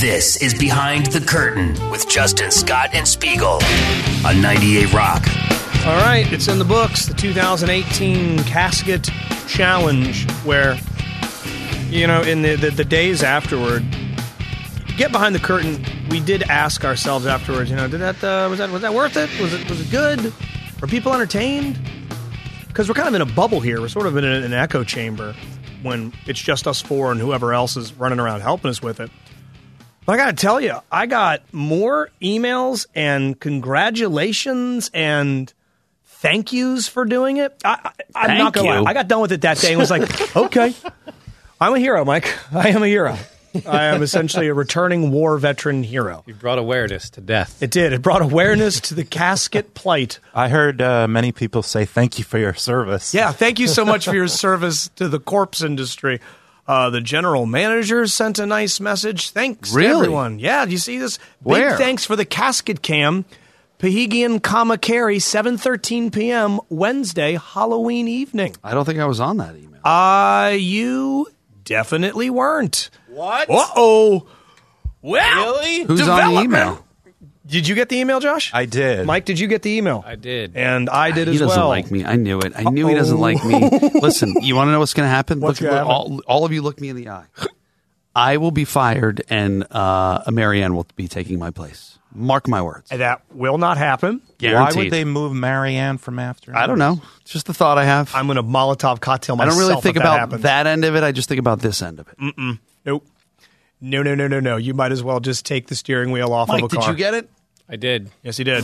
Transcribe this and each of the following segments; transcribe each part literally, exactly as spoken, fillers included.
This is Behind the Curtain with Justin, Scott, and Spiegel on ninety-eight Rock. All right, it's in the books, the two thousand eighteen Casket Challenge, where, you know, in the, the, the days afterward, get behind the curtain, we did ask ourselves afterwards, you know, did that, uh, was that was that worth it? Was it was it good? Were people entertained? Because we're kind of in a bubble here. We're sort of in an, an echo chamber when it's just us four and whoever else is running around helping us with it. But I got to tell you, I got more emails and congratulations and thank yous for doing it. I, I, I'm Thank not going to you. lie. I got done with it that day and was like, okay, I'm a hero, Mike. I am a hero. I am essentially a returning war veteran hero. You brought awareness to death. It did. It brought awareness to the casket plight. I heard uh, many people say thank you for your service. Yeah, thank you so much for your service to the corpse industry. Uh, the general manager sent a nice message. Thanks to Really? everyone. Yeah, do you see this? Big Where? thanks for the casket cam. Pahigian Kamakari, seven thirteen p.m. Wednesday, Halloween evening. I don't think I was on that email. Uh, you definitely weren't. What? Uh-oh. Well, Really? Who's on the development. email? Did you get the email, Josh? I did. Mike, did you get the email? I did. And I did He as doesn't well. like me. I knew it. I knew he doesn't like me. Listen, you want to know what's going to happen? What's look, gonna look, all, all of you look me in the eye. I will be fired, and uh, Marianne will be taking my place. Mark my words. That will not happen. Guaranteed. Why would they move Marianne from after? I don't know. It's just the thought I have. I'm going to Molotov cocktail I myself. don't really think if about that, happens. that end of it. I just think about this end of it. Mm-mm. Nope. No, no, no, no, no. You might as well just take the steering wheel off Mike, of a car. did you get it? I did. Yes, he did.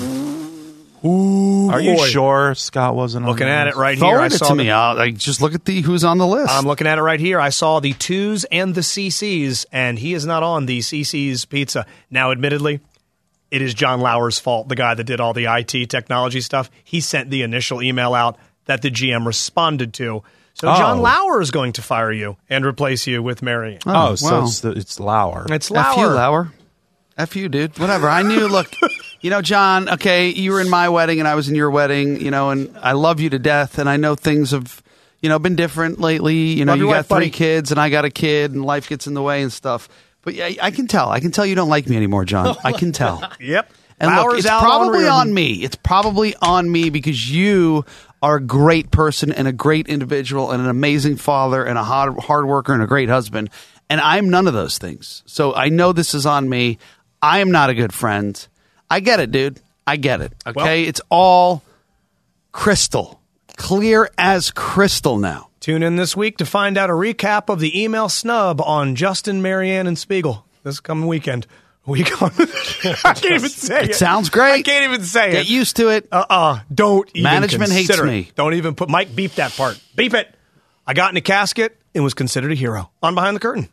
Are you boy. sure Scott wasn't on Looking the at list? it right here. I Forward it saw to the- me. I'll, like, just look at the who's on the list. I'm looking at it right here. I saw the twos and the C Cs, and he is not on the C C's pizza. Now, admittedly, it is John Lauer's fault, the guy that did all the I T technology stuff. He sent the initial email out that the G M responded to. So Oh. John Lauer is going to fire you and replace you with Marianne. Oh, Oh, so wow. it's, the, it's Lauer. It's F you, Lauer. Lauer. F you, dude. Whatever. I knew, look, you know, John, okay, you were in my wedding and I was in your wedding, you know, and I love you to death. And I know things have, you know, been different lately. You know, Love you your got wife, three buddy. kids and I got a kid and life gets in the way and stuff. But yeah, I can tell. I can tell you don't like me anymore, John. I can tell. Yep. And Lauer's look, it's out probably on, on me. It's probably on me because you are a great person and a great individual and an amazing father and a hard, hard worker and a great husband. And I'm none of those things. So I know this is on me. I am not a good friend. I get it, dude. I get it. Okay? Well- it's all crystal. Clear as crystal now. Tune in this week to find out a recap of the email snub on Justin, Marianne, and Spiegel this coming weekend. Week on. I can't even say it. It sounds great. I can't even say Get it. used to it. Uh-uh. Don't even Management hates consider it. me. Don't even put Mike, beep that part. Beep it. I got in a casket and was considered a hero. On Behind the Curtain.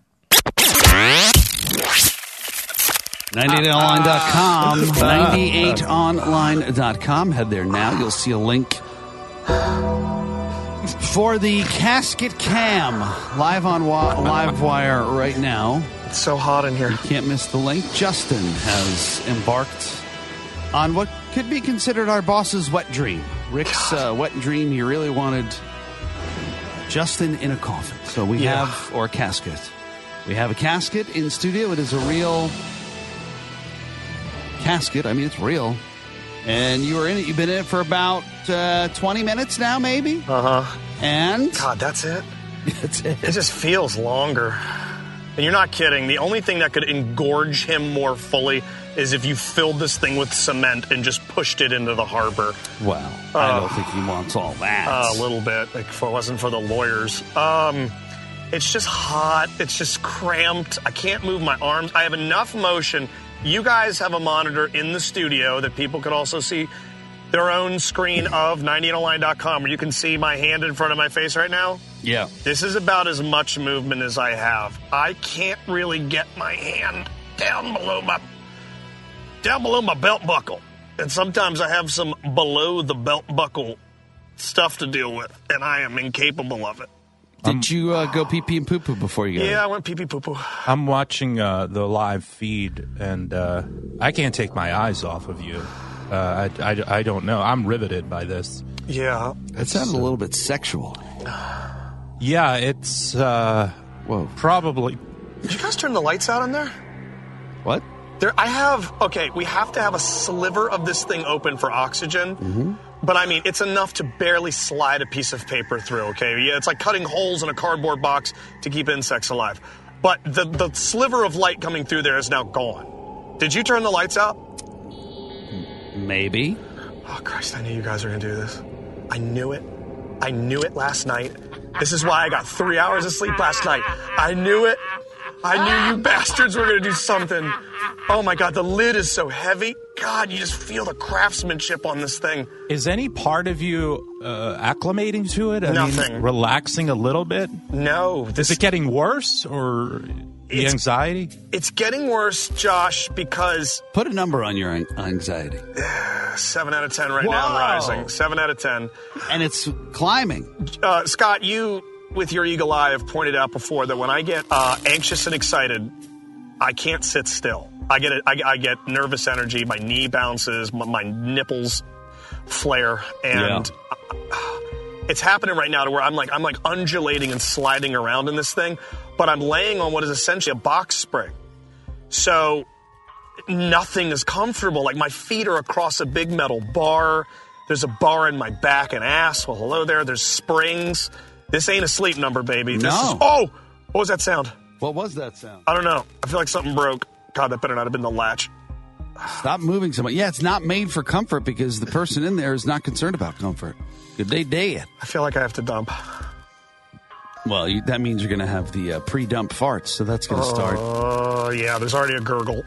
ninety-eight online dot com. ninety-eight online dot com. Head there now. You'll see a link for the Casket Cam live on wa- live wire right now. It's so hot in here. Can't miss the link. Justin has embarked on what could be considered our boss's wet dream. Rick's uh, wet dream. He really wanted Justin in a coffin. So we Yeah. have, or a casket. We have a casket in studio. It is a real casket. I mean, it's real. And you were in it. You've been in it for about uh, twenty minutes now, maybe. Uh-huh. And God, that's it? that's it. It just feels longer. And you're not kidding. The only thing that could engorge him more fully is if you filled this thing with cement and just pushed it into the harbor. Well, I don't think he wants all that. Uh, a little bit, like if it wasn't for the lawyers. Um, it's just hot. It's just cramped. I can't move my arms. I have enough motion. You guys have a monitor in the studio that people can also see their own screen of ninety eight online dot com where you can see my hand in front of my face right now. Yeah. This is about as much movement as I have. I can't really get my hand down below my down below my belt buckle. And sometimes I have some below the belt buckle stuff to deal with, and I am incapable of it. Did you uh, go pee pee and poo poo before you got Yeah, I it? went pee pee poo poo. I'm watching uh, the live feed, and uh, I can't take my eyes off of you. Uh, I, I, I don't know. I'm riveted by this. Yeah. It sounded a little bit sexual. Yeah, it's uh, Whoa. probably. Did you guys turn the lights out in there? What? There, I have, okay, we have to have a sliver of this thing open for oxygen. Mm-hmm. But I mean, it's enough to barely slide a piece of paper through, okay? Yeah, it's like cutting holes in a cardboard box to keep insects alive. But the, the sliver of light coming through there is now gone. Did you turn the lights out? Maybe. Oh, Christ, I knew you guys were going to do this. I knew it. I knew it last night. This is why I got three hours of sleep last night. I knew it. I knew you bastards were going to do something. Oh, my God, the lid is so heavy. God, you just feel the craftsmanship on this thing. Is any part of you uh, acclimating to it? I Nothing. mean, relaxing a little bit? No. This, Is it getting worse, or the It's- anxiety? It's getting worse, Josh, because Put a number on your an- anxiety. seven out of ten right now. I'm Wow. rising. seven out of ten. And it's climbing. Uh, Scott, you, with your eagle eye, have pointed out before that when I get uh, anxious and excited, I can't sit still. I get it. I, I get nervous energy. My knee bounces. My, my nipples flare, and uh, it's happening right now to where I'm like I'm like undulating and sliding around in this thing, but I'm laying on what is essentially a box spring. So nothing is comfortable. Like my feet are across a big metal bar. There's a bar in my back and ass. Well, hello there. There's springs. This ain't a sleep number, baby. This No. is, oh, what was that sound? What was that sound? I don't know. I feel like something broke. God, that better not have been the latch. Stop moving so much. Yeah, it's not made for comfort because the person in there is not concerned about comfort. Good day, day. I feel like I have to dump. Well, you, that means you're going to have the uh, pre-dump farts, so that's going to start. Oh, uh, yeah, there's already a gurgle.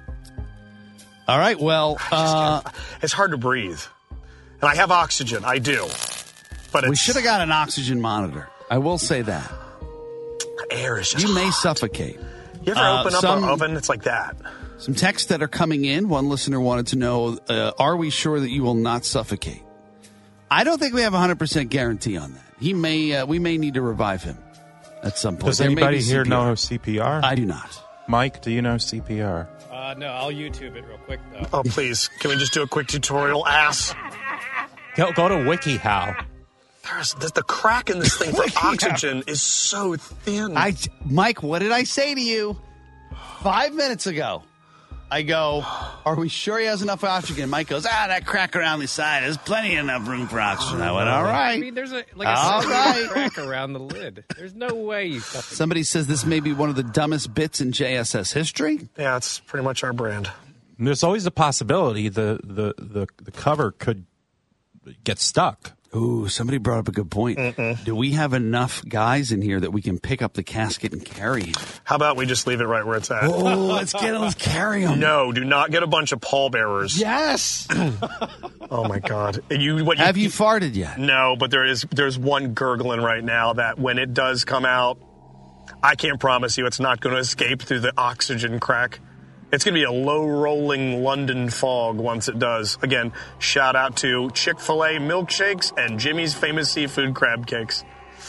All right, well, uh, It's hard to breathe. And I have oxygen. I do. But it's, we should have got an oxygen monitor. I will say that. air is just You may hot. suffocate. You ever uh, open up some- an oven? It's like that. Some texts that are coming in. One listener wanted to know, uh, are we sure that you will not suffocate? I don't think we have a one hundred percent guarantee on that. He may, uh, we may need to revive him at some point. Does There may anybody be here C P R. know C P R? I do not. Mike, do you know C P R? Uh, no, I'll YouTube it real quick, though. Oh, please. Can we just do a quick tutorial, ass? Go, go to WikiHow. There's, the, the crack in this thing for oxygen is so thin. I, Mike, what did I say to you five minutes ago? I go, are we sure he has enough oxygen? Mike goes, ah, that crack around the side. There's plenty enough room for oxygen. I went, all I right. mean, there's a like All a right. crack around the lid. There's no way you suffocate. Somebody says this may be one of the dumbest bits in J S S history. yeah, it's pretty much our brand. And there's always a possibility the, the, the, the cover could get stuck. Ooh, somebody brought up a good point. Mm-mm. Do we have enough guys in here that we can pick up the casket and carry him? How about we just leave it right where it's at? Oh, let's get him. Let's carry him. No, do not get a bunch of pallbearers. Yes. Oh my God! You what? You, Have you farted yet? No, but there is there's one gurgling right now that when it does come out, I can't promise you it's not going to escape through the oxygen crack. It's going to be a low-rolling London fog once it does. Again, shout out to Chick-fil-A milkshakes and Jimmy's famous seafood crab cakes.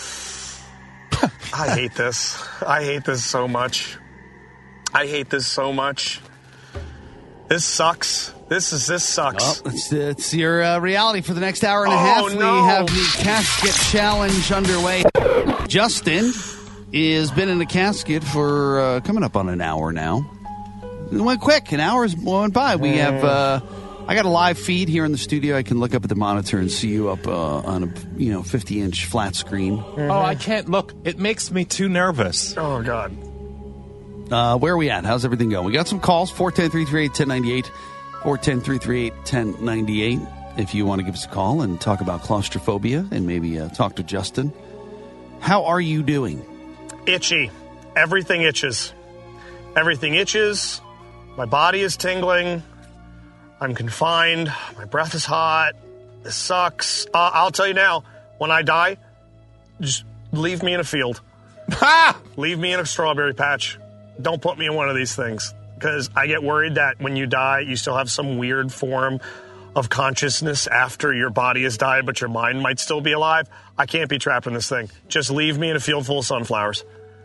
I hate this. I hate this so much. I hate this so much. This sucks. This is this sucks. Well, it's, it's your uh, reality for the next hour and a Oh, half. no. We have the casket challenge underway. Justin has been in the casket for uh, coming up on an hour now. It went quick. An hour's went by. We have. Uh, I got a live feed here in the studio. I can look up at the monitor and see you up uh, on a you know fifty inch flat screen. Oh, I can't look. It makes me too nervous. Oh, God. Uh, where are we at? How's everything going? We got some calls. four one zero, three three eight, one zero nine eight. four one zero, three three eight, one zero nine eight. If you want to give us a call and talk about claustrophobia and maybe uh, talk to Justin. How are you doing? Itchy. Everything itches. Everything itches. My body is tingling. I'm confined. My breath is hot. This sucks. Uh, I'll tell you now, when I die, just leave me in a field. Ha! Leave me in a strawberry patch. Don't put me in one of these things. Because I get worried that when you die, you still have some weird form of consciousness after your body has died, but your mind might still be alive. I can't be trapped in this thing. Just leave me in a field full of sunflowers.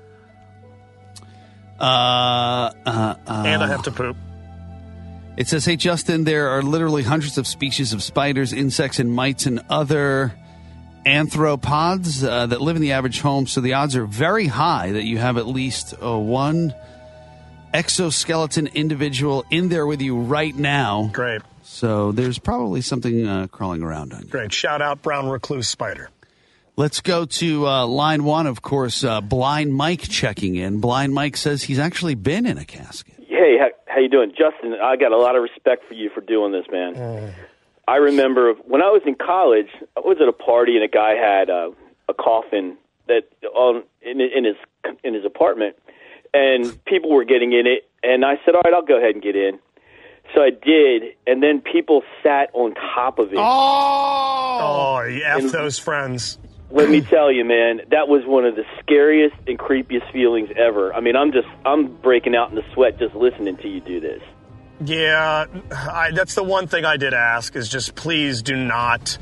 Uh, uh, uh, And I have to poop. It says, hey, Justin, there are literally hundreds of species of spiders, insects, and mites and other arthropods uh, that live in the average home, so the odds are very high that you have at least uh, one exoskeleton individual in there with you right now. Great. So there's probably something uh, crawling around on you. Great. Shout out brown recluse spider. Let's go to uh, line one, of course, uh, Blind Mike checking in. Blind Mike says he's actually been in a casket. Hey, how, how you doing? Justin, I got a lot of respect for you for doing this, man. Mm. I remember when I was in college, I was at a party and a guy had uh, a coffin that on in, in his in his apartment, and people were getting in it, and I said, all right, I'll go ahead and get in. So I did, and then people sat on top of it. Oh, oh yeah, F those friends. Let me tell you, man, that was one of the scariest and creepiest feelings ever. I mean, I'm just, I'm breaking out in the sweat just listening to you do this. Yeah, I, that's the one thing I did ask is just please do not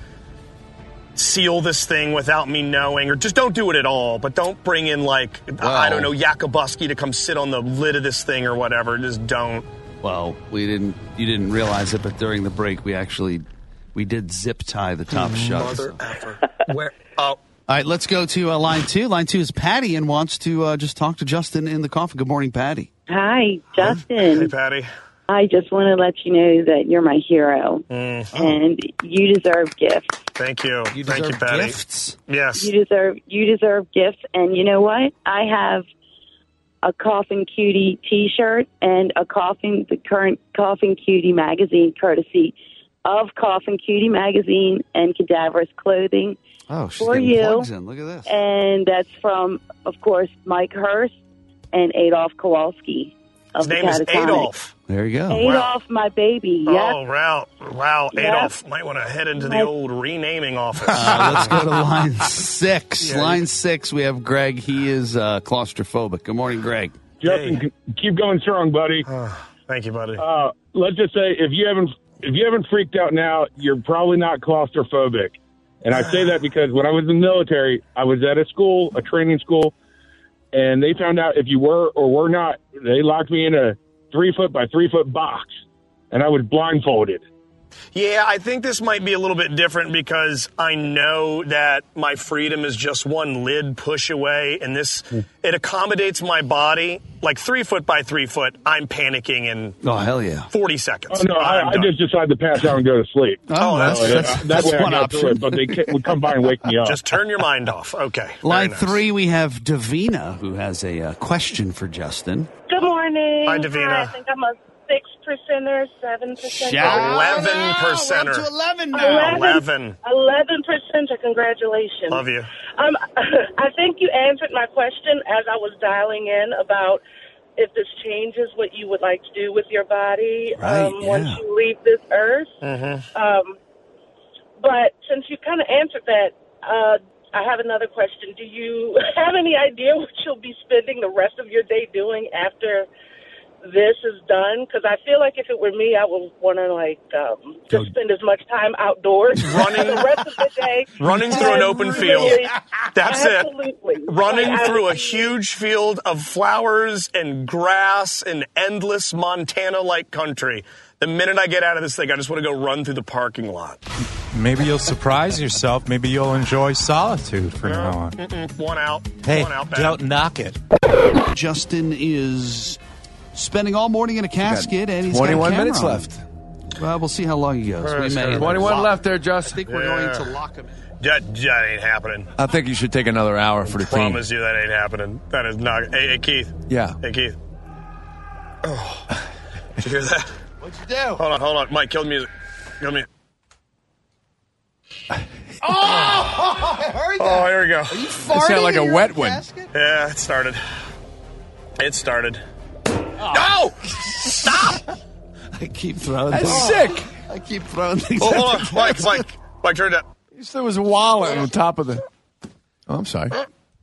seal this thing without me knowing, or just don't do it at all, but don't bring in, like, wow. I don't know, Yakubuski to come sit on the lid of this thing or whatever. Just don't. Well, we didn't, you didn't realize it, but during the break, we actually, we did zip tie the top shut. Mother effer. Where? Oh. All right, let's go to uh, line two. Line two is Patty and wants to uh, just talk to Justin in the coffin. Good morning, Patty. Hi, Justin. Hey, Patty. I just want to let you know that you're my hero, mm. and you deserve gifts. Thank you. You Thank deserve you, Patty. Gifts? Yes. You deserve you deserve gifts, and you know what? I have a Coffin Cutie T-shirt and a Coffin the current Coffin Cutie magazine, courtesy of Coffin Cutie magazine and Cadaverous Clothing. Oh, she's for getting you. plugs in. Look at this. And that's from, of course, Mike Hurst and Adolf Kowalski. His name is Adolf. There you go. Adolf, wow. My baby. Yep. Oh, wow. Wow. Yep. Adolf might want to head into the old renaming office. Uh, let's go to line six. Yeah. Line six, we have Greg. He is uh, claustrophobic. Good morning, Greg. Justin, hey. Keep going strong, buddy. Uh, thank you, buddy. Uh, let's just say if you haven't if you haven't freaked out now, you're probably not claustrophobic. And I say that because when I was in the military, I was at a school, a training school, and they found out if you were or were not, they locked me in a three foot by three foot box, and I was blindfolded. Yeah, I think this might be a little bit different because I know that my freedom is just one lid push away, and this, it accommodates my body. Like three foot by three foot, I'm panicking in oh, hell yeah. forty seconds. Oh, no, I, I just decide to pass out and go to sleep. Oh, that's, uh, that's, that that's way I one got option. through it, but they would come by and wake me up. Just turn your mind off. Okay. Line nice. three, we have Davina, who has a uh, question for Justin. Good morning. Hi, Davina. Hi, I think I'm a six percenter, seven percenter. Eleven percenter. We're up to eleven now. Eleven. Eleven percenter. Congratulations. Love you. Um, I think you answered my question as I was dialing in about if this changes what you would like to do with your body right, um, yeah. once you leave this earth. Mm-hmm. Um, but since you kind of answered that, uh, I have another question. Do you have any idea what you'll be spending the rest of your day doing after this is done? Because I feel like if it were me, I would want to like um, just spend as much time outdoors running the rest of the day, running through an open field. That's absolutely. it. Running like, through I, a huge field of flowers and grass and endless Montana-like country. The minute I get out of this thing, I just want to go run through the parking lot. Maybe you'll surprise yourself. Maybe you'll enjoy solitude from now on. Mm-mm, one out. Hey, one out, don't knock it. Justin is spending all morning in a casket, and he's twenty-one got a camera minutes on. left. Well, we'll see how long he goes. We may twenty-one lock. left there, I Justin. think we're Yeah. going to lock him in. That, that ain't happening. I think you should take another hour for the team. Promise you that ain't happening. That is not. Hey, hey Keith. Yeah. Hey, Keith. Oh. Did you hear that? What'd you do? Hold on, hold on. Mike, kill the music. Kill me. Oh, I heard that. Oh, here we go. Are you It farting sounded like in a your wet one. casket? Yeah, it started. It started. No! Stop! I keep throwing That's things. sick. I keep throwing things. Oh, at hold the on. Mike, casket. Mike. Mike, turn it up. You said it was a wallet on top of the... Oh, I'm sorry.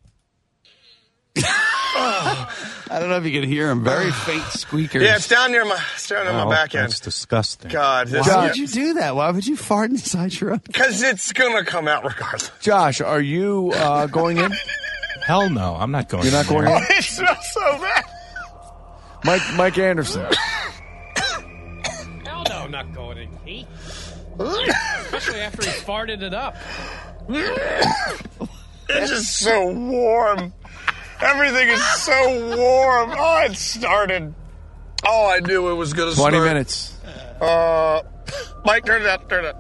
I don't know if you can hear him. Very faint squeakers. Yeah, it's down near my, it's down near Oh, my back end. that's disgusting. God, this Why would you do that? Why would you fart inside your own? Because it's going to come out regardless. Josh, are you uh, going in? Hell no, I'm not going. You're not in going there. in? It smells so bad. Mike Mike Anderson. Hell no, I'm not going in, Keith. Especially after he farted it up. It's just so warm. Everything is so warm. Oh, it started. Oh, I knew it was going to start. twenty minutes. Uh, Mike, turn it up. Turn it up.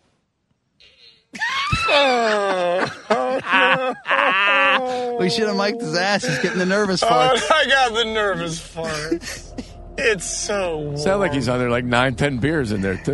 We should have mic'd his ass. He's getting the nervous Oh, farts. I got the nervous farts. It's so warm. Sound like he's under like nine, ten beers in there, too.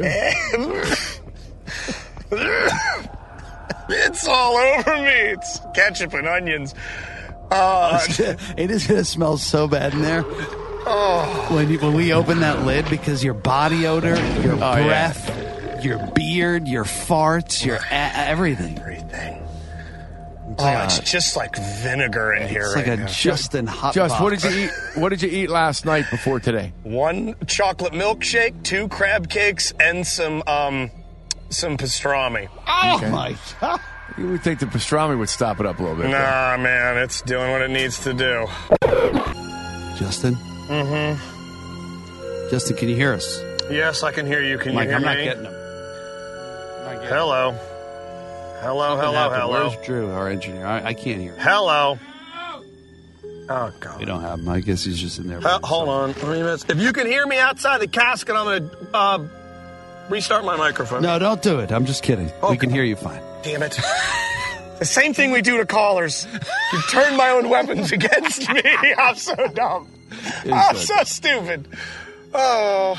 It's all over me. It's ketchup and onions. Uh, It is going to smell so bad in there. Oh. When, you, when we open that lid, because your body odor, your Oh, yeah. breath, your beard, your farts, your a- everything. Everything. Oh, it's just like vinegar in here. It's like right a now. Justin hot Just, box. what did you eat? What did you eat last night before today? One chocolate milkshake, two crab cakes, and some um, some pastrami. Oh, Okay. my God. You would think the pastrami would stop it up a little bit. Nah, man, it's doing what it needs to do. Justin? Mm-hmm. Justin, can you hear us? Yes, I can hear you. Can Mike, you hear I'm me? not getting him. Hello. Hello, Something hello, happened. hello. Where's Drew, our engineer? I, I can't hear him. Hello. Oh, God. We don't have him. I guess he's just in there. Uh, hold on. Let me miss- If you can hear me outside the casket, I'm going to uh, restart my microphone. No, don't do it. I'm just kidding. Oh, we can hear you fine. Damn it. The same thing we do to callers. You turn my own weapons against me. I'm so dumb. I'm so stupid. Oh.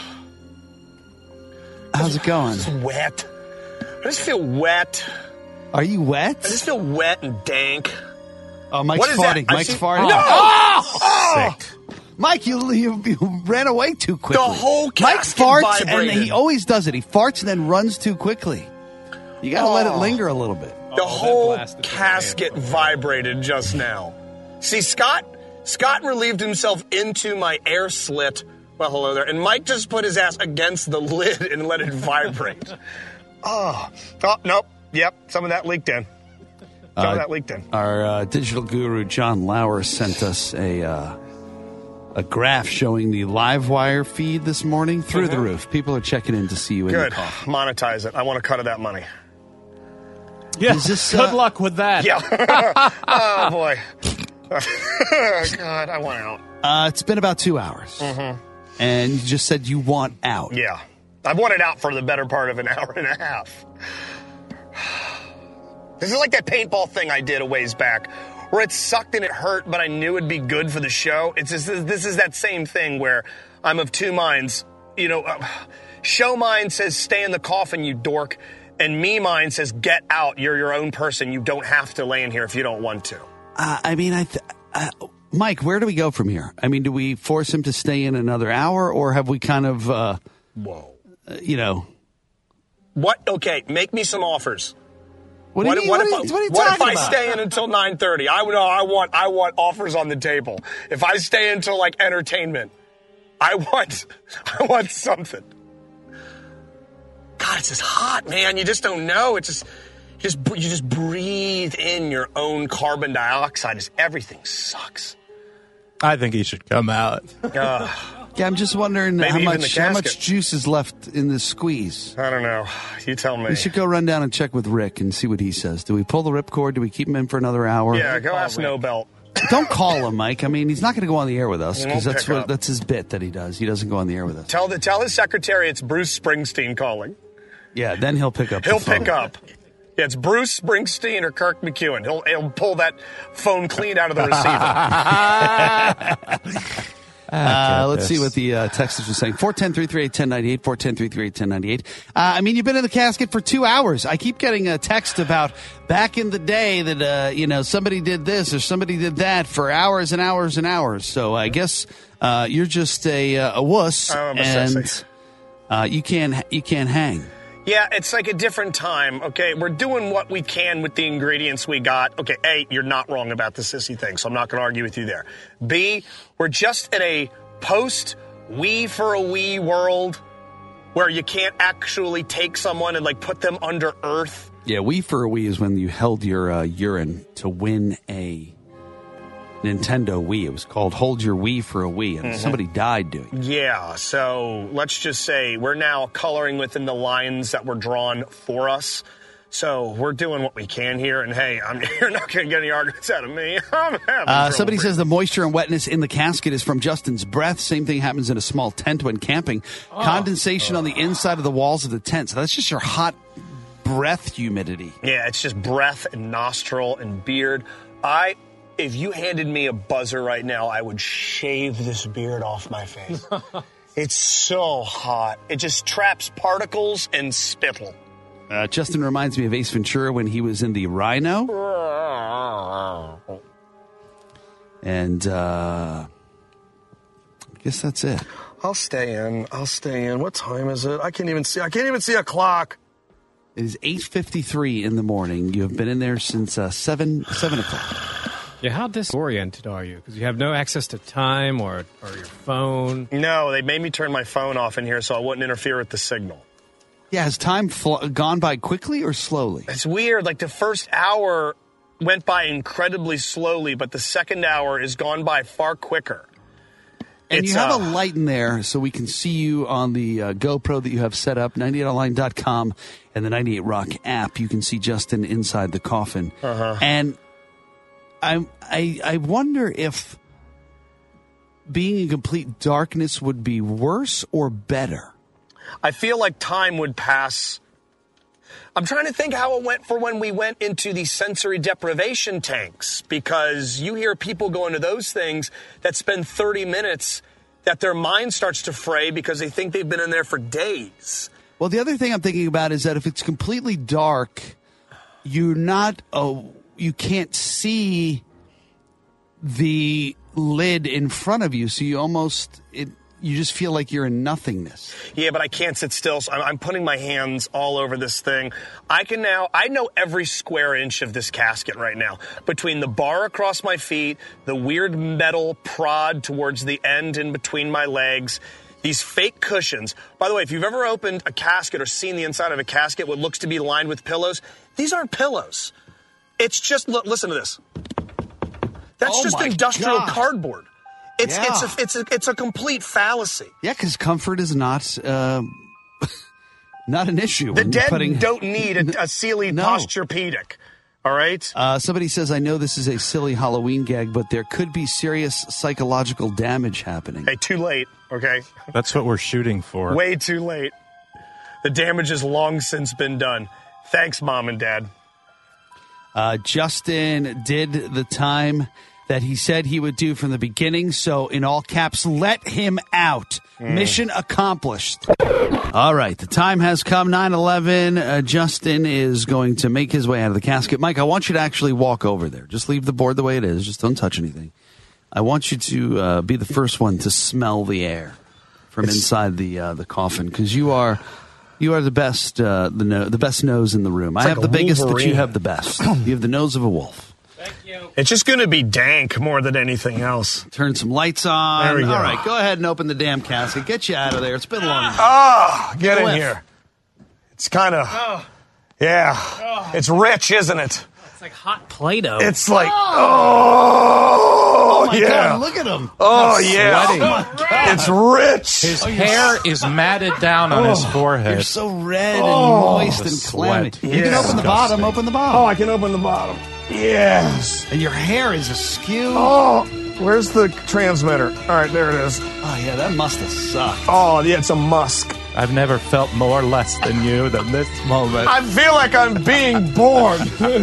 How's it going? It's wet. I just feel wet. Are you I wet? just feel wet and dank. Oh, Mike's What is farting. that? I Mike's see- farting. No! Oh! Mike, you, you you ran away too quickly. The whole Mike casket farts, and vibrated. he always does it. He farts and then runs too quickly. You got to let it Oh. linger a little bit. The whole casket vibrated just now. See, Scott Scott relieved himself into my air slit. Well, hello there. And Mike just put his ass against the lid and let it vibrate. oh. oh, nope. Yep, some of that leaked in. Some Uh, of that leaked in. Our uh, digital guru John Lauer sent us a uh, a graph showing the live wire feed this morning through the roof. People are checking in to see you in Good. the coffee. Monetize it. I want a cut of that money. Yeah. Is this, Good uh, luck with that. Yeah. oh, boy. God, I want out. Uh, it's been about two hours, Mm-hmm. and you just said you want out. Yeah. I've wanted out for the better part of an hour and a half. This is like that paintball thing I did a ways back, where it sucked and it hurt, but I knew it'd be good for the show. It's just, this is that same thing where I'm of two minds. You know, uh, show mind says stay in the coffin, you dork, and me mind says get out. You're your own person. You don't have to lay in here if you don't want to. Uh, I mean, I, th- uh, Mike, where do we go from here? I mean, do we force him to stay in another hour, or have we kind of, uh, Whoa. uh, you know? What? Okay, make me some offers. What do you mean? What, What if, are you- I, what are you what if talking I about? stay in until nine thirty? I no, I want I want offers on the table. If I stay until like entertainment, I want I want something. God, it's just hot, man. You just don't know. It's just you just you just breathe in your own carbon dioxide. Just everything sucks. I think he should come out. Uh, Yeah, I'm just wondering Maybe how even much the how much casket. juice is left in this squeeze. I don't know. You tell me. We should go run down and check with Rick and see what he says. Do we pull the ripcord? Do we keep him in for another hour? Yeah, go ask No Belt. Don't call him, Mike. I mean, he's not going to go on the air with us He because won't that's pick what up. that's his bit that he does. He doesn't go on the air with us. Tell the tell his secretary it's Bruce Springsteen calling. Yeah, then he'll pick up. He'll the phone. pick up. Yeah, it's Bruce Springsteen or Kirk McEwen. He'll he'll pull that phone clean out of the receiver. Uh, let's see what the uh, texters are saying. four one zero, three three eight, one zero nine eight. four one zero, three three eight, one zero nine eight. Uh, I mean, you've been in the casket for two hours. I keep getting a text about back in the day that, uh, you know, somebody did this or somebody did that for hours and hours and hours. So I guess uh, you're just a, uh, a wuss. I'm a and sissy. uh, you can't you can't hang. Yeah, it's like a different time, okay? We're doing what we can with the ingredients we got. Okay, A, you're not wrong about the sissy thing, so I'm not going to argue with you there. B, we're just in a post-we for a we world where you can't actually take someone and, like, put them under earth. Yeah, we for a Wii is when you held your uh, urine to win a Nintendo Wii. It was called Hold Your Wii for a Wii, and Mhm. somebody died doing it. Yeah, so let's just say we're now coloring within the lines that were drawn for us. So we're doing what we can here, and hey, I'm, you're not going to get any arguments out of me. I'm having Uh, trouble somebody breathing. says the moisture and wetness in the casket is from Justin's breath. Same thing happens in a small tent when camping. Oh. Condensation on the inside of the walls of the tent. So that's just your hot breath humidity. Yeah, it's just breath and nostril and beard. I, if you handed me a buzzer right now, I would shave this beard off my face. It's so hot. It just traps particles and spittle. Uh, Justin reminds me of Ace Ventura when he was in the Rhino. And uh, I guess that's it. I'll stay in. I'll stay in. What time is it? I can't even see. I can't even see a clock. It is eight fifty-three in the morning. You have been in there since uh, seven seven o'clock. Yeah, how disoriented are you? Because you have no access to time or, or your phone. No, they made me turn my phone off in here so I wouldn't interfere with the signal. Yeah, has time fl- gone by quickly or slowly? It's weird. Like the first hour went by incredibly slowly, but the second hour is gone by far quicker. And It's, you have uh, a light in there so we can see you on the uh, GoPro that you have set up, ninety-eight online dot com and the ninety-eight Rock app. You can see Justin inside the coffin. Uh-huh. And I, I, I wonder if being in complete darkness would be worse or better. I feel like time would pass. I'm trying to think how it went for when we went into the sensory deprivation tanks, because you hear people go into those things that spend thirty minutes that their mind starts to fray because they think they've been in there for days. Well, the other thing I'm thinking about is that if it's completely dark, you're not, oh, you can't see the lid in front of you, so you almost, it, you just feel like you're in nothingness. Yeah, but I can't sit still, so I'm, I'm putting my hands all over this thing. I can now, I know every square inch of this casket right now. Between the bar across my feet, the weird metal prod towards the end in between my legs, these fake cushions. By the way, if you've ever opened a casket or seen the inside of a casket, what looks to be lined with pillows, these aren't pillows. It's just, look, listen to this. That's Oh just my industrial God. cardboard. It's Yeah. it's a, it's a it's a complete fallacy. Yeah, because comfort is not uh, not an issue. The when you're dead putting- don't need a, a Sealy No. Posturepedic. All right. Uh, somebody says, I know this is a silly Halloween gag, but there could be serious psychological damage happening. Hey, too late. Okay. That's what we're shooting for. Way too late. The damage has long since been done. Thanks, Mom and Dad. Uh, Justin did the time that he said he would do from the beginning. So in all caps, let him out. Mission accomplished. All right. The time has come. nine eleven. Uh, Justin is going to make his way out of the casket. Mike, I want you to actually walk over there. Just leave the board the way it is. Just don't touch anything. I want you to uh, be the first one to smell the air from It's- inside the uh, the coffin, because you are you are the best uh, the no, the best nose in the room. I like have a the biggest, but you Wolverine. have the best. You have the nose of a wolf. It's just going to be dank more than anything else. Turn some lights on. There we go. All right, go ahead and open the damn casket. Get you out of there. It's been a long night. Ah, get in Whiff. here. It's kind of, Oh, yeah. It's rich, isn't it? it's like hot Play-Doh. It's like, oh, Oh my yeah. God, look at him. Oh, yeah. sweaty. Oh, my God. It's rich. His hair is matted down on his forehead. You're so red and Oh, moist the and clammy. sweat. You can Yeah. open the bottom. Open the Oh, bottom. I can open the bottom. Yes. And your hair is askew. Oh, where's the transmitter? All right, there it is. Oh, yeah, that must have sucked. Oh, yeah, it's a musk. I've never felt more less than you than this moment. I feel like I'm being born.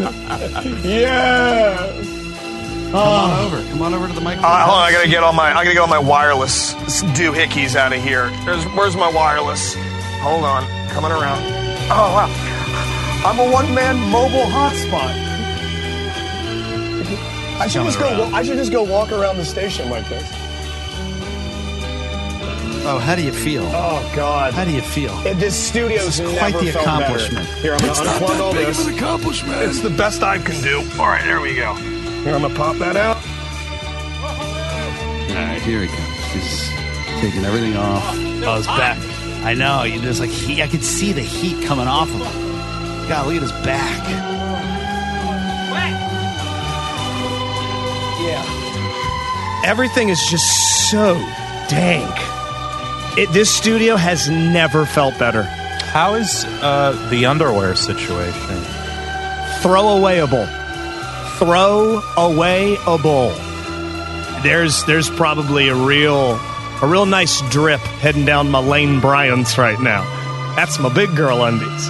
Yes. Come on over. Come on over to the microphone. Uh, hold on, I gotta get all my I gotta get all my wireless doohickeys out of here. There's, where's my wireless? Hold on, coming around. Oh wow, I'm a one-man mobile hotspot. I should just go. I should just go walk around the station like this. Oh, how do you feel? Oh God, How do you feel? It- this studio's This is never quite the felt accomplishment. better. Here, I'm gonna unplug all this. accomplishment. It's the best I can do. All right, there we go. Here, I'm gonna pop that out. All right, here he comes. He's taking everything off. Oh, his back. I know. You just like he. I could see the heat coming off of him. God, look at his back. Yeah. Everything is just so dank. It, this studio has never felt better. How is uh, the underwear situation? throwawayable. Throwawayable. There's there's probably a real a real nice drip heading down my Lane Bryant's right now. That's my big girl undies.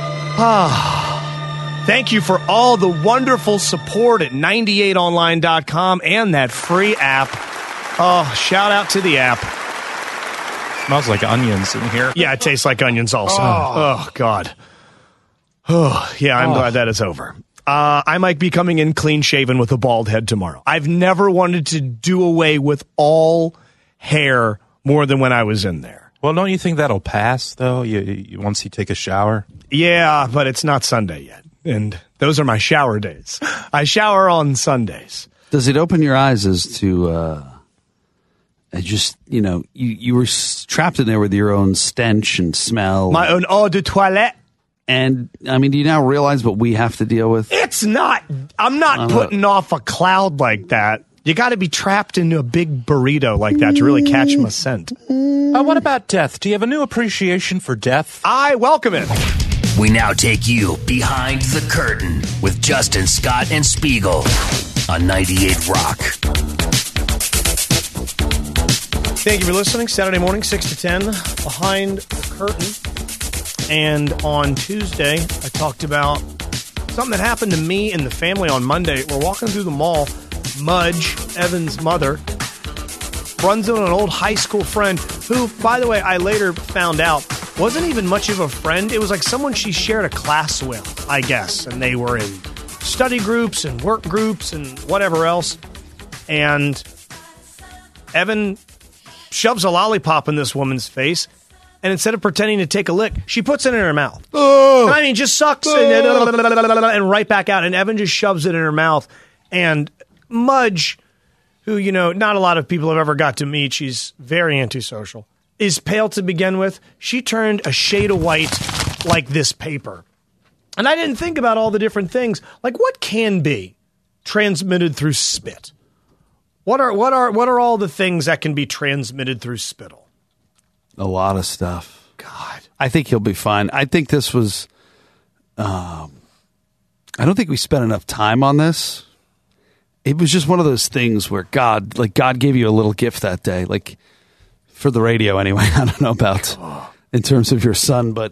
Ah, thank you for all the wonderful support at ninety-eight online dot com and that free app. Oh, shout out to the app. Smells like onions in here. Yeah, it tastes like onions also. Oh, oh God. Oh, yeah, I'm oh. glad that is over. Uh, I might be coming in clean-shaven with a bald head tomorrow. I've never wanted to do away with all hair more than when I was in there. Well, don't you think that'll pass, though, you, you, once you take a shower? Yeah, but it's not Sunday yet, and those are my shower days. I shower on Sundays. Does it open your eyes as to... Uh I just, you know, you, you were trapped in there with your own stench and smell. My own eau de toilette. And, I mean, do you now realize what we have to deal with? It's not, I'm not uh, putting off a cloud like that. You got to be trapped into a big burrito like that to really catch my scent. Uh, what about death? Do you have a new appreciation for death? I welcome it. We now take you behind the curtain with Justin, Scott, and Spiegel on ninety-eight Rock. Thank you for listening. Saturday morning, six to ten, Behind the Curtain. And on Tuesday, I talked about something that happened to me and the family on Monday. We're walking through the mall. Mudge, Evan's mother, runs into an old high school friend who, by the way, I later found out wasn't even much of a friend. It was like someone she shared a class with, I guess. And they were in study groups and work groups and whatever else. And Evan shoves a lollipop in this woman's face, and instead of pretending to take a lick, she puts it in her mouth. Oh. I mean, just sucks oh. and, and right back out. And Evan just shoves it in her mouth. And Mudge, who, you know, not a lot of people have ever got to meet, she's very antisocial, is pale to begin with. She turned a shade of white like this paper. And I didn't think about all the different things. Like, what can be transmitted through spit? What are what are what are all the things that can be transmitted through spittle? A lot of stuff. God, I think he'll be fine. I think this was. Um, I don't think we spent enough time on this. It was just one of those things where God, like God, gave you a little gift that day, like for the radio anyway. I don't know about in terms of your son, but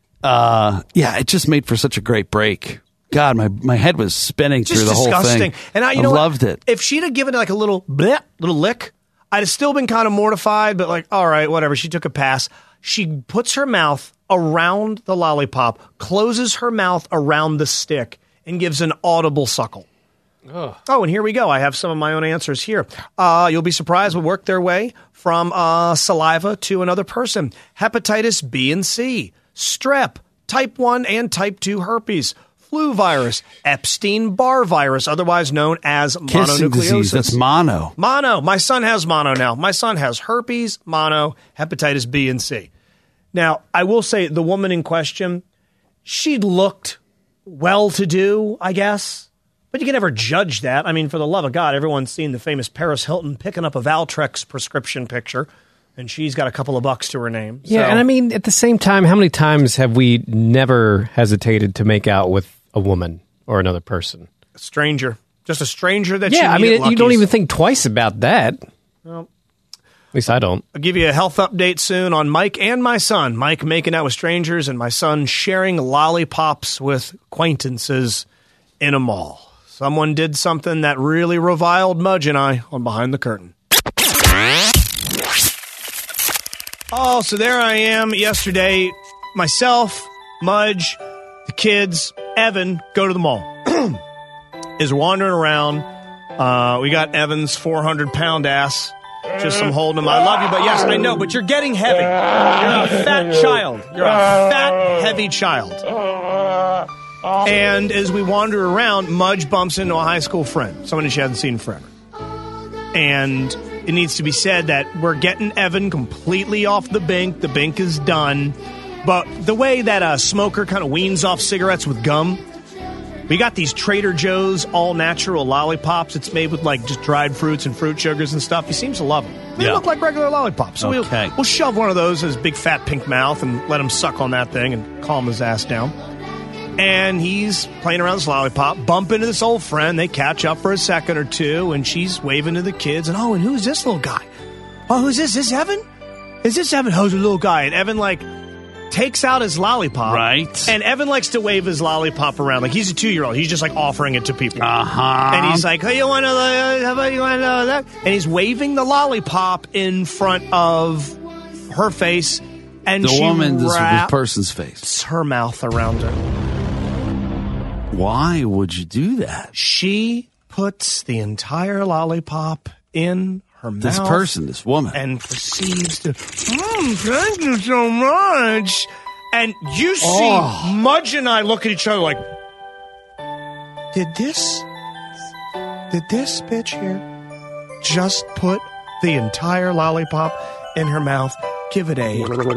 uh, yeah, it just made for such a great break. God, my, my head was spinning just through the disgusting. whole thing. And I, you I know loved what? it. If she'd have given it like a little bleh, little lick, I'd have still been kind of mortified, but like, all right, whatever. She took a pass. She puts her mouth around the lollipop, closes her mouth around the stick, and gives an audible suckle. Ugh. Oh, and here we go. I have some of my own answers here. Uh, you'll be surprised we'll work their way from uh, saliva to another person. Hepatitis B and C, strep, type one and type two herpes, flu virus, Epstein-Barr virus, otherwise known as Kissing mononucleosis. Disease, that's mono. Mono. My son has mono now. My son has herpes, mono, hepatitis B and C. Now, I will say the woman in question, she looked well-to-do, I guess. But you can never judge that. I mean, for the love of God, everyone's seen the famous Paris Hilton picking up a Valtrex prescription picture, and she's got a couple of bucks to her name. Yeah, so. And I mean, at the same time, how many times have we never hesitated to make out with a woman or another person? A stranger. Just a stranger that yeah, you I meet mean, at you don't Lucky's. even think twice about that. Well, at least I don't. I'll give you a health update soon on Mike and my son. Mike making out with strangers and my son sharing lollipops with acquaintances in a mall. Someone did something that really reviled Mudge and I on Behind the Curtain. Oh, so there I am yesterday. Myself, Mudge, the kids, Evan, go to the mall. Is wandering around. Uh, we got Evan's four hundred pound ass. Just some holding him. I love you, but yes, I know, but you're getting heavy. You're a fat child. You're a fat, heavy child. And as we wander around, Mudge bumps into a high school friend, someone she hasn't seen forever. And it needs to be said that we're getting Evan completely off the bink. The bink is done. But the way that a smoker kind of weans off cigarettes with gum, we got these Trader Joe's all-natural lollipops. It's made with, like, just dried fruits and fruit sugars and stuff. He seems to love them. They yeah. look like regular lollipops. So okay. we'll, we'll shove one of those in his big fat pink mouth and let him suck on that thing and calm his ass down. And he's playing around with this lollipop, bump into this old friend. They catch up for a second or two, and she's waving to the kids. And, oh, and who's this little guy? Oh, who's this? Is this Evan? Is this Evan? Who's the little guy? And Evan, like, takes out his lollipop. Right. And Evan likes to wave his lollipop around. Like, he's a two-year-old. He's just, like, offering it to people. Uh-huh. And he's like, hey, you want to, uh, how about you want to know that? And he's waving the lollipop in front of her face. And the she woman, this, this wraps person's face. her mouth around her. Why would you do that? She puts the entire lollipop in her mouth. This person, this woman. And proceeds to, mm, thank you so much. And you see Oh. Mudge and I look at each other like, did this, did this bitch here just put the entire lollipop in her mouth? Give it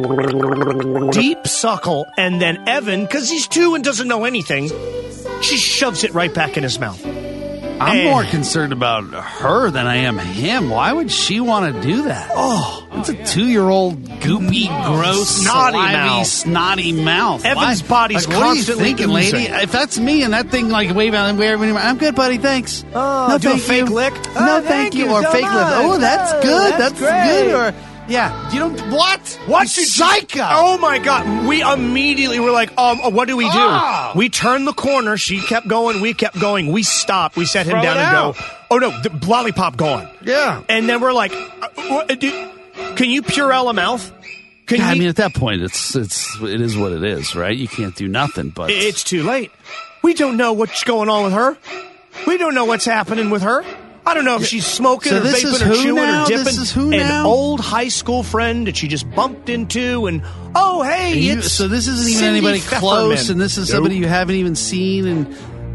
a deep suckle. And then Evan, because he's two and doesn't know anything, she shoves it right back in his mouth. I'm And- more concerned about her than I am him. Why would she want to do that? Oh, it's a two-year-old, goopy, gross, snotty slimy, mouth. snotty mouth. Evan's Why? body's like, what constantly are you thinking, lady? oozing. If that's me and that thing like wave out, I'm good, buddy. Thanks. Oh, no, do a thank fake you. lick? No, Oh, thank, thank you. you Or so fake lick. much. Oh, that's Oh, good. that's That's, great. good. Or yeah, you don't what? What? You psycho? Oh my God! We immediately were like, um, what do we do? Oh. We turned the corner. She kept going. We kept going. We stopped. We set him Throw down it and out. go. Oh no, the lollipop gone. Yeah. And then we're like, uh, what, do, can you Purell a mouth? Can Yeah, I you? mean, at that point, it's it's it is what it is, right? You can't do nothing. But It's too late. We don't know what's going on with her. We don't know what's happening with her. I don't know if she's smoking So or this vaping is or who chewing now? or dipping. This is who An now? old high school friend that she just bumped into, and oh hey, You- it's so this isn't even Cindy anybody Pfefferman. close, and this is somebody Nope. you haven't even seen. And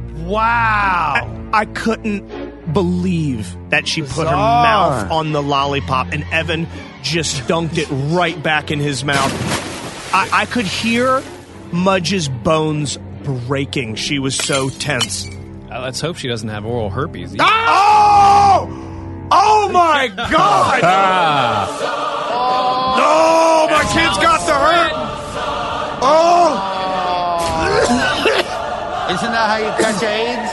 wow, I, I couldn't believe that she put her Bizarre. mouth on the lollipop, and Evan just dunked it right back in his mouth. I, I could hear Mudge's bones breaking. She was so tense. Uh, let's hope she doesn't have oral herpes. Oh! Oh my God! Oh, my kid's got the hurt. Oh! isn't that how you catch AIDS?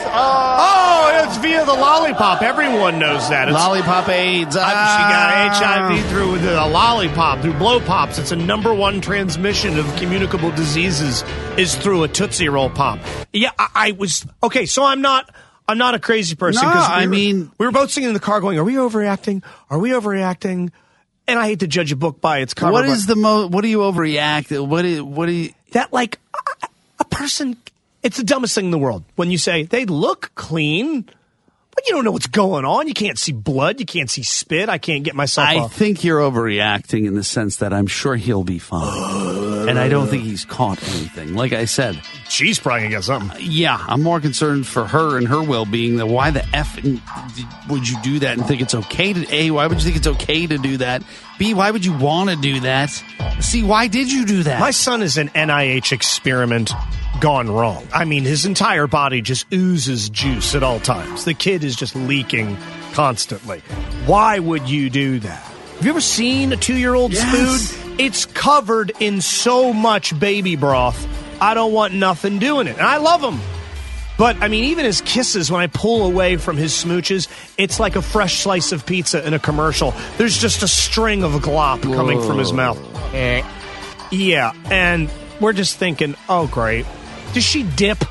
Oh, it's via the lollipop. Everyone knows that. It's, Lollipop AIDS. I- she got H I V through the lollipop, through blow pops. It's a number one transmission of communicable diseases is through a Tootsie Roll pop. Yeah, I, I was okay. So I'm not. I'm not a crazy person. No, 'cause we I were- mean- we were both sitting in the car, going, "Are we overreacting? Are we overreacting?" And I hate to judge a book by its cover. What but is the mo? What do you overreact? What do what do you? that? Like a, a person. It's the dumbest thing in the world when you say they look clean. But you don't know what's going on. You can't see blood. You can't see spit. I can't get myself I off. think you're overreacting in the sense that I'm sure he'll be fine, and I don't think he's caught anything. Like I said, She's probably gonna get something. yeah, I'm more concerned for her and her well-being than why the f would you do that and think it's okay to a? Why would you think it's okay to do that? B, why would you want to do that? C, why did you do that? My son is an N I H experiment gone wrong. I mean, his entire body just oozes juice at all times. The kid is just leaking constantly. Why would you do that? Have you ever seen a two-year-old's Yes. food? It's covered in so much baby broth. I don't want nothing doing it. And I love him. But, I mean, even his kisses, when I pull away from his smooches, it's like a fresh slice of pizza in a commercial. There's just a string of glop coming from his mouth. Eh. Yeah, and we're just thinking, oh, great. Does she dip?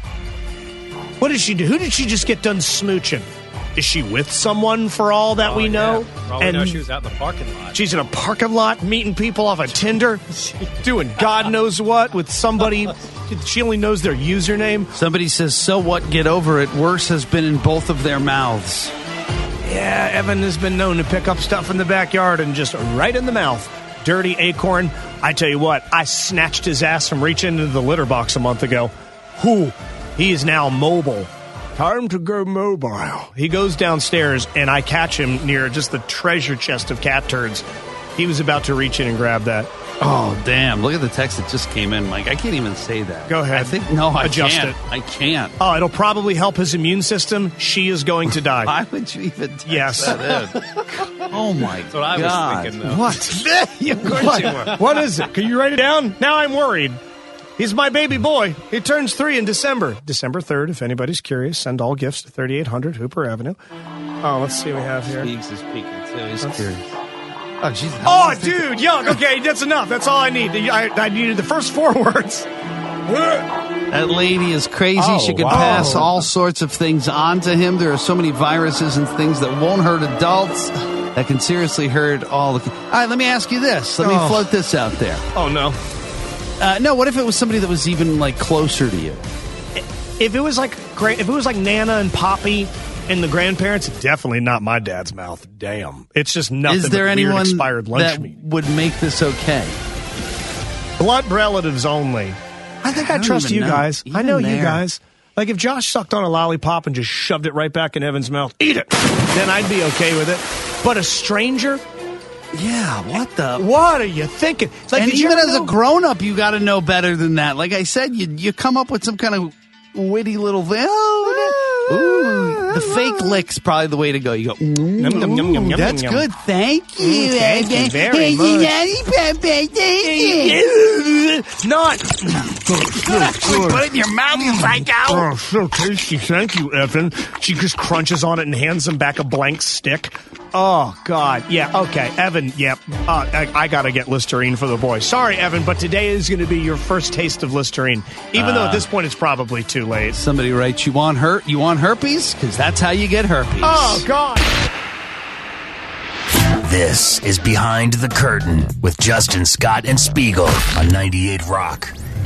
What does she do? Who did she just get done smooching? Is she with someone for all that we know? For all we know, she was out in the parking lot. She's in a parking lot meeting people off of Tinder, doing God knows what with somebody. She only knows their username. Somebody says, "So what? Get over it. Worse has been in both of their mouths." Yeah, Evan has been known to pick up stuff in the backyard and just right in the mouth. Dirty acorn. I tell you what, I snatched his ass from reaching into the litter box a month ago. Whew, he is now mobile. Time to go mobile. He goes downstairs, and I catch him near just the treasure chest of cat turds. He was about to reach in and grab that. Oh, damn. Look at the text that just came in, Mike. I can't even say that. Go ahead. I think, no, I Adjust can't. it. I can't. Oh, it'll probably help his immune system. She is going to die. Why would you even text Yes. that in? Oh, my That's what I God. was thinking, though. What? Of course what? you were. What is it? Can you write it down? Now I'm worried. He's my baby boy. He turns three in December. December third, if anybody's curious. Send all gifts to thirty-eight hundred Hooper Avenue. Oh, let's see what we have here. Speaks is speaking, too. He's curious. Oh, Jesus. Oh, dude, young. Okay, that's enough. That's all I need. I, I needed the first four words. That lady is crazy. Oh, she could wow. pass all sorts of things on to him. There are so many viruses and things that won't hurt adults that can seriously hurt all the... All right, let me ask you this. Let me Oh. float this out there. Oh, no. Uh, no, what if it was somebody that was even, like, closer to you? If it was like great, if it was like Nana and Poppy and the grandparents, definitely not my dad's mouth. Damn, it's just nothing. Is there but anyone weird expired lunch that meat? would make this okay? Blood relatives only. I think I, I don't trust even you know. guys. I Even know you there. guys. Like if Josh sucked on a lollipop and just shoved it right back in Evan's mouth, eat it, then I'd be okay with it. But a stranger, Yeah, what the... what are you thinking? It's like, and did you even ever as know- a grown-up, you got to know better than that. Like I said, you you come up with some kind of witty little thing. Oh, ooh, the fake lick's probably the way to go. You go, ooh, Yum, yum, yum, yum, yum, that's yum. good. Thank you. Mm, thank you very much. Not. Put it in your mouth, you psycho. Oh, so tasty. Thank you, Evan. She just crunches on it and hands him back a blank stick. Oh, God. Yeah, okay. Evan, yep. Uh, I, I got to get Listerine for the boy. Sorry, Evan, but today is going to be your first taste of Listerine. Even though at this point it's probably too late. Somebody writes, you want hurt? You want herpes? Because that's how you get herpes. Oh, God. This is Behind the Curtain with Justin Scott and Spiegel on ninety-eight Rock.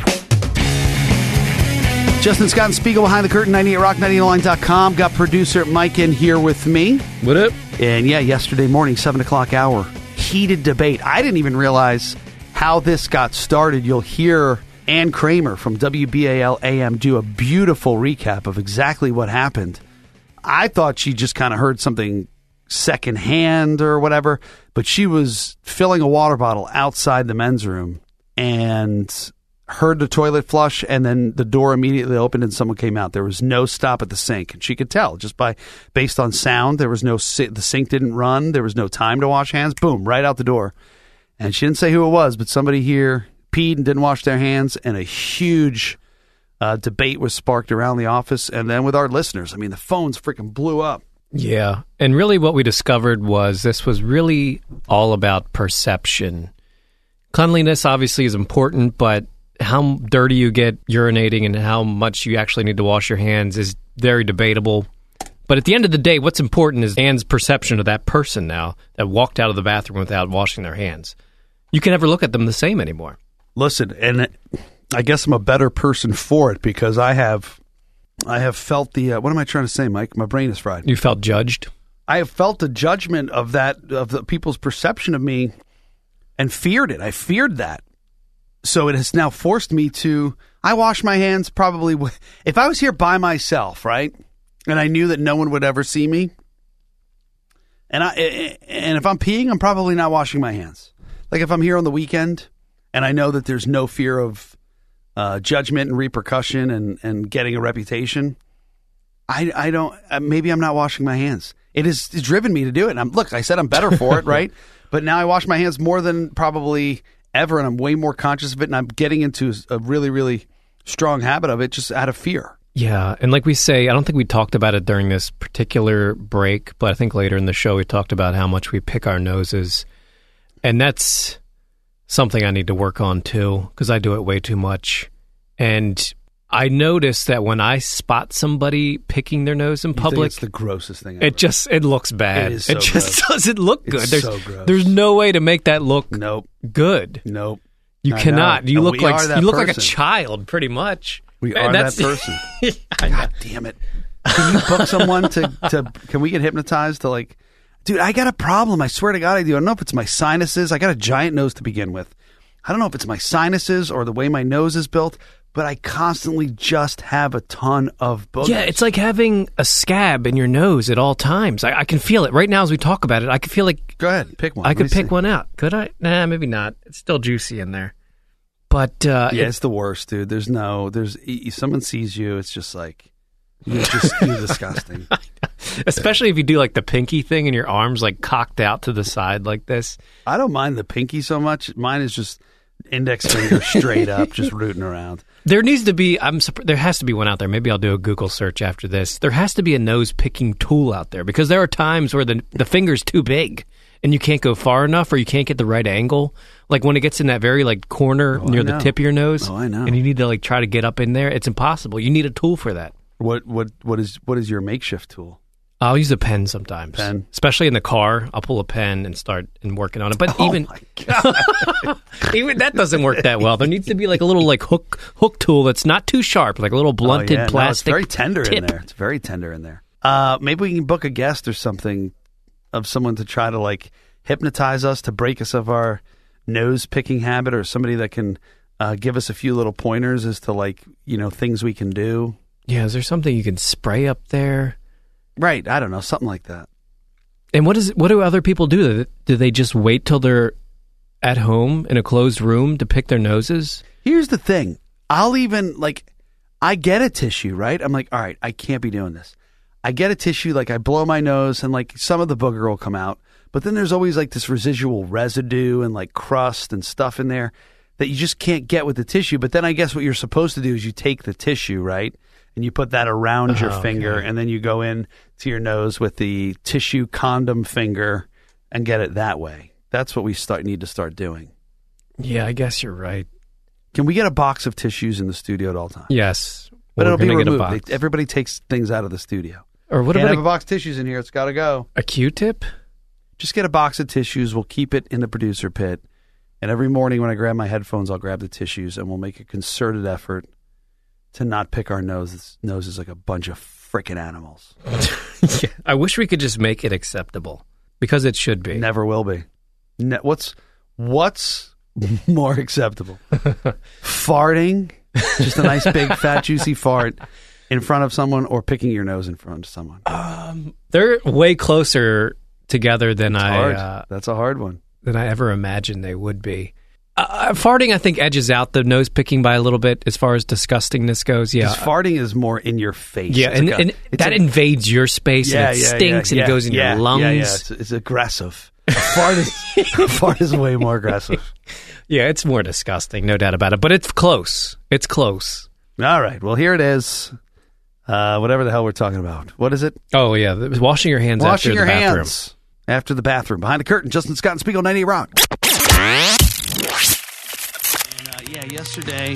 Justin Scott and Spiegel behind the curtain, ninety-eight rock ninety eight line dot com. Got producer Mike in here with me. What up? And yeah, yesterday morning, seven o'clock hour, heated debate. I didn't even realize how this got started. You'll hear Ann Kramer from W B A L A M do a beautiful recap of exactly what happened. I thought she just kind of heard something secondhand or whatever, but she was filling a water bottle outside the men's room and heard the toilet flush, and then the door immediately opened and someone came out. There was no stop at the sink, and she could tell just by based on sound. There was no si- the sink didn't run. There was no time to wash hands. Boom, right out the door. And she didn't say who it was, but somebody here peed and didn't wash their hands, and a huge uh, debate was sparked around the office, and then with our listeners. I mean, the phones freaking blew up. Yeah. And really what we discovered was this was really all about perception. Cleanliness obviously is important, but how dirty you get urinating and how much you actually need to wash your hands is very debatable. But at the end of the day, what's important is Ann's perception of that person now that walked out of the bathroom without washing their hands. You can never look at them the same anymore. Listen, and I guess I'm a better person for it because I have... I have felt the, uh, what am I trying to say, Mike? My brain is fried. You felt judged? I have felt the judgment of that, of the people's perception of me and feared it. I feared that. So it has now forced me to, I wash my hands probably, with, if I was here by myself, right? And I knew that no one would ever see me. And I, and if I'm peeing, I'm probably not washing my hands. Like if I'm here on the weekend and I know that there's no fear of, Uh, judgment and repercussion and, and getting a reputation, I, I don't, uh, maybe I'm not washing my hands. It has it's driven me to do it. And I'm, look, I said I'm better for it, right? But now I wash my hands more than probably ever, and I'm way more conscious of it, and I'm getting into a really, really strong habit of it just out of fear. Yeah, and like we say, I don't think we talked about it during this particular break, but I think later in the show we talked about how much we pick our noses. And that's something I need to work on too, because I do it way too much. And I notice that when I spot somebody picking their nose in You think public, it's the grossest thing ever. it just it looks bad. It is so it just gross. doesn't look good. It's there's, so gross. there's no way to make that look Nope. good. Nope. You I cannot. know. You And look we like are that you look like a person. child, pretty much. We And are that that's- person. I know. God damn it. Can you book someone to, to, can we get hypnotized to like, dude, I got a problem. I swear to God I do. I don't know if it's my sinuses. I got a giant nose to begin with. I don't know if it's my sinuses or the way my nose is built, but I constantly just have a ton of boogers. Yeah, it's like having a scab in your nose at all times. I, I can feel it right now as we talk about it. I can feel like Go ahead, pick one. I Let could me pick see. one out. Could I? Nah, maybe not. It's still juicy in there. But uh, Yeah, it- it's the worst, dude. There's no, there's, if someone sees you, it's just like, you're just, you're disgusting. especially if you do like the pinky thing and your arms like cocked out to the side like this. I don't mind the pinky so much. Mine is just index finger straight up, just rooting around. There needs to be, I'm there has to be one out there. Maybe I'll do a Google search after this. There has to be a nose picking tool out there because there are times where the the finger's too big and you can't go far enough or you can't get the right angle. Like when it gets in that very like corner Oh, near I the know. tip of your nose. Oh, I know. And you need to like try to get up in there. It's impossible. You need a tool for that. What what what is what is your makeshift tool? I'll use a pen sometimes, Pen? especially in the car. I'll pull a pen and start and working on it. But Oh even my God. even that doesn't work that well. There needs to be like a little like hook hook tool that's not too sharp, like a little blunted Oh, yeah. No, plastic. it's very tender tip. in there. It's very tender in there. Uh, maybe we can book a guest or something of someone to try to like hypnotize us to break us of our nose picking habit, or somebody that can uh, give us a few little pointers as to like you know things we can do. Yeah, is there something you can spray up there? Right. I don't know. Something like that. And what is what do other people do? Do they just wait till they're at home in a closed room to pick their noses? Here's the thing. I'll even like, I get a tissue, right? I'm like, all right, I can't be doing this. I get a tissue, like I blow my nose and like some of the booger will come out. But then there's always like this residual residue and like crust and stuff in there that you just can't get with the tissue. But then I guess what you're supposed to do is you take the tissue, right? And you put that around your Oh, finger, okay. and then you go in to your nose with the tissue condom finger and get it that way. That's what we start need to start doing. Yeah, I guess you're right. Can we get a box of tissues in the studio at all times? Yes. But We're it'll be gonna get a removed. box. They- everybody takes things out of the studio. Or what Can't about have a, a box of tissues in here. It's got to go. a Q-tip? Just get a box of tissues. We'll keep it in the producer pit. And every morning when I grab my headphones, I'll grab the tissues, and we'll make a concerted effort to not pick our noses, noses like a bunch of frickin' animals. Yeah. I wish we could just make it acceptable because it should be. Never will be. Ne- what's what's more acceptable? Farting, just a nice big fat juicy fart in front of someone, or picking your nose in front of someone. Um, they're way closer together than It's I hard. uh, That's a hard one. than I ever imagined they would be. Uh, farting, I think, edges out the nose picking by a little bit as far as disgustingness goes. Yeah, Because farting is more in your face. yeah, It's and, like a- and it's that a- invades your space yeah, and it yeah, stinks yeah, and yeah, it goes in yeah, your lungs. Yeah, yeah, it's, it's aggressive. A fart is a fart is way more aggressive. Yeah, it's more disgusting, no doubt about it. But it's close. It's close. All right, well here it is. Uh, whatever the hell we're talking about. What is it? Oh yeah, the- washing your hands Washing after your the bathroom. hands after the bathroom. Behind the curtain, Justin Scott and Spiegel, ninety Rock. And, uh, yeah, yesterday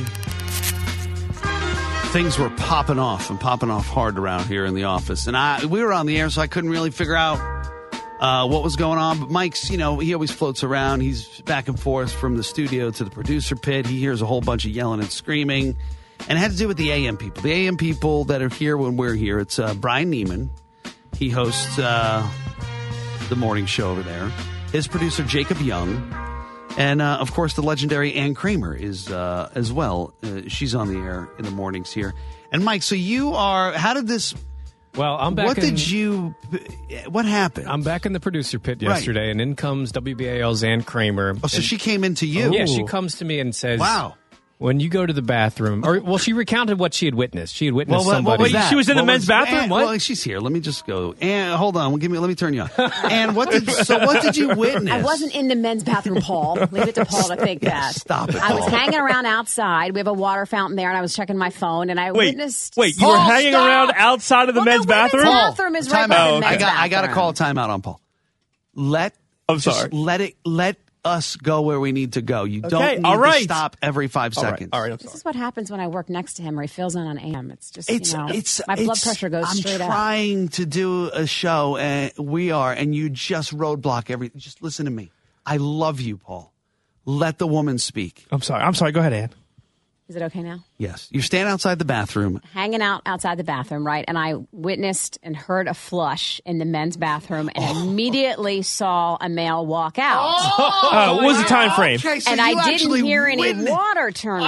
things were popping off and popping off hard around here in the office, and I we were on the air, so I couldn't really figure out uh, what was going on. But Mike's, you know, he always floats around. He's back and forth from the studio to the producer pit. He hears a whole bunch of yelling and screaming, and it had to do with the A M people. The A M people that are here when we're here. It's uh, Brian Neiman. He hosts uh, the morning show over there. His producer, Jacob Young. And, uh, of course, the legendary Ann Kramer is uh, as well. Uh, she's on the air in the mornings here. And, Mike, so you are – how did this – Well, I'm back what in, did you – what happened? I'm back in the producer pit Right. yesterday, and in comes W B A L's Ann Kramer. Oh, so And- she came into you. Yeah, she comes to me and says, Wow. when you go to the bathroom, or well, she recounted what she had witnessed. She had witnessed what- somebody. what was Wait, that? she was in the What men's bathroom? Ann- What? Well, she's here. Let me just go. And hold on. Give me. Let me turn you on. And what did? So what did you witness? I wasn't in the men's bathroom, Paul. Leave it to Paul to think that. Stop it, I was Paul. hanging around outside. We have a water fountain there, and I was checking my phone, and I Wait, witnessed. wait, you were Paul, hanging stop! around outside of the Well, men's the women's bathroom? bathroom is right Time by out. the I men's got. I got to bathroom. call a timeout on Paul. Let. I'm just sorry. Let it. Let us go where we need to go. You Okay, don't need all right. to stop every five All right, seconds. all right, I'm This sorry. is what happens when I work next to him, or he fills in on A M. It's just, It's you know, it's my blood it's- pressure goes I'm straight up. trying to do a show, and we are, and you just roadblock everything. Just listen to me. I love you, Paul. Let the woman speak. I'm sorry. I'm sorry. Go ahead, Ann. Is it okay now? Yes, you're standing outside the bathroom. Hanging out outside the bathroom, right? And I witnessed and heard a flush in the men's bathroom, and immediately saw a male walk out. Uh, what was the time frame? Okay, so and you I didn't actually hear any witnessed- water turn on.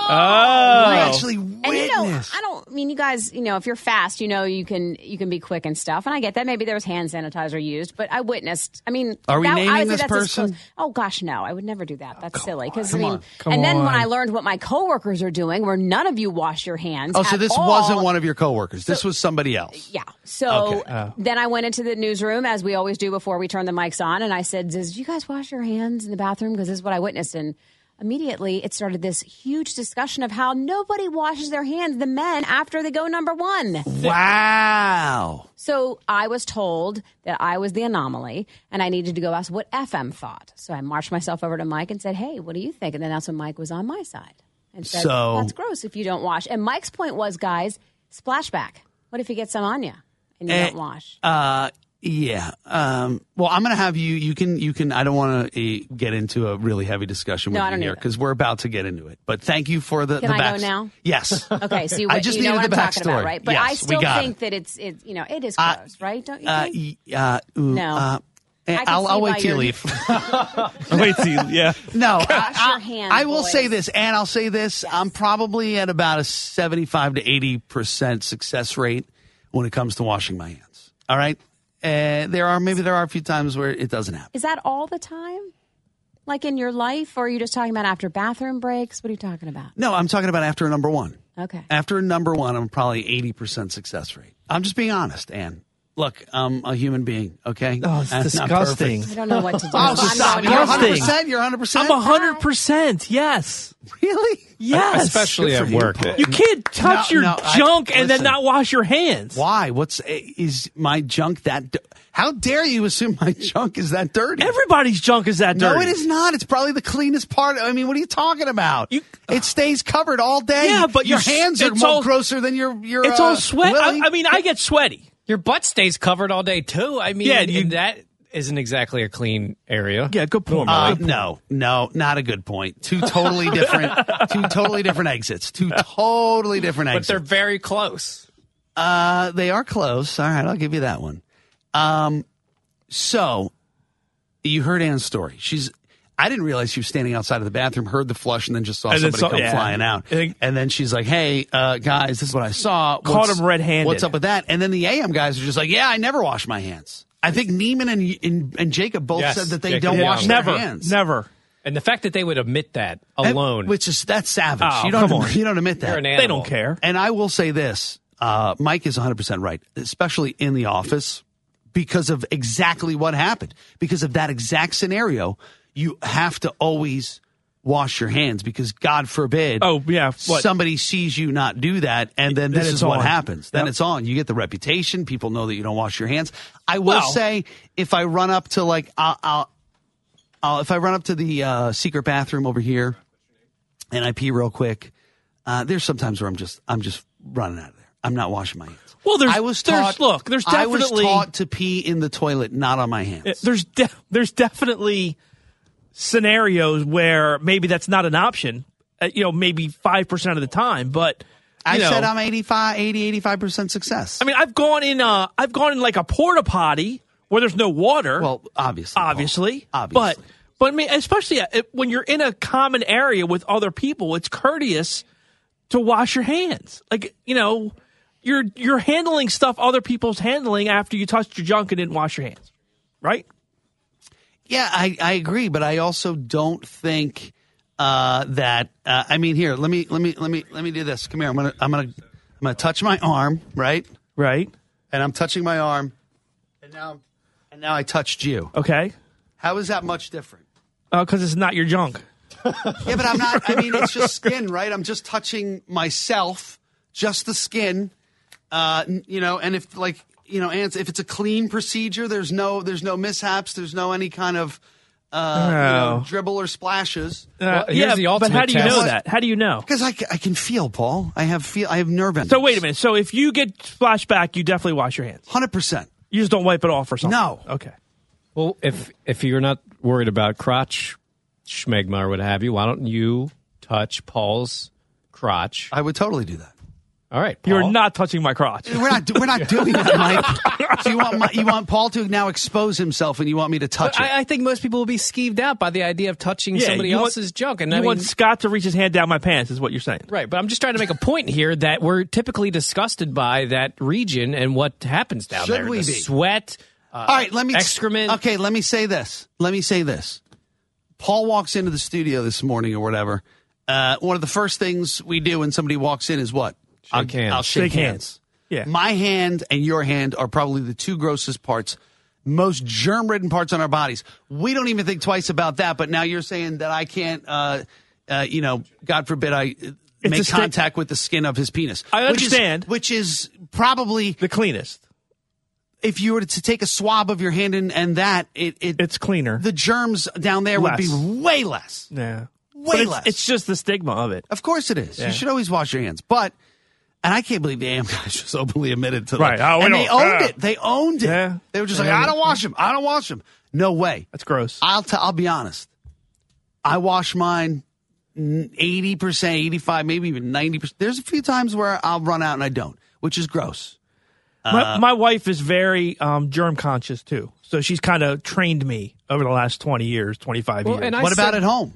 Oh. You actually And you know, witnessed. I don't I mean you guys, you know, if you're fast, you know, you can you can be quick and stuff. And I get that. Maybe there was hand sanitizer used, but I witnessed. I mean, Are we that, naming I would say this that's as person? close- Oh gosh, no, I would never do that. That's silly. Because I Come mean, on. Come and then when on. I learned what my coworkers are doing, where none of you wash your hands. Oh, so at this all, wasn't one of your coworkers. This was somebody else. Yeah. So Okay. Oh. then I went into the newsroom, as we always do before we turn the mics on, and I said, "Did you guys wash your hands in the bathroom? Because this is what I witnessed." And immediately it started this huge discussion of how nobody washes their hands, the men, after they go number one. Wow. So I was told that I was the anomaly and I needed to go ask what F M thought. So I marched myself over to Mike and said, hey, what do you think? And then that's when Mike was on my side and said, So- that's gross if you don't wash. And Mike's point was, guys, splashback. What if you get some on you and you Eh, don't wash? Uh, yeah. Um, well, I'm going to have you. You can. You can. I don't want to uh, get into a really heavy discussion No, with I you don't here need it. because we're about to get into it. But thank you for the. Can the I go back- now? Yes. Okay, so you, I just you know needed what I'm the talking about, backstory. right? But Yes, I we still got think it. that it's, it's, you know, it is Uh, gross, right? Don't you Uh, think? y- uh, ooh, No. Uh, eh, I can I'll, see I'll by wait till you your- leave. Wait till you, yeah. No, Wash I, your hands, I will boys. say this, and I'll say this: I'm probably at about a seventy-five to eighty percent success rate when it comes to washing my hands. All right, uh, there are maybe there are a few times where it doesn't happen. Is that all the time? Like in your life? Or are you just talking about after bathroom breaks? What are you talking about? No, I'm talking about after a number one. Okay. After a number one, I'm probably eighty percent success rate. I'm just being honest, Ann. Look, I'm a human being, okay? Oh, it's I'm not disgusting. perfect. I don't know what to do. Oh, I'm stop. going You're home. one hundred percent? You're one hundred percent? I'm one hundred percent. Yes. Really? Yes. Especially Good at for you, work. Paul. You can't touch No, your no, I- junk and then listen. not wash your hands. Why? What's is my junk that? di- How dare you assume my junk is that dirty? Everybody's junk is that dirty. No, it is not. It's probably the cleanest part. I mean, what are you talking about? You- it stays covered all day. Yeah, but your you- hands are it's more all- grosser than your your. It's uh, all sweat. I, willy. I mean, I get sweaty. Your butt stays covered all day too. I mean, Yeah, and you- that isn't exactly a clean area. Yeah, good point. Uh, no, no, not a good point. Two totally different, two totally different exits. Two totally different But exits. they're very close. Uh, they are close. All right, I'll give you that one. Um, so you heard Ann's story. She's. I didn't realize she was standing outside of the bathroom, heard the flush, and then just saw And then somebody saw- come yeah. flying out. I think- And then she's like, "Hey, uh, guys, this is what I saw." Caught What's- him red-handed. What's up with that? And then the A M guys are just like, "Yeah, I never wash my hands." I think Neiman and and, and Jacob both Yes, said that they Jacob don't and wash Young. their Never. hands. Never. And the fact that they would admit that And- alone. which is that's savage. Oh, you don't come on. you don't admit that. You're an They animal. don't care. And I will say this, uh, Mike is one hundred percent right, especially in the office, because of exactly what happened. Because of that exact scenario, you have to always wash your hands because God forbid Oh, yeah. What? somebody sees you not do that, and then Then this it's is what on. happens. Then Yep. it's on. You get the reputation. People know that you don't wash your hands. I will Well- say, if I run up to like, I'll, I'll, I'll if I run up to the uh, secret bathroom over here, and I pee real quick, uh, there's sometimes where I'm just, I'm just running out of there. I'm not washing my hands. Well, there's- I was there's- taught. look, there's I was definitely- taught to pee in the toilet, not on my hands. There's de- there's definitely scenarios where maybe that's not an option. Uh, you know, maybe five percent of the time, but you I know, said I'm eighty-five, eighty, eighty-five percent success. I mean, I've gone in. Uh, I've gone in like a porta potty where there's no water. well, obviously, Paul. obviously, obviously. but but I mean, especially uh, when you're in a common area with other people, it's courteous to wash your hands. Like you know, you're you're handling stuff other people's handling after you touched your junk and didn't wash your hands, right? Yeah, I, I agree, but I also don't think uh, that. Uh, I mean, here, let me let me let me let me do this. Come here. I'm gonna I'm gonna I'm gonna touch my arm, right? Right. And I'm touching my arm, and now and now I touched you. Okay. How is that much different? Because it's not your junk. Yeah, but I'm not. I mean, it's just skin, right? I'm just touching myself, just the skin. Uh, n- you know, and if like. You know, and if it's a clean procedure, there's no there's no mishaps, there's no any kind of uh, you know, No. dribble or splashes. Uh, here's yeah, the but ultimate how do you test. know that? How do you know? Because I, c- I can feel, Paul. I have feel. I have nerve endings. So wait a minute. So if you get splashback, you definitely wash your hands. Hundred percent. You just don't wipe it off or something. No. Okay. Well, if if you're not worried about crotch schmegma or what have you, why don't you touch Paul's crotch? I would totally do that. All right, Paul. You're not touching my crotch. We're not. do- We're not doing that, Mike. So you want my, you want Paul to now expose himself, and you want me to touch But it? I, I think most people will be skeeved out by the idea of touching Yeah, somebody you want- else's junk. And you I mean, want Scott to reach his hand down my pants, is what you're saying. right, but I'm just trying to make a point here that we're typically disgusted by that region and what happens down Should there. we the be? Sweat, uh, All right. Let me excrement. Okay. Let me say this. Let me say this. Paul walks into the studio this morning or whatever. Uh, one of the first things we do when somebody walks in is what? Shake I'll, hands. I'll shake, Shake hands. hands. Yeah. My hand and your hand are probably the two grossest parts, most germ-ridden parts on our bodies. We don't even think twice about that, but now you're saying that I can't uh, uh, you know, God forbid I uh, make a sti- contact with the skin of his penis. I understand. Which is, which is probably the cleanest. If you were to take a swab of your hand and, and that, it, it it's cleaner. The germs down there Less. would be way less. Yeah. Way But it's, less. it's just the stigma of it. Of course it is. Yeah. You should always wash your hands. But, and I can't believe the A M guys just openly admitted to Right. Like, Oh, we and they don't- owned uh, it. They owned it. Yeah. They were just Yeah. like, I don't wash them. I don't wash them. No way. That's gross. I'll t- I'll be honest. I wash mine eighty percent, eighty-five, maybe even ninety percent. There's a few times where I'll run out and I don't, which is gross. My, my wife is very um, germ conscious too, so she's kind of trained me over the last twenty years, twenty-five Well, years. and I What about said- at home?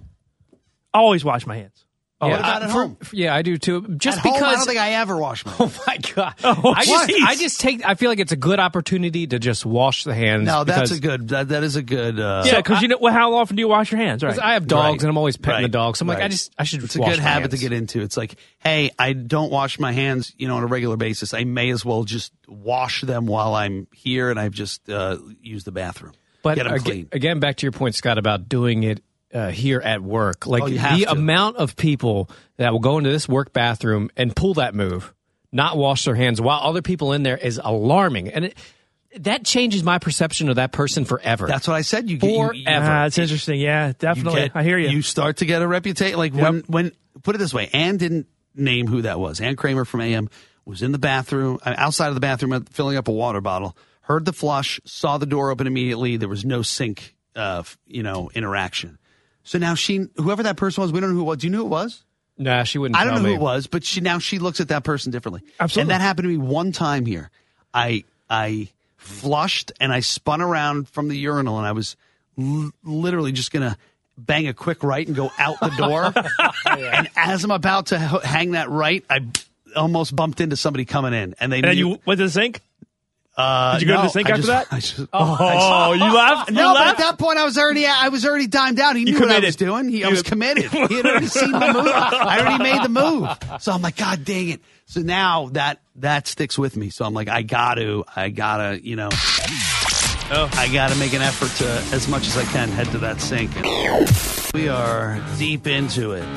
I always wash my hands. Oh, yeah, what about I- at for- home? Yeah, I do too. Just At home, because I don't think I ever wash mine. Oh my god! Oh, I just, jeez. I just take. I feel like it's a good opportunity to just wash the hands. No, that's because- a good. That, that is a good. Uh, yeah, because you know, well, how often do you wash your hands? Right. because I have dogs Right. and I'm always petting Right. the dog. So I'm like, Right. I just, I should. It's a wash good my habit to hands. get into. It's like, hey, I don't wash my hands, you know, on a regular basis. I may as well just wash them while I'm here, and I've just uh, used the bathroom. But Get them aga- clean. again, back to your point, Scott, about doing it uh, here at work. Like Oh, you have the to. amount of people that will go into this work bathroom and pull that move, not wash their hands while other people in there is alarming, and it, that changes my perception of that person forever. That's what I said. You get you, you, Forever. Ah, it's interesting. Yeah, you definitely. get- I hear you. You start to get a reputation. Like when when put it this way, Ann didn't name who that was. Ann Kramer from A M was in the bathroom, uh, outside of the bathroom, filling up a water bottle. Heard the flush, saw the door open immediately. There was no sink, uh, f- you know, interaction. So now she, whoever that person was, we don't know who it was. Do you know who it was? Nah, she wouldn't. I don't tell know me. who it was, but she now she looks at that person differently. Absolutely. And that happened to me one time here. I I flushed and I spun around from the urinal and I was l- literally just gonna bang a quick right and go out the door. And as I'm about to h- hang that right, I almost bumped into somebody coming in, and they and then knew. you went to the sink? Uh, Did you go to no, the sink I after just- that? I just- Oh, you left? You No, but left? at that point I was already I was already dimed out. He knew what I committed. was doing. He, I You- was committed. He had already seen the move. I already made the move. So I'm like, God dang it. So now that that sticks with me. So I'm like, I got to, I gotta, you know, Oh. I gotta make an effort to, as much as I can, head to that sink. We are deep into it.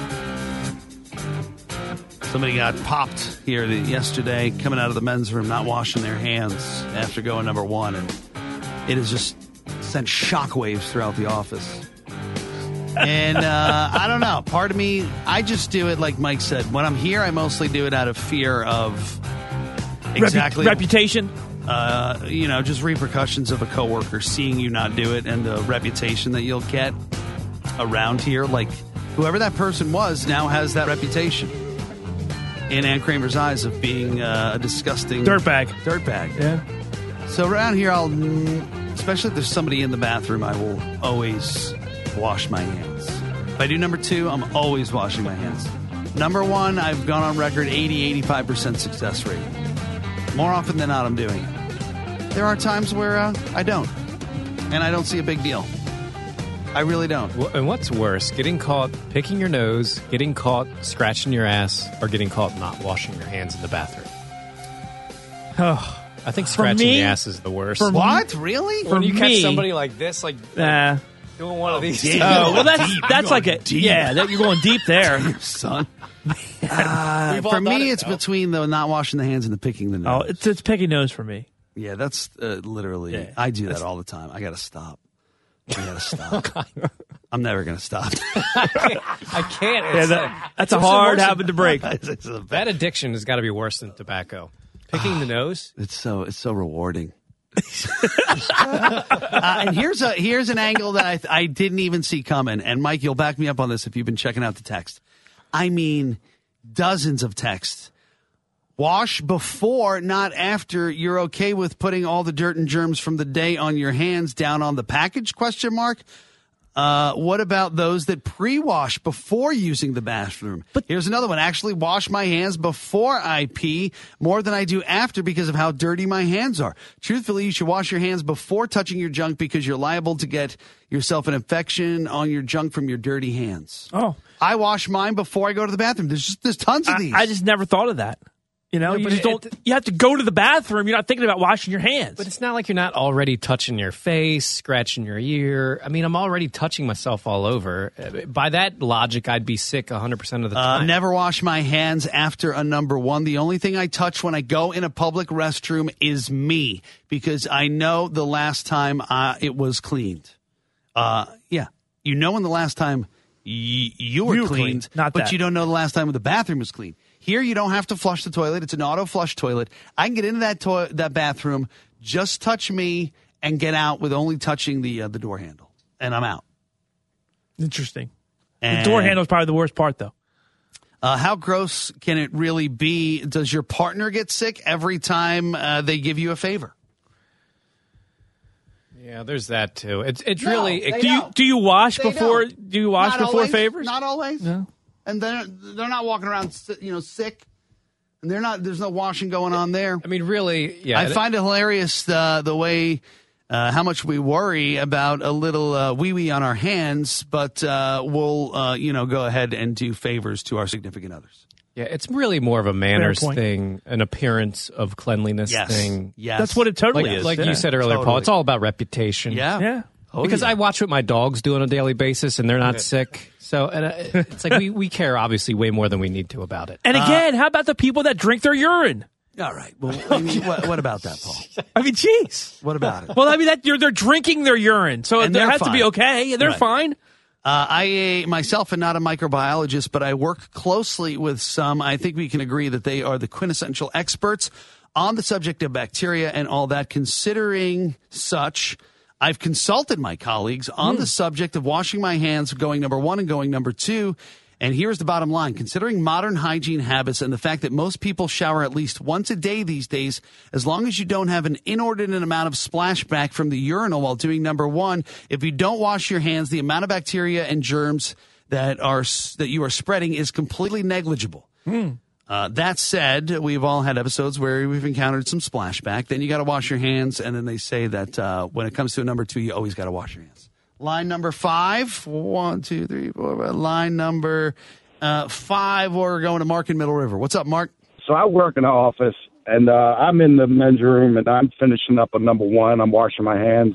Somebody got popped here the, yesterday, coming out of the men's room, not washing their hands after going number one, and it has just sent shockwaves throughout the office. And uh, I don't know. Part of me, I just do it like Mike said. When I'm here, I mostly do it out of fear of exactly Repu- reputation. uh, you know, just repercussions of a coworker seeing you not do it, and the reputation that you'll get around here. Like whoever that person was now has that reputation in Ann Kramer's eyes of being uh, a disgusting Dirtbag. Dirtbag. Yeah. So around here, I'll, especially if there's somebody in the bathroom, I will always wash my hands. If I do number two, I'm always washing my hands. Number one, I've gone on record eighty, eighty-five percent success rate. More often than not, I'm doing it. There are times where uh, I don't, and I don't see a big deal. I really don't. Wh- And what's worse, getting caught picking your nose, getting caught scratching your ass, or getting caught not washing your hands in the bathroom? Oh, I think For scratching me- the ass is the worst. for What? Really? when for you catch me- somebody like this, like nah. doing one of these. yeah. Oh, well, that's Deep. that's You're like a going deep. yeah. That, you're going deep there. Son. We've Uh, all for done me, it, it's though. between the not washing the hands and the picking the Oh, nose. it's it's picking nose for me. Yeah, that's uh, literally. Yeah. I do that all the time. I got to stop. I got to stop. I'm never going to stop. I can't. Yeah, It's that, like- that's a it's hard worse habit to break. It's, it's a- That addiction has got to be worse than tobacco. Picking the nose. it's so it's so rewarding. uh, and here's a here's an angle that I I didn't even see coming. And Mike, you'll back me up on this if you've been checking out the text. I mean, dozens of texts. Wash before, not after. You're okay with putting all the dirt and germs from the day on your hands down on the package? Question mark. Uh, what about those that pre-wash before using the bathroom? But here's another one. Actually wash my hands before I pee more than I do after because of how dirty my hands are. Truthfully, you should wash your hands before touching your junk because you're liable to get yourself an infection on your junk from your dirty hands. Oh, I wash mine before I go to the bathroom. There's just, there's tons of I, these. I just never thought of that. You know, Yeah, you but just it- don't. You have to go to the bathroom. You're not thinking about washing your hands. But it's not like you're not already touching your face, scratching your ear. I mean, I'm already touching myself all over. Uh, By that logic, I'd be sick one hundred percent of the Uh, time. never wash my hands after a number one. The only thing I touch when I go in a public restroom is me, because I know the last time uh, it was cleaned. Uh, yeah. You know when the last time y- you were You were cleaned, clean, not but that. you don't know the last time the bathroom was clean. Here, you don't have to flush the toilet. It's an auto flush toilet. I can get into that toi- that bathroom, just touch me, and get out with only touching the uh, the door handle, and I'm out. Interesting. And, the door handle is probably the worst part, though. Uh, how gross can it really be? Does your partner get sick every time uh, they give you a favor? Yeah, there's that too. It's it's No, really. they It, Do you don't. do you wash They before? don't. Do you wash Not before always. favors? Not always. No. And they're they're not walking around, si- you know, sick. And they're not. There's no washing going on there. I mean, really, yeah. I find it hilarious uh, the way uh, how much we worry about a little uh, wee wee on our hands, but uh, we'll uh, you know go ahead and do favors to our significant others. Yeah, it's really more of a manners point. thing, an appearance of cleanliness Yes. thing. Yes. That's what it totally Like, is. like yeah. you said earlier, Paul, Totally. it's all about reputation. Yeah. Yeah. Oh, because yeah. I watch what my dogs do on a daily basis, and they're not sick. So and uh, it's like we, we care, obviously, way more than we need to about it. And again, how about the people that drink their urine? All right. Well, I mean, what, what about that, Paul? I mean, jeez. What about it? Well, I mean, that you're, they're drinking their urine, so And it they're has to be fine. okay. They're Right. fine. Uh, I uh, myself am not a microbiologist, but I work closely with some. I think we can agree that they are the quintessential experts on the subject of bacteria and all that. Considering such, I've consulted my colleagues on the subject of washing my hands, going number one and going number two. And here's the bottom line. Considering modern hygiene habits and the fact that most people shower at least once a day these days, as long as you don't have an inordinate amount of splashback from the urinal while doing number one, if you don't wash your hands, the amount of bacteria and germs that are that you are spreading is completely negligible. Uh, that said, we've all had episodes where we've encountered some splashback. Then you got to wash your hands, and then they say that uh, when it comes to a number two, you always got to wash your hands. Line number five. One, two, three, four. Five. Line number uh, five. We're going to Mark in Middle River. What's up, Mark? So I work in the office, and uh, I'm in the men's room, and I'm finishing up a number one. I'm washing my hands,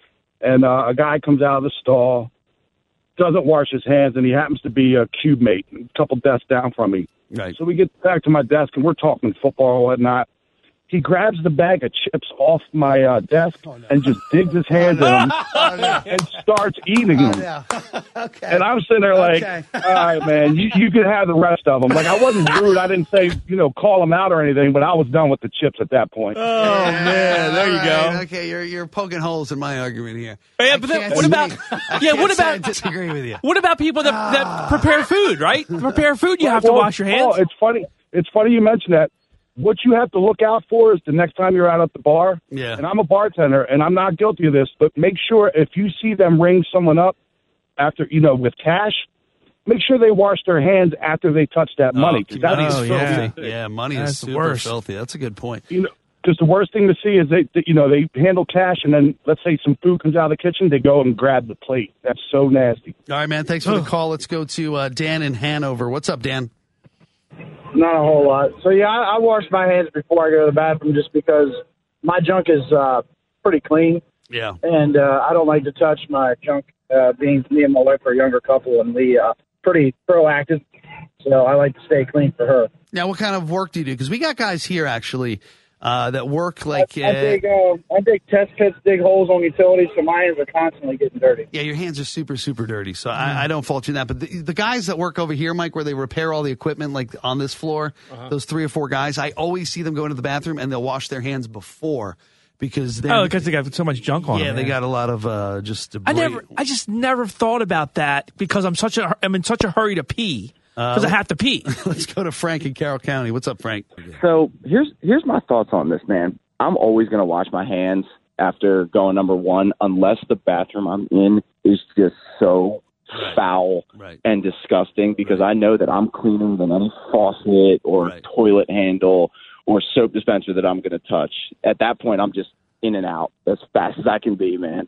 and uh, a guy comes out of the stall, doesn't wash his hands, and he happens to be a cube mate, a couple desks down from me. Right. So we get back to my desk, and we're talking football and whatnot. He grabs the bag of chips off my uh, desk and just digs his hands in them and starts eating them. Okay. And I'm sitting there like, Okay. all right, man, you, you can have the rest of them. Like, I wasn't rude. I didn't say, you know, call him out or anything, but I was done with the chips at that point. Oh, man. There you All right, go. Okay, you're you're poking holes in my argument here. Yeah, I but then can't what say- about- I yeah, can't what say I about- disagree with you? What about people that, that prepare food, right? To prepare food, you have to Well, wash your hands. Paul, it's funny. It's funny you mention that. What you have to look out for is the next time you're out at the bar. Yeah. And I'm a bartender, and I'm not guilty of this, but make sure if you see them ring someone up after, you know, with cash, make sure they wash their hands after they touch that money. 'Cause that money is is yeah. filthy. Yeah, money That's is the super worst. filthy. That's a good point. You know, because the worst thing to see is they, they, you know, they handle cash, and then let's say some food comes out of the kitchen, they go and grab the plate. That's so nasty. All right, man. Thanks for the call. Let's go to uh, Dan in Hanover. What's up, Dan? Not a whole lot. So, yeah, I, I wash my hands before I go to the bathroom just because my junk is uh, pretty clean. Yeah. And uh, I don't like to touch my junk, uh, being me and my wife are a younger couple, and we uh, pretty proactive. So I like to stay clean for her. Now, what kind of work do you do? Because we got guys here, actually, uh, that work like... I, Uh, I, dig, uh, I dig test pits, dig holes on utilities, so my hands are constantly getting dirty. yeah, your hands are super, super dirty, so I, I don't fault you in that. But the, the guys that work over here, Mike, where they repair all the equipment, like on this floor, those three or four guys, I always see them go into the bathroom and they'll wash their hands before because then... Oh, because they got so much junk on yeah, them. they got a lot of uh, just debris. I never, I just never thought about that because I'm such a, I'm in such a hurry to pee because Uh, I have to pee. Let's go to Frank in Carroll County. What's up, Frank? So here's here's my thoughts on this, man. I'm always going to wash my hands after going number one, unless the bathroom I'm in is just so Right. foul Right. and disgusting, because I know that I'm cleaner than any faucet or Right. toilet handle or soap dispenser that I'm going to touch. At that point, I'm just in and out as fast as I can be, man.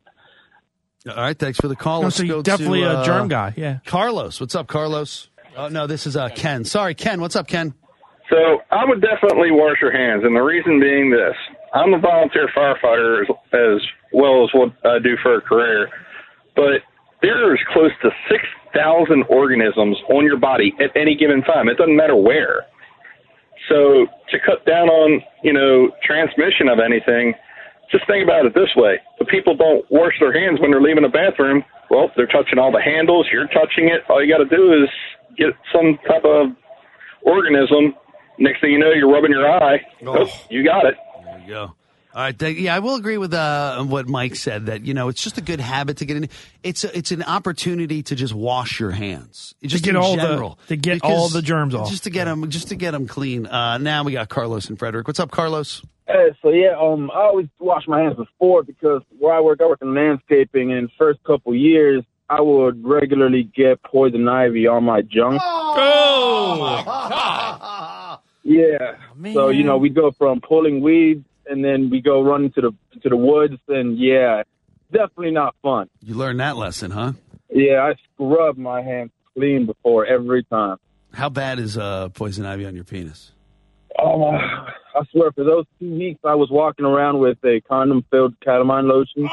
All right, thanks for the call. No, Let's so go you're definitely to, a uh, germ guy. Yeah. Carlos. What's up, Carlos? Oh, no, this is uh, Ken. Sorry, Ken. What's up, Ken? So I would definitely wash your hands, and the reason being this. I'm a volunteer firefighter as, as well as what I do for a career, but there's close to six thousand organisms on your body at any given time. It doesn't matter where. So to cut down on, you know, transmission of anything, just think about it this way. If people don't wash their hands when they're leaving a bathroom, well, they're touching all the handles, you're touching it. All you got to do is get some type of organism. Next thing you know, you're rubbing your eye. Oh, oh you got it. There you go. All right, th- yeah, I will agree with uh, what Mike said, that, you know, it's just a good habit to get in. It's a, it's an opportunity to just wash your hands, just to get in all general, the to get all the germs off, just to get them, just to get them clean. Uh, now we got Carlos and Frederick. What's up, Carlos? Hey, so yeah, um, I always wash my hands before because where I work, I work in landscaping, and the first couple years, I would regularly get poison ivy on my junk. Oh, yeah. Oh, so you know, we go from pulling weeds, and then we go running to the to the woods, and yeah, definitely not fun. You learned that lesson, huh? Yeah, I scrub my hands clean before every time. How bad is uh, poison ivy on your penis? Oh, I swear, for those two weeks, I was walking around with a condom-filled catamine lotion.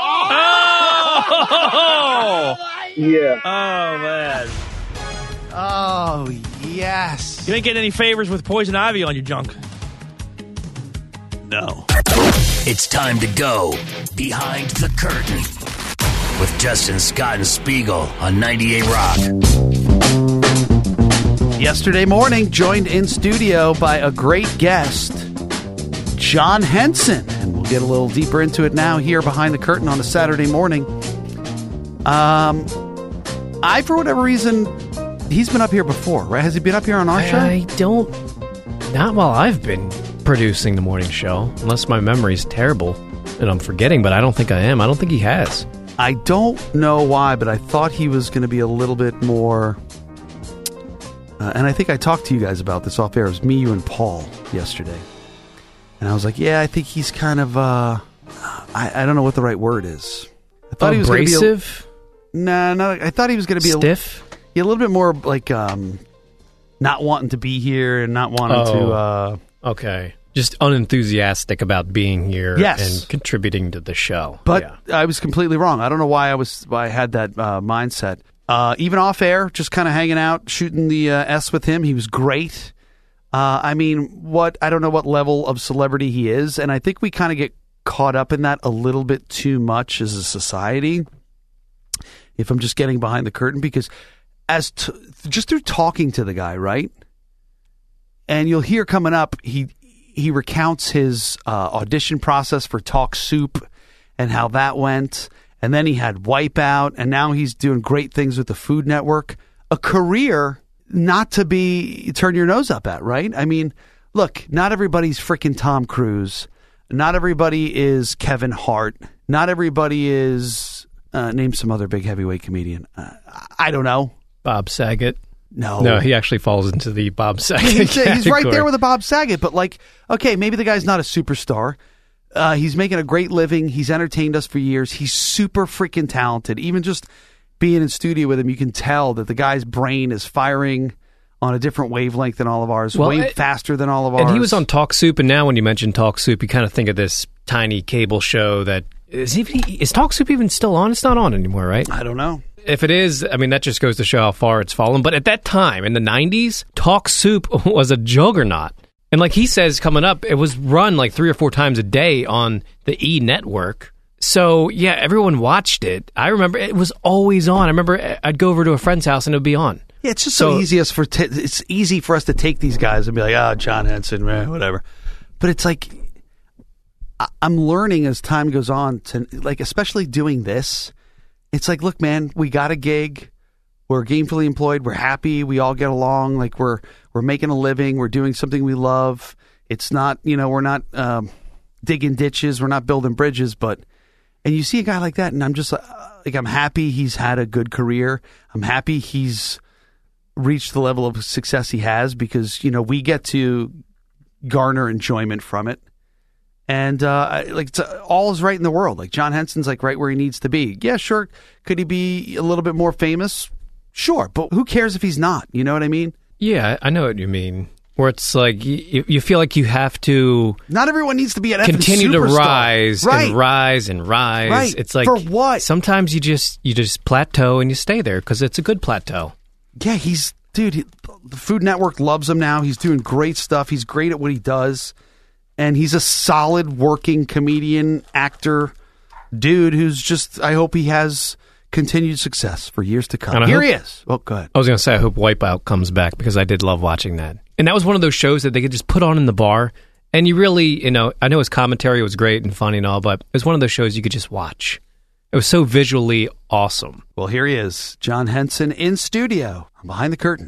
Oh! Yeah. Oh, man. Oh, yes. You ain't getting any favors with poison ivy on your junk. No. It's time to go behind the curtain with Justin Scott and Spiegel on ninety-eight Rock. Yesterday morning, joined in studio by a great guest, John Henson. And we'll get a little deeper into it now here behind the curtain on a Saturday morning. Um, I, for whatever reason, he's been up here before, right? Has he been up here on our I, show? I don't. Not while I've been producing the morning show, unless my memory's terrible and I'm forgetting, but I don't think I am. I don't think he has. I don't know why, but I thought he was going to be a little bit more... Uh, and I think I talked to you guys about this off air. It was me, you, and Paul yesterday. And I was like, yeah, I think he's kind of... Uh, I, I don't know what the right word is. I thought Abrasive? he was going to be... Nah, no, I thought he was going to be... Stiff? A, yeah, a little bit more like... Um, not wanting to be here and not wanting oh, to... Uh, okay. Just unenthusiastic about being here yes. and contributing to the show. But yeah. I was completely wrong. I don't know why I was why I had that uh, mindset. Uh, even off air, just kind of hanging out, shooting the uh, S with him. He was great. Uh, I mean, what I don't know what level of celebrity he is, and I think we kind of get caught up in that a little bit too much as a society. If I'm just getting behind the curtain, because as t- just through talking to the guy, right? And you'll hear coming up, he he recounts his uh, audition process for Talk Soup and how that went. And then he had Wipeout, and now he's doing great things with the Food Network. A career not to be turn your nose up at, right? I mean, look, not everybody's freaking Tom Cruise. Not everybody is Kevin Hart. Not everybody is, uh, name some other big heavyweight comedian. Uh, I don't know. Bob Saget. No. No, he actually falls into the Bob Saget he's, he's right category. there with a Bob Saget, but like, okay, maybe the guy's not a superstar. Uh, he's making a great living. He's entertained us for years. He's super freaking talented. Even just being in studio with him, you can tell that the guy's brain is firing on a different wavelength than all of ours, well, way it, faster than all of ours. And he was on Talk Soup, and now when you mention Talk Soup, you kind of think of this tiny cable show that... Is, he, is Talk Soup even still on? It's not on anymore, right? I don't know. If it is, I mean, that just goes to show how far it's fallen. But at that time, in the nineties, Talk Soup was a juggernaut. And like he says coming up, it was run like three or four times a day on the E! Network. So, yeah, everyone watched it. I remember it was always on. I remember I'd go over to a friend's house and it would be on. Yeah, it's just so, so easy, for t- it's easy for us to take these guys and be like, oh, John Henson, man, whatever. But it's like, I- I'm learning as time goes on to, like, especially doing this, it's like, look, man, we got a gig. We're gainfully employed. We're happy. We all get along. Like we're we're making a living. We're doing something we love. It's not, you know, we're not um, digging ditches. We're not building bridges. But and you see a guy like that, and I'm just like, like I'm happy he's had a good career. I'm happy he's reached the level of success he has because you know we get to garner enjoyment from it. And uh, like it's, uh, all is right in the world. Like John Henson's like right where he needs to be. Yeah, sure. Could he be a little bit more famous? Sure, but who cares if he's not? You know what I mean? Yeah, I know what you mean. where it's like you, you feel like you have to Not everyone needs to be an continue to superstar. rise right. and rise and rise. Right. It's like For what? Sometimes you just you just plateau and you stay there because it's a good plateau. Yeah, he's dude. He, the Food Network loves him now. He's doing great stuff. He's great at what he does, and he's a solid working comedian, actor, dude. Who's just. I hope he has continued success for years to come. And I Here hope- he is. Oh, go ahead. I was going to say I hope Wipeout comes back because I did love watching that, and that was one of those shows that they could just put on in the bar, and you really, you know, I know his commentary was great and funny and all, but it was one of those shows you could just watch. It was so visually awesome. Well, here he is, John Henson in studio. Behind the curtain.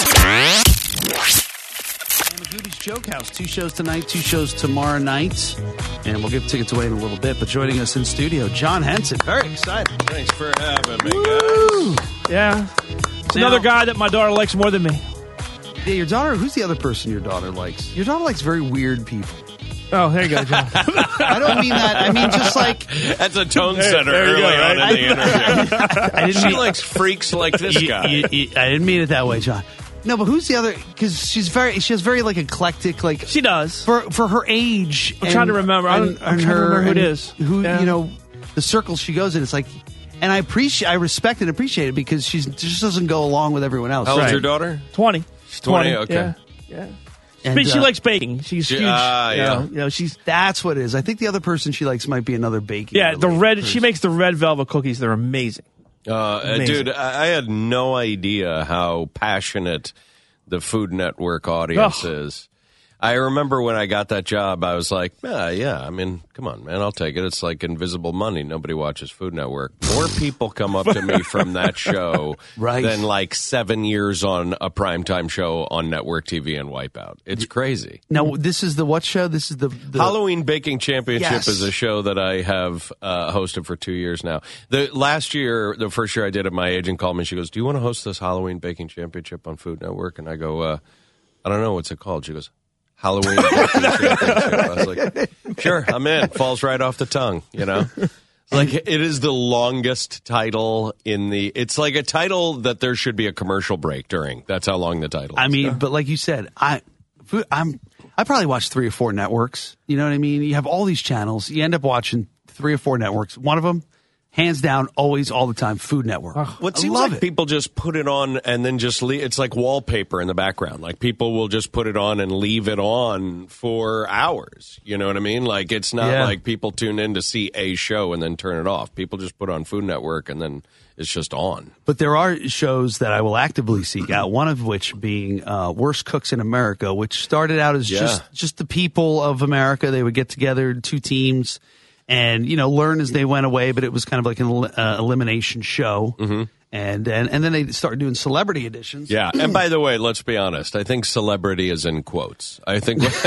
Magoody's Joke House. Two shows tonight, two shows tomorrow night. And we'll give tickets away in a little bit. But joining us in studio, John Henson. Very excited. Thanks for having me, guys. Yeah. It's Now- another guy that my daughter likes more than me. Yeah, your daughter, who's the other person your daughter likes? Your daughter likes very weird people. Oh, there you go, John. I don't mean that. I mean just like... That's a tone There- setter there you early go, on right? in the interview. I didn't she mean- likes freaks like this You- guy. you- you- I didn't mean it that way, John. No, but who's the other? Because she's very, she has very like eclectic, like she does for for her age. I'm trying to remember. I don't- I'm trying to remember who it is. Who Yeah. you know, the circles she goes in. It's like, and I appreciate, I respect and appreciate it because she's she just doesn't go along with everyone else. How old's Right. your daughter? twenty. She's twenty, okay. Yeah. yeah. And, But she uh, likes baking. She's She- huge. ah, you yeah. know, you know, she's That's what it is. I think the other person she likes might be another baking. yeah. The red. She makes the red velvet cookies. They're amazing. Uh, uh, Amazing. dude, I, I had no idea how passionate the Food Network audience Ugh. is. I remember when I got that job, I was like, yeah, yeah, I mean, come on, man, I'll take it. It's like invisible money. Nobody watches Food Network. More people come up to me from that show Right. than like seven years on a primetime show on network T V and Wipeout. It's crazy. Now this is the what show? This is the, the Halloween Baking Championship Yes. is a show that I have uh, hosted for two years now. The last year, the first year I did it, my agent called me. She goes, "Do you want to host this Halloween Baking Championship on Food Network?" And I go, uh, "I don't know, what's it called?" She goes, "Halloween Baking Championship." I was like, "Sure, I'm in." Falls right off the tongue, you know. Like it is the longest title in the. It's like a title that there should be a commercial break during. That's how long the title is. I mean, but like you said, I, food- I'm, I probably watch three or four networks. You know what I mean? You have all these channels. You end up watching three or four networks. One of them, hands down, always, all the time, Food Network. What I seems love like it. people just put it on and then just leave. It's like wallpaper in the background. Like people will just put it on and leave it on for hours. You know what I mean? Like it's not Yeah. like people tune in to see a show and then turn it off. People just put on Food Network and then it's just on. But there are shows that I will actively seek out. One of which being uh, Worst Cooks in America, which started out as Yeah. just just the people of America. They would get together, two teams, and you know learn as they went away. But it was kind of like an el- uh, elimination show. Mm-hmm. And, and and then they started doing celebrity editions. Yeah, and by the way, let's be honest. I think celebrity is in quotes. I think what,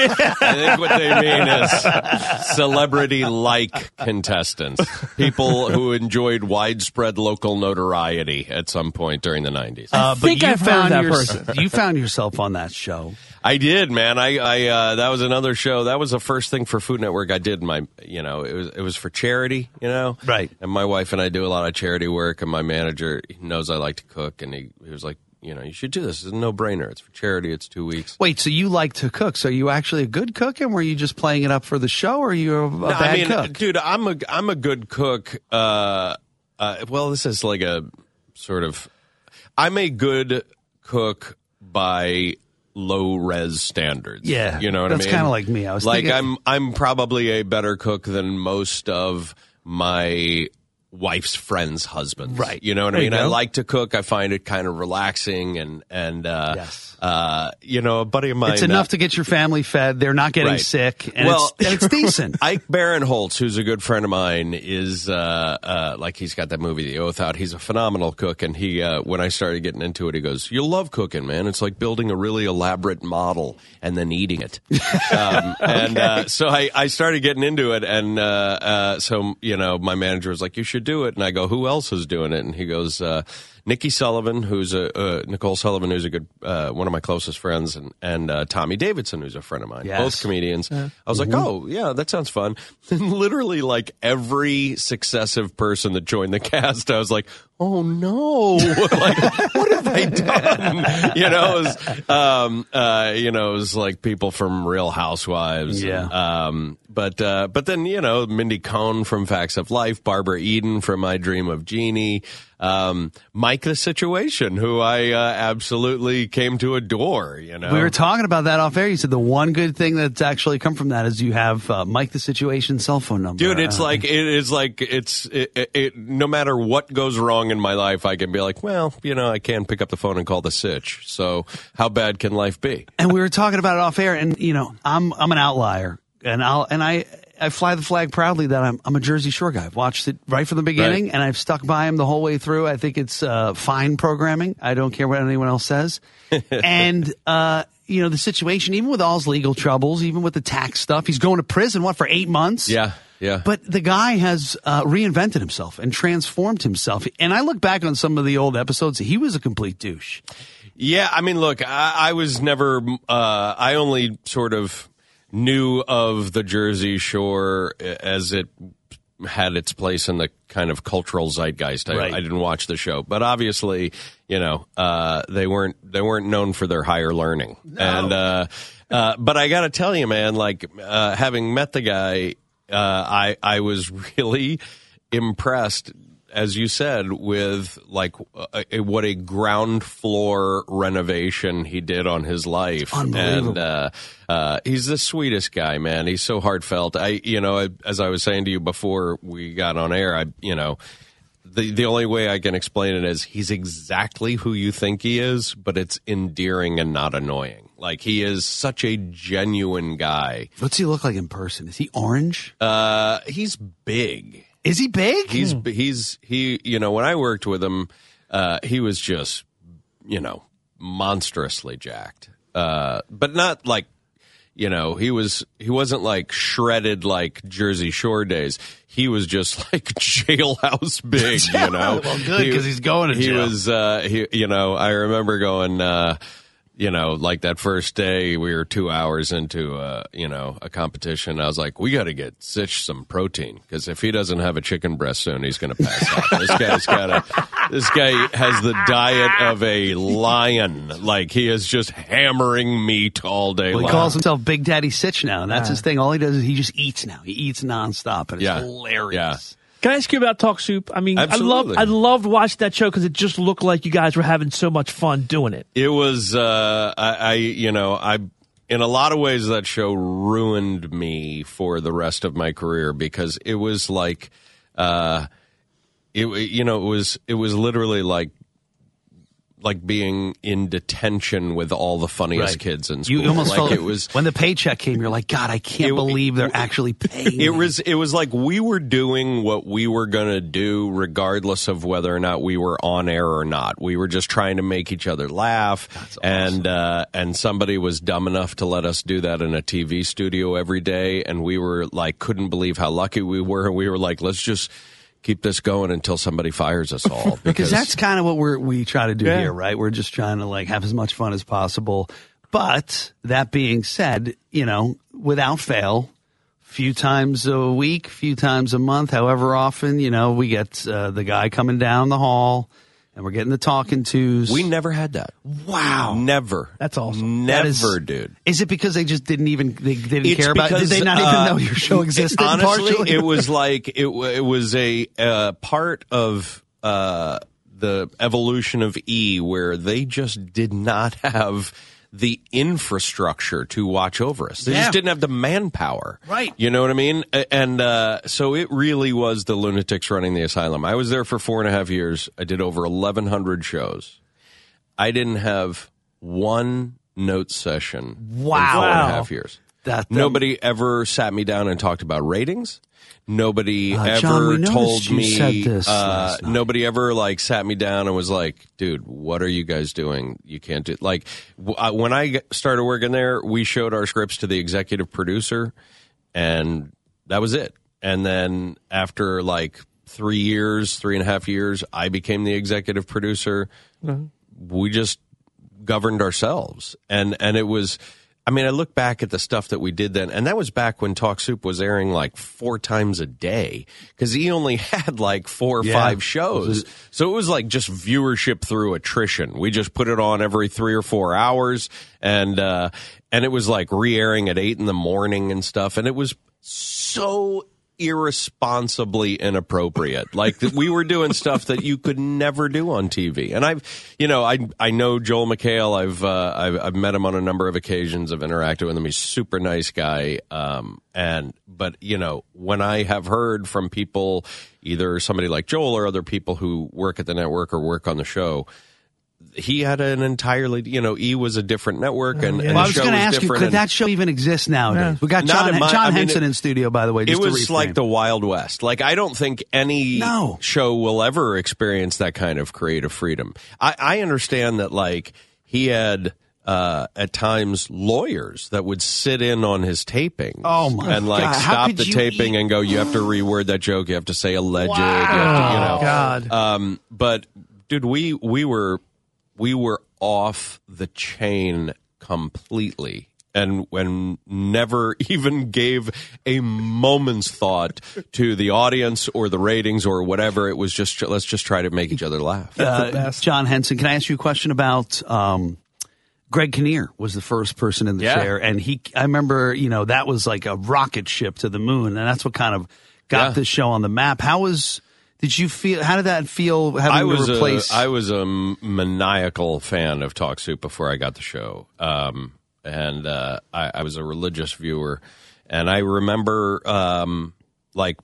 I think what they mean is celebrity-like contestants, people who enjoyed widespread local notoriety at some point during the nineties. Uh, but think you I've heard found that your- person. You found yourself on that show. I did, man. I, I uh, that was another show. That was the first thing for Food Network I did. My, you know, it was it was for charity, you know, Right. And my wife and I do a lot of charity work. And my manager knows I like to cook, and he, he was like, you know, you should do this. It's a no brainer. It's for charity. It's two weeks. Wait, so you like to cook? So are you actually a good cook, and were you just playing it up for the show, or are you a, a No, bad I mean, cook? dude, I'm a I'm a good cook. Uh, uh, well, this is like a sort of. I'm a good cook by low res standards. Yeah, you know what that's I mean. kinda like me. I was like thinking- I'm I'm probably a better cook than most of my wife's friends' husbands. Right. You know what There I you mean? I go. like to cook. I find it kind of relaxing and and uh, Yes. uh, you know, a buddy of mine. It's enough uh, to get your family fed. They're not getting Right. sick, and, Well- it's, and it's decent. Ike Barinholtz, who's a good friend of mine, is uh, uh, like he's got that movie The Oath out. He's a phenomenal cook, and he uh, when I started getting into it, he goes, "You'll love cooking, man. It's like building a really elaborate model and then eating it." um, and uh, so I, I started getting into it, and uh, uh, so you know, my manager was like, "You should do it," and I go, "Who else is doing it?" And he goes, uh, Nikki Sullivan, who's a uh, Nicole Sullivan, who's a good uh, one of my closest friends, and and uh, Tommy Davidson, who's a friend of mine, Yes. both comedians. Yeah. I was Mhm. like, oh yeah, that sounds fun. And literally, like every successive person that joined the cast, I was like, oh no, like what have I done? You know, it was, um, uh, you know, it was like people from Real Housewives. Yeah. And, um, but uh, but then you know, Mindy Cohn from Facts of Life, Barbara Eden from I Dream of Jeannie, um, Mike the Situation, who I uh, absolutely came to adore. You know, We were talking about that off air. You said the one good thing that's actually come from that is you have uh, Mike the Situation cell phone number. Dude, it's Uh, like it is like it's it, it, it. No matter what goes wrong in my life, I can be like, well, you know, I can pick up the phone and call the sitch. So how bad can life be? and we were talking about it off air, and you know, I'm I'm an outlier, and I'll and I I fly the flag proudly that I'm I'm a Jersey Shore guy. I've watched it right from the beginning, Right. and I've stuck by him the whole way through. I think it's uh, fine programming. I don't care what anyone else says, and uh, you know, the situation, even with all his legal troubles, even with the tax stuff, he's going to prison what for eight months. Yeah, yeah. But the guy has uh, reinvented himself and transformed himself. And I look back on some of the old episodes; he was a complete douche. Yeah, I mean, look, I, I was never. Uh, I only sort of knew of the Jersey Shore as it had its place in the kind of cultural zeitgeist. I, Right. I didn't watch the show, but obviously, you know, uh, they weren't they weren't known for their higher learning. And uh, uh, but I got to tell you, man, like uh, having met the guy, uh, I I was really impressed, as you said, with like uh, what a ground floor renovation he did on his life. Unbelievable. And uh, uh, he's the sweetest guy, man. He's so heartfelt. I, you know, as I was saying to you before we got on air, I, you know, the the only way I can explain it is he's exactly who you think he is, but it's endearing and not annoying. Like he is such a genuine guy. What's he look like in person? Is he orange? Uh, he's big. Is he big? He's he's he. You know, when I worked with him, uh, he was just, you know, monstrously jacked. Uh, but not like, you know, he was he wasn't like shredded like Jersey Shore days. He was just like jailhouse big. You know, Well, good, 'cause he's going to he jail. was. Uh, he, you know, I remember going. Uh, You know, like that first day, we were two hours into, uh, you know, a competition. I was like, we got to get Sitch some protein because if he doesn't have a chicken breast soon, he's going to pass out. This guy's got a, this guy has the diet of a lion. Like he is just hammering meat all day Well, he long. calls himself Big Daddy Sitch now, and that's Yeah. his thing. All he does is he just eats now. He eats nonstop, and it's Yeah. hilarious. Can I ask you about Talk Soup? I mean, Absolutely. I love I loved watching that show because it just looked like you guys were having so much fun doing it. It was, uh, I, I, you know, I, in a lot of ways, that show ruined me for the rest of my career because it was like, uh, it, you know, it was, it was literally like, like being in detention with all the funniest Right. kids in school. You almost like felt it was when the paycheck came. You're like, God, I can't It- believe they're actually paying. me. It was it was like we were doing what we were going to do regardless of whether or not we were on air or not. We were just trying to make each other laugh. That's And uh, and somebody was dumb enough to let us do that in a T V studio every day, and we were like couldn't believe how lucky we were. And we were like, let's just keep this going until somebody fires us all. because that's kind of what we're we try to do Yeah. here, right? We're just trying to like have as much fun as possible. But that being said, you know, without fail, few times a week, few times a month, however often, you know, we get uh, the guy coming down the hall, and we're getting the talking tos. we never had that. Wow. Never. That's awesome. Never, That is- dude. Is it because they just didn't even they, they didn't It's care about? Did because, they not uh, even know your show existed? Honestly, partially? it was like it, w- it was a uh, part of uh, the evolution of E, where they just did not have the infrastructure to watch over us. They Yeah. just didn't have the manpower. Right. You know what I mean? A- And uh, so it really was the lunatics running the asylum. I was there for four and a half years. I did over eleven hundred shows. I didn't have one note session Wow. in four and a Wow. half years. That- that- Nobody ever sat me down and talked about ratings. Nobody Uh, ever John, we noticed told you me. said this uh, last night. nobody ever like sat me down and was like, "Dude, what are you guys doing? You can't do." Like w- uh, when I get- started working there, we showed our scripts to the executive producer, and that was it. And then after like three years, three and a half years, I became the executive producer. Mm-hmm. We just governed ourselves. And, and it was, I mean, I look back at the stuff that we did then, and that was back when Talk Soup was airing like four times a day because he only had like four or Yeah. five shows. So it was like just viewership through attrition. We just put it on every three or four hours, and uh, and it was like re-airing at eight in the morning and stuff, and it was so irresponsibly inappropriate. Like we were doing stuff that you could never do on T V. And I've, you know, I I know Joel McHale. I've uh, I've, I've met him on a number of occasions. I've interacted with him. He's a super nice guy. Um, and but you know, when I have heard from people, either somebody like Joel or other people who work at the network or work on the show, he had an entirely, you know, E was a different network, and, and Well, I the was show going to was ask you, different. could and- that show even exist nowadays? Yeah. We got Not John, in my- John I mean, Henson it- in studio, by the way. It Just to was reframe. like the Wild West. Like, I don't think any No. show will ever experience that kind of creative freedom. I, I understand that, like, he had uh, at times lawyers that would sit in on his taping. Oh, my And, like, God. How stop could the you taping eat- and go, you have to reword that joke. You have to say alleged. You have to, you know. God. Um, but, dude, we we were we were off the chain completely, and when never even gave a moment's thought to the audience or the ratings or whatever. It was just, let's just try to make each other laugh. Uh, John Henson, can I ask you a question about um, Greg Kinnear was the first person in the Yeah. chair, and he, I remember, you know, that was like a rocket ship to the moon, and that's what kind of got Yeah. this show on the map. How was, did you feel, how did that feel having I was to replace? a, I was a maniacal fan of Talk Soup before I got the show, um, and uh, I, I was a religious viewer, and I remember um, like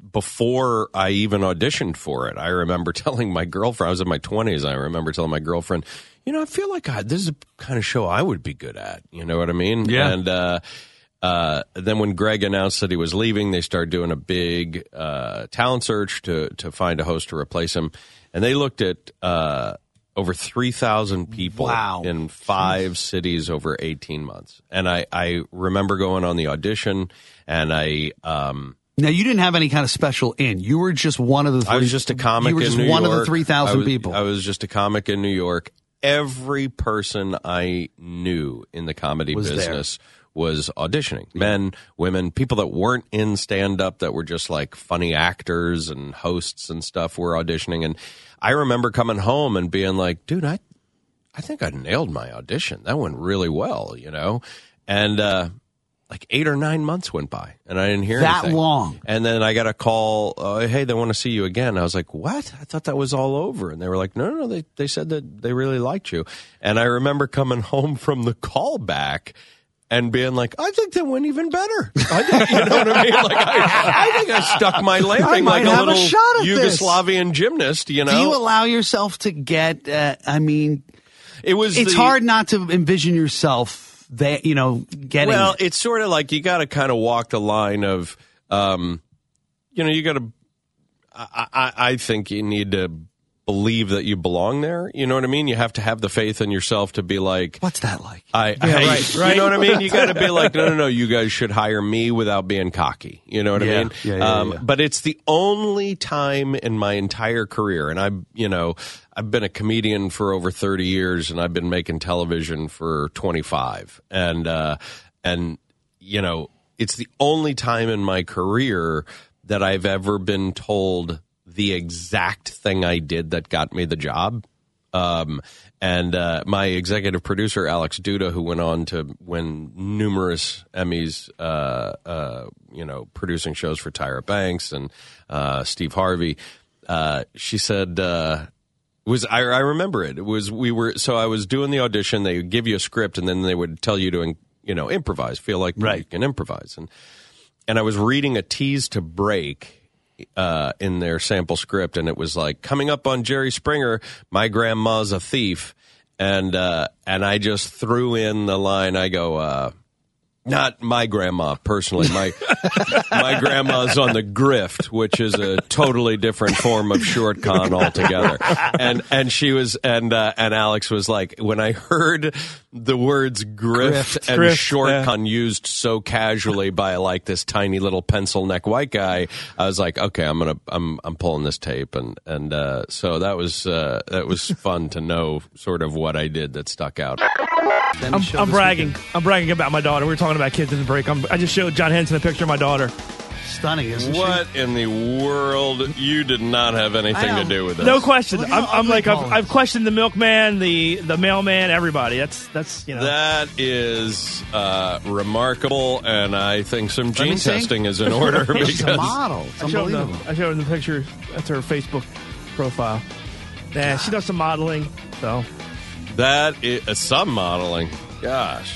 before I even auditioned for it, I remember telling my girlfriend, I was in my twenties, I remember telling my girlfriend, you know, I feel like I, this is the kind of show I would be good at. You know what I mean? Yeah. And uh, uh, then when Greg announced that he was leaving, they started doing a big uh, talent search to to find a host to replace him, and they looked at uh, over three thousand people Wow. in five cities over eighteen months. And I, I remember going on the audition, and I. Um, Now, you didn't have any kind of special in. You were just one of the three. I was just a comic You were in just New one York. of the three I thousand was- people. I was just a comic in New York. Every person I knew in the comedy Was there. business was auditioning. Men, women, people that weren't in stand-up, that were just like funny actors and hosts and stuff were auditioning. And I remember coming home and being like, dude, I, I think I nailed my audition. That went really well, you know? And, uh, like eight or nine months went by, and I didn't hear That anything. long? And then I got a call, uh, hey, they want to see you again. I was like, what? I thought that was all over. And they were like, no, no, no, they, they said that they really liked you. And I remember coming home from the call back and being like, I think that went even better. I think, you know what I mean? Like, I, I think I stuck my I landing might like a have a little shot at this. Yugoslavian gymnast, you know? Do you allow yourself to get, uh, I mean, it was it's the- hard not to envision yourself that, you know, getting. Well, it's sort of like you got to kind of walk the line of, um, you know, you got to. I, I, I think you need to believe that you belong there. You know what I mean? You have to have the faith in yourself to be like, what's that like? I, Yeah, I right, you right. know what I mean? You got to be like, no, no, no. You guys should hire me without being cocky. You know what Yeah, I mean? yeah, yeah, um, yeah. But it's the only time in my entire career, and I, you know, I've been a comedian for over thirty years, and I've been making television for twenty-five, and uh, and you know, it's the only time in my career that I've ever been told the exact thing I did that got me the job. Um, and uh, my executive producer, Alex Duda, who went on to win numerous Emmys, uh, uh, you know, producing shows for Tyra Banks and uh, Steve Harvey, uh, she said, uh, was I, I remember it. It was we were so I was doing the audition. They would give you a script, and then they would tell you to, you know, improvise. Feel like you can improvise, and and I was reading a tease to break uh, in their sample script, and it was like, coming up on Jerry Springer, my grandma's a thief, and uh, and I just threw in the line. I go, uh, Not my grandma, personally. My my grandma's on the grift, which is a totally different form of short con altogether. And and she was and uh, and Alex was like, when I heard the words grift, Grift. and Grift, short yeah. con used so casually by like this tiny little pencil neck white guy, I was like, okay, I'm gonna I'm I'm pulling this tape, and and uh, so that was uh, that was fun to know sort of what I did that stuck out. I'm, I'm bragging. I'm bragging about my daughter. We were talking about kids in the break. I'm, I just showed John Henson a picture of my daughter. Stunning, isn't What in the world? You did not have anything to do with this. No question. Look I'm, how I'm like ugly I've, Paul I've questioned the milkman, the the mailman, everybody. That's that's you know. That is uh, remarkable, and I think some me gene see. testing is in order. She's a because model. It's I showed, him unbelievable. the, I showed him the picture. That's her Facebook profile. Yeah, she does some modeling. So that is uh, some modeling. Gosh.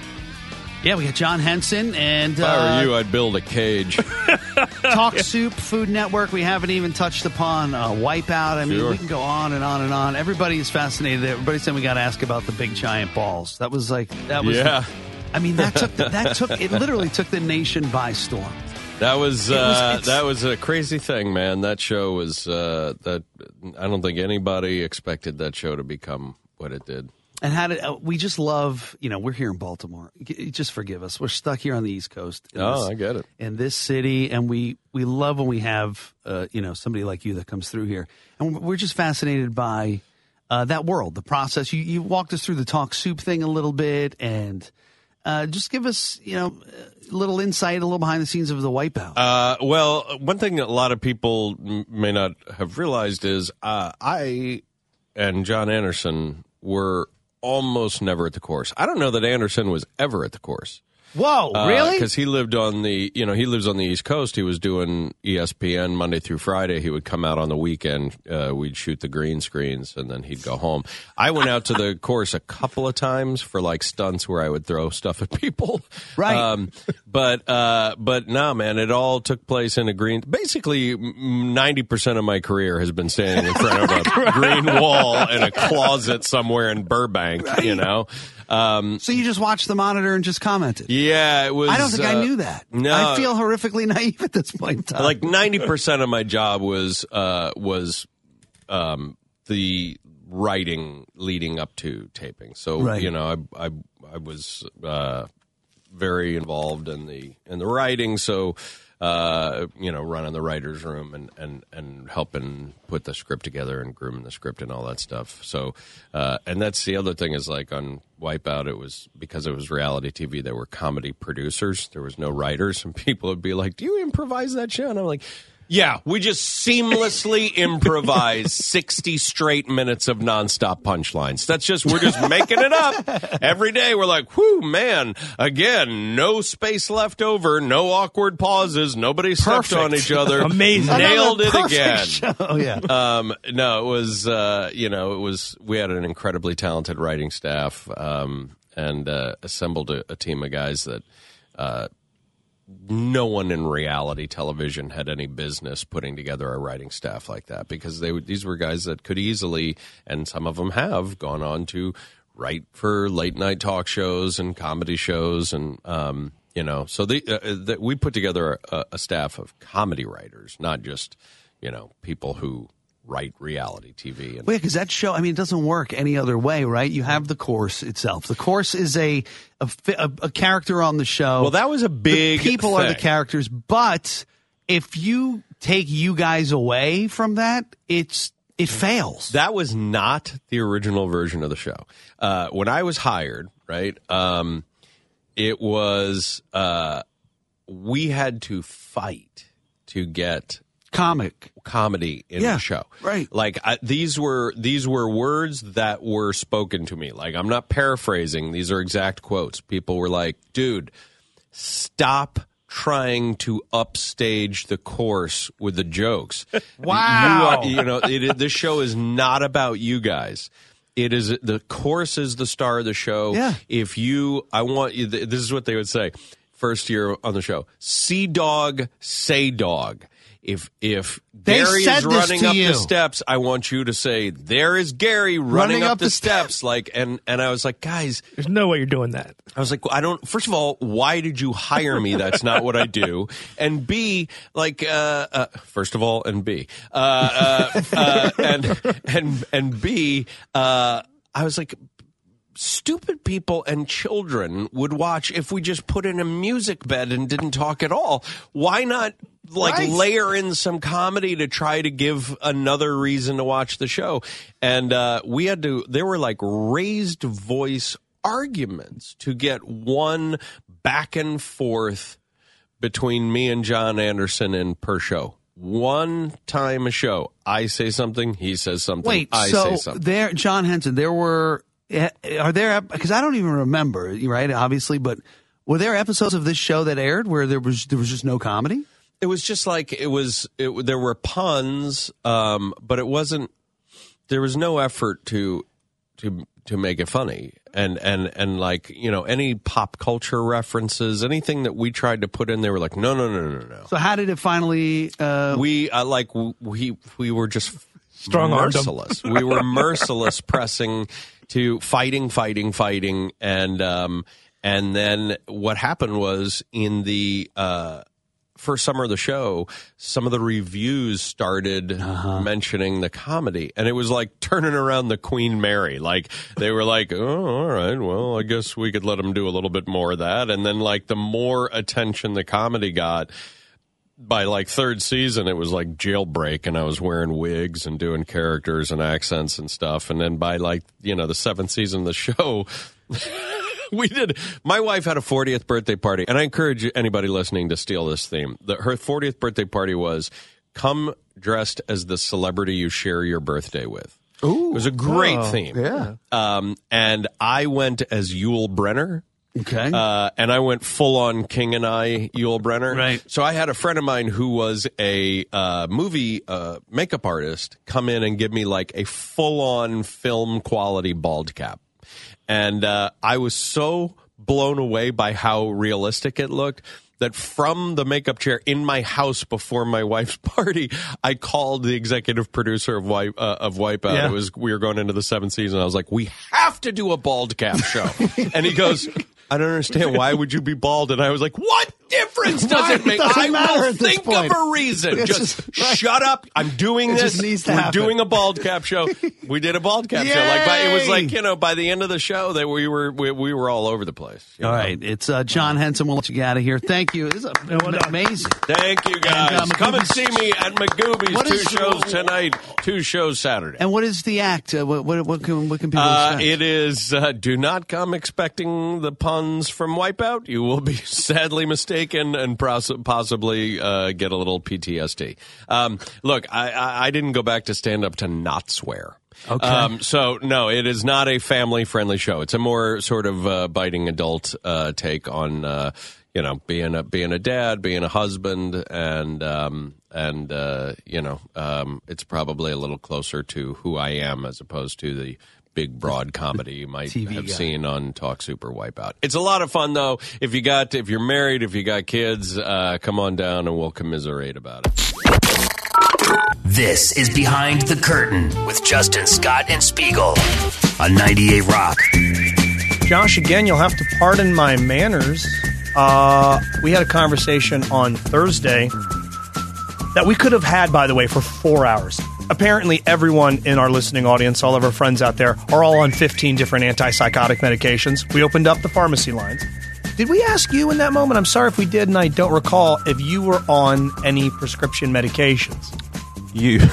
Yeah, we got John Henson and If I uh, were you, I'd build a cage. Talk Soup, Food Network. We haven't even touched upon uh, Wipeout. I mean, Sure. we can go on and on and on. Everybody is fascinated. Everybody said we got to ask about the big giant balls. That was like that was. Yeah. I mean, that took the, that took it. Literally took the nation by storm. That was, It was- uh, it's- that was a crazy thing, man. That show was uh, that. I don't think anybody expected that show to become what it did. And how did uh, we just love? You know, we're here in Baltimore. G- Just forgive us. We're stuck here on the East Coast. in Oh, this- I get it. In this city, and we we love when we have uh, you know somebody like you that comes through here, and we're just fascinated by uh, that world, the process. You you walked us through the Talk Soup thing a little bit, and uh, just give us you know a little insight, a little behind the scenes of the Wipeout. Uh, well, one thing that a lot of people m- may not have realized is uh, I and John Anderson were almost never at the course. I don't know that Anderson was ever at the course. Whoa, really? Because he lived on the, you know, he lives on the East Coast. He was doing E S P N Monday through Friday. He would come out on the weekend. Uh, we'd shoot the green screens, and then he'd go home. I went out to the course a couple of times for like stunts where I would throw stuff at people. Right. Um, but uh, but no, man, it all took place in a green. Basically, ninety percent of my career has been standing in front of a green wall in a closet somewhere in Burbank. Right. You know. Um, So you just watched the monitor and just commented. yeah, it was. I don't think I uh, knew that. No, I feel horrifically naive at this point in time. like ninety percent of my job was uh, was um, the writing leading up to taping. So Right. you know, I I, I was uh, very involved in the in the writing. So. Uh, you know, running the writer's room and, and, and helping put the script together and grooming the script and all that stuff. So, uh, and that's the other thing is like on Wipeout, it was because it was reality T V, there were comedy producers. There was no writers, and people would be like, do you improvise that show? And I'm like, yeah, we just seamlessly improvise sixty straight minutes of nonstop punchlines. That's just, we're just making it up every day. We're like, whew, man, again, no space left over, no awkward pauses, nobody stepped Perfect. on each other. Amazing. Nailed it Perfect again. show. Oh, yeah. Um, no, it was, uh, you know, it was, we had an incredibly talented writing staff, um, and, uh, assembled a, a team of guys that, uh, no one in reality television had any business putting together a writing staff like that, because they these were guys that could easily, and some of them have gone on to write for late night talk shows and comedy shows, and um, you know, so the, uh, the, we put together a, a staff of comedy writers, not just you know people who write reality T V. And Well, yeah, because that show, I mean, it doesn't work any other way, right? You have the course itself. The course is a a, fi- a, a character on the show. Well, that was a big The people are the thing. characters, but if you take you guys away from that, it's it fails. That was not the original version of the show. Uh, when I was hired, right, um, it was uh, we had to fight to get comic comedy in Yeah, the show. right. Like I, these were these were words that were spoken to me. Like I'm not paraphrasing. These are exact quotes. People were like, "Dude, stop trying to upstage the course with the jokes." Wow. You, are, you know, it, this show is not about you guys. It is the course is the star of the show. Yeah. If you, I want you. This is what they would say. First year on the show, see dog, say dog. if if They Gary said is this running to up you. the steps, I want you to say, there is Gary running, Running up, up the, the steps. Like, and, and I was like, guys, there's no way you're doing that. I was like, I don't, first of all, why did you hire me? That's not what I do. And B, like, uh, uh first of all, and B, uh, uh, uh and, and, and B, uh, I was like, stupid people and children would watch if we just put in a music bed and didn't talk at all. Why not like Right. layer in some comedy to try to give another reason to watch the show? And uh, we had to, there were like raised voice arguments to get one back and forth between me and John Anderson in per show. One time a show, I say something, he says something, Wait, I so say something. there, John Henson, there were, are there, because I don't even remember, right, obviously, but were there episodes of this show that aired where there was there was just no comedy? It was just like, it was, it, there were puns, um, but it wasn't, there was no effort to, to, to make it funny. And, and, and like, you know, any pop culture references, anything that we tried to put in, they were like, no, no, no, no, no. So how did it finally? Uh, we, uh, like, we, we were just Strong-armed 'em. merciless. We were merciless pressing to fighting, fighting, fighting. And, um, and then what happened was in the, uh, first summer of the show, some of the reviews started uh-huh. mentioning the comedy, and it was like turning around the Queen Mary. Like they were like, "Oh, all right, well, I guess we could let them do a little bit more of that." And then, like the more attention the comedy got, by like third season, it was like Jailbreak, and I was wearing wigs and doing characters and accents and stuff. And then by like you know the seventh season of the show. We did. My wife had a fortieth birthday party, and I encourage anybody listening to steal this theme. The, her fortieth birthday party was come dressed as the celebrity you share your birthday with. Ooh, it was a great oh, theme. Yeah. Um, and I went as Yul Brenner. Okay. Uh, and I went full on King and I, Yul Brenner. Right. So I had a friend of mine who was a uh, movie uh, makeup artist come in and give me like a full on film quality bald cap. And uh, I was so blown away by how realistic it looked that from the makeup chair in my house before my wife's party, I called the executive producer of Wipe uh, of Wipeout. Yeah. It was we were going into the seventh season. I was like, "We have to do a bald cap show." And he goes, "I don't understand. Why would you be bald?" And I was like, "What difference does Why? it make? It doesn't I matter will at this think point. of a reason. It's Just, just- right. shut up. I'm doing It this. just needs to We're happen. doing a bald cap show. We did a bald cap show. Like, by, it was Yay! like you know, by the end of the show, that we were we, we were all over the place. you All know? right, it's uh, John Henson. We'll let you get out of here. Thank you. This is a, amazing. Thank you, guys. And, uh, Come and Magooby's- see me at Magooby's. What Two is- shows tonight, two shows Saturday. And what is the act? Uh, what, what, what can what can people Uh, expect? it is, uh, do not come expecting the puns from Wipeout. You will be sadly mistaken and pros- possibly uh, get a little P T S D. Um, look, I, I, I didn't go back to stand up to not swear. Okay. Um, so, no, it is not a family-friendly show. It's a more sort of uh, biting adult uh, take on, uh, you know, being a being a dad, being a husband, and um, and uh, you know, um, it's probably a little closer to who I am as opposed to the big broad comedy you might T V have guy. seen on Talk Super Wipeout. It's a lot of fun though. If you got if you're married, if you got kids, uh, come on down and we'll commiserate about it. This is Behind the Curtain with Justin Scott and Spiegel on ninety-eight Rock. Josh, again, you'll have to pardon my manners. Uh, we had a conversation on Thursday that we could have had, by the way, for four hours. Apparently, everyone in our listening audience, all of our friends out there, are all on fifteen different antipsychotic medications. We opened up the pharmacy lines. Did we ask you in that moment? I'm sorry if we did, and I don't recall if you were on any prescription medications. You.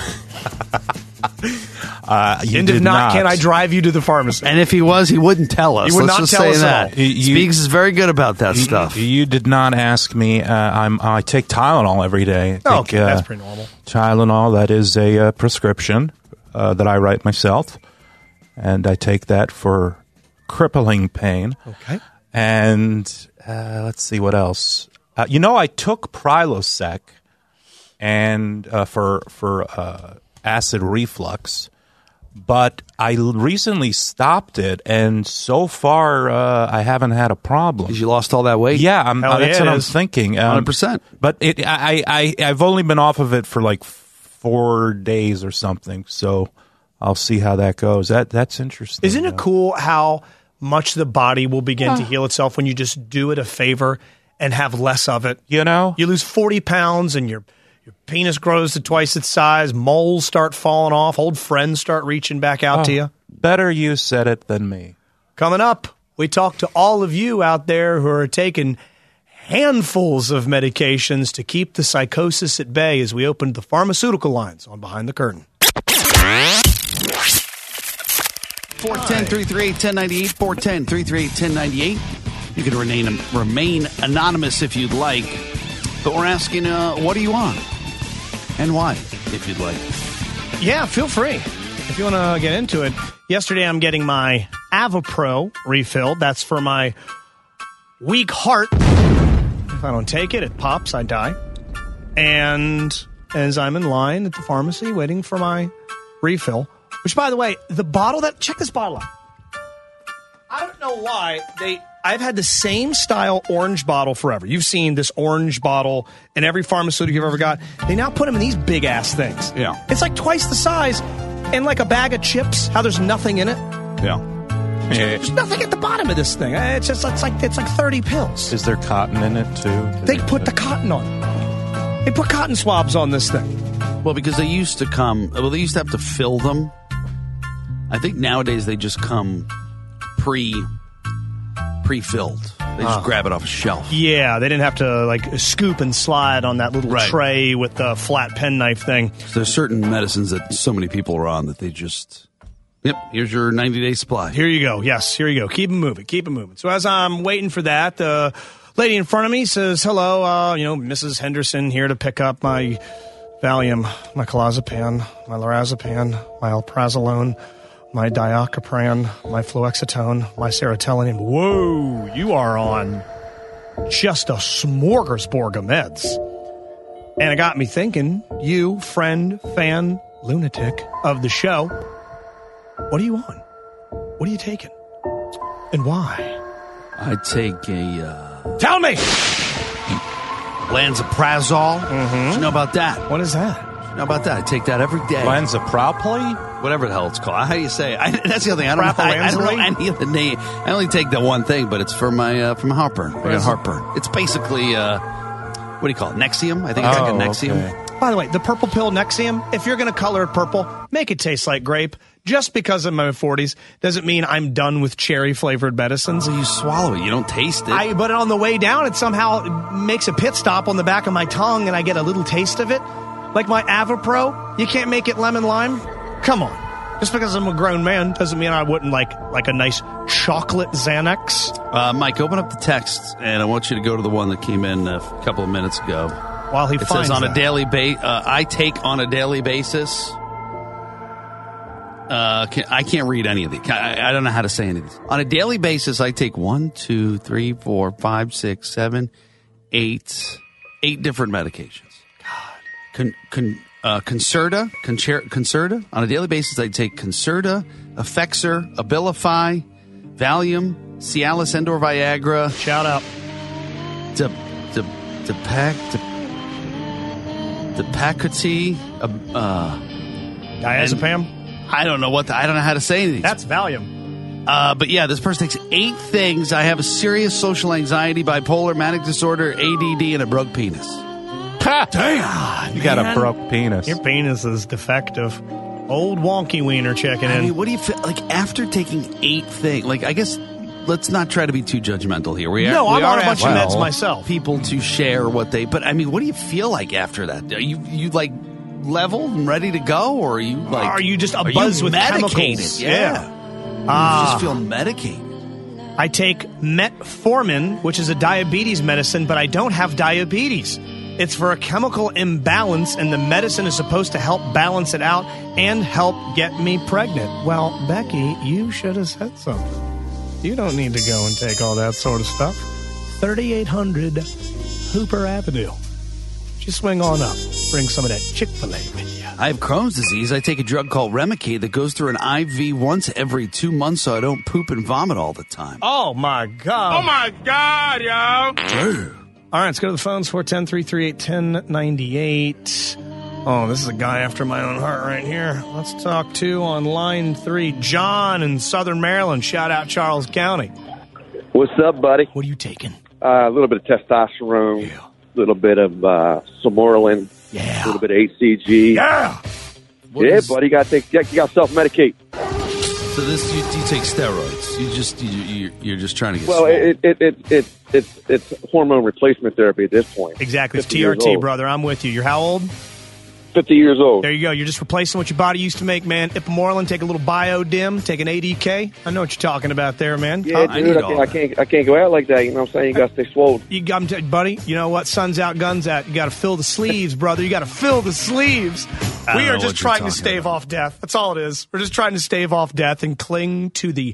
uh, you and if did not, not, can I drive you to the pharmacy? And if he was, he wouldn't tell us. He would Let's not just tell say us that. at all. You- Speaks is very good about that You- stuff. You did not ask me. Uh, I'm. I take Tylenol every day. I Oh, take, okay, uh, that's pretty normal. Tylenol. That is a uh, prescription uh, that I write myself, and I take that for crippling pain. Okay. And uh, let's see what else. Uh, you know, I took Prilosec and uh, for for uh, acid reflux, but I l- recently stopped it, and so far uh, I haven't had a problem. You lost all that weight? Yeah, I'm, Hell uh, that's yeah, what it I'm is. thinking. Um, one hundred percent. But it, I, I, I've only been off of it for like four days or something, so I'll see how that goes. That That's interesting. Isn't it cool how much the body will begin to heal itself when you just do it a favor and have less of it? You know? You lose forty pounds and your your penis grows to twice its size, moles start falling off, old friends start reaching back out Oh, to you. Better you said it than me. Coming up, we talk to all of you out there who are taking handfuls of medications to keep the psychosis at bay as we open the pharmaceutical lines on Behind the Curtain. four one zero, three three eight, one zero nine eight, four one zero, three three eight, one zero nine eight. You can remain, remain anonymous if you'd like, but we're asking, uh, what are you on? And why, if you'd like. Yeah, feel free. If you want to get into it. Yesterday, I'm getting my Avapro refilled. That's for my weak heart. If I don't take it, it pops, I die. And as I'm in line at the pharmacy waiting for my refill, which, by the way, the bottle that, check this bottle out. I don't know why they, I've had the same style orange bottle forever. You've seen this orange bottle in every pharmaceutical you've ever got. They now put them in these big ass things. Yeah. It's like twice the size, and like a bag of chips, how there's nothing in it. Yeah. There's nothing at the bottom of this thing. It's just, it's like, it's like thirty pills. Is there cotton in it, too? They put the cotton on it. They put cotton swabs on this thing. Well, because they used to come, well, they used to have to fill them. I think nowadays they just come pre, pre-filled. They just Ah. grab it off a shelf. Yeah, they didn't have to like scoop and slide on that little Right. tray with the flat penknife thing. So there's certain medicines that so many people are on that they just, yep, here's your ninety-day supply. Here you go. Yes, here you go. Keep it moving. Keep it moving. So as I'm waiting for that, the lady in front of me says, hello, uh, you know, Missus Henderson here to pick up my Valium, my clozapam, my lorazepam, my alprazolam, my diazepam, my fluoxetine, my serotonin. Whoa, you are on just a smorgasbord of meds. And it got me thinking, you, friend, fan, lunatic of the show, what are you on? What are you taking? And why? I take a, uh... Tell me! Lansoprazole. Mm-hmm. Did you know about that? What is that? You know about that? I take that every day. Lansoprazole? Whatever the hell it's called. How do you say it? I, that's the other thing. I don't, know, I, I don't know any of the name. I only take the one thing, but it's for my uh, for my heartburn. I got heartburn. It's basically, uh, what do you call it? Nexium? I think it's Oh, like a Nexium. okay. By the way, the purple pill Nexium, if you're going to color it purple, make it taste like grape. Just because I'm in my forties doesn't mean I'm done with cherry-flavored medicines. So you swallow it. You don't taste it. I, but on the way down, it somehow makes a pit stop on the back of my tongue, and I get a little taste of it. Like my Avapro, you can't make it lemon lime? Come on. Just because I'm a grown man doesn't mean I wouldn't like like a nice chocolate Xanax. Uh, Mike, open up the text, and I want you to go to the one that came in a couple of minutes ago. While he it finds says on that. a daily ba- uh, I take on a daily basis. Uh, can, I can't read any of these. I, I don't know how to say any of these. On a daily basis, I take one, two, three, four, five, six, seven, eight, eight different medications. God. Con, con, uh, Concerta, Concer- Concerta. On a daily basis, I take Concerta, Effexor, Abilify, Valium, Cialis, Endor, Viagra. Shout out. De, de, Depac, De, Depacity, uh, uh, Diazepam? I don't know what the, I don't know how to say anything. That's Valium. Uh, but yeah, this person takes eight things. I have a serious social anxiety, bipolar, manic disorder, A D D, and a broke penis. Damn, You got a broke penis. Your penis is defective. Old wonky wiener checking I in. mean, what do you feel like after taking eight things? Like, I guess let's not try to be too judgmental here. We are, No, we I'm are on a bunch of asking meds myself. People to share what they. But I mean, what do you feel like after that? Are you you like level and ready to go, or are you like? Are you just are abuzz you with medicated? chemicals? Yeah. Yeah. You Ah. just feel medicated. I take metformin, which is a diabetes medicine, but I don't have diabetes. It's for a chemical imbalance, and the medicine is supposed to help balance it out and help get me pregnant. Well, Becky, you should have said something. You don't need to go and take all that sort of stuff. thirty-eight hundred Hooper Avenue. you swing on up? Bring some of that Chick-fil-A with you. I have Crohn's disease. I take a drug called Remicade that goes through an I V once every two months so I don't poop and vomit all the time. Oh, my God. Oh, my God, yo. All right, let's go to the phones, four one zero, three three eight, one zero nine eight. Oh, this is a guy after my own heart right here. Let's talk to on line three, John in Southern Maryland. Shout out Charles County. What's up, buddy? What are you taking? Uh, a little bit of testosterone, a little bit of uh, Somorelin, yeah. a little bit of H C G. Yeah, what yeah, is... buddy. You got to take. You got to self-medicate. So this, you, you take steroids. You just you, you you're just trying to get. Well, it, it it it it's it's hormone replacement therapy at this point. Exactly, it's T R T, brother. I'm with you. You're how old? fifty years old. There you go. You're just replacing what your body used to make, man. Ipamorelin, take a little Biodim, take an A D K. I know what you're talking about there, man. Yeah, I, dude, I, can't, I can't I can't go out like that. You know what I'm saying? You got to stay swole. You got, t- buddy, you know what? Sun's out, guns out. You got to fill the sleeves, brother. You got to fill the sleeves. We are just trying to stave about. off death. That's all it is. We're just trying to stave off death and cling to the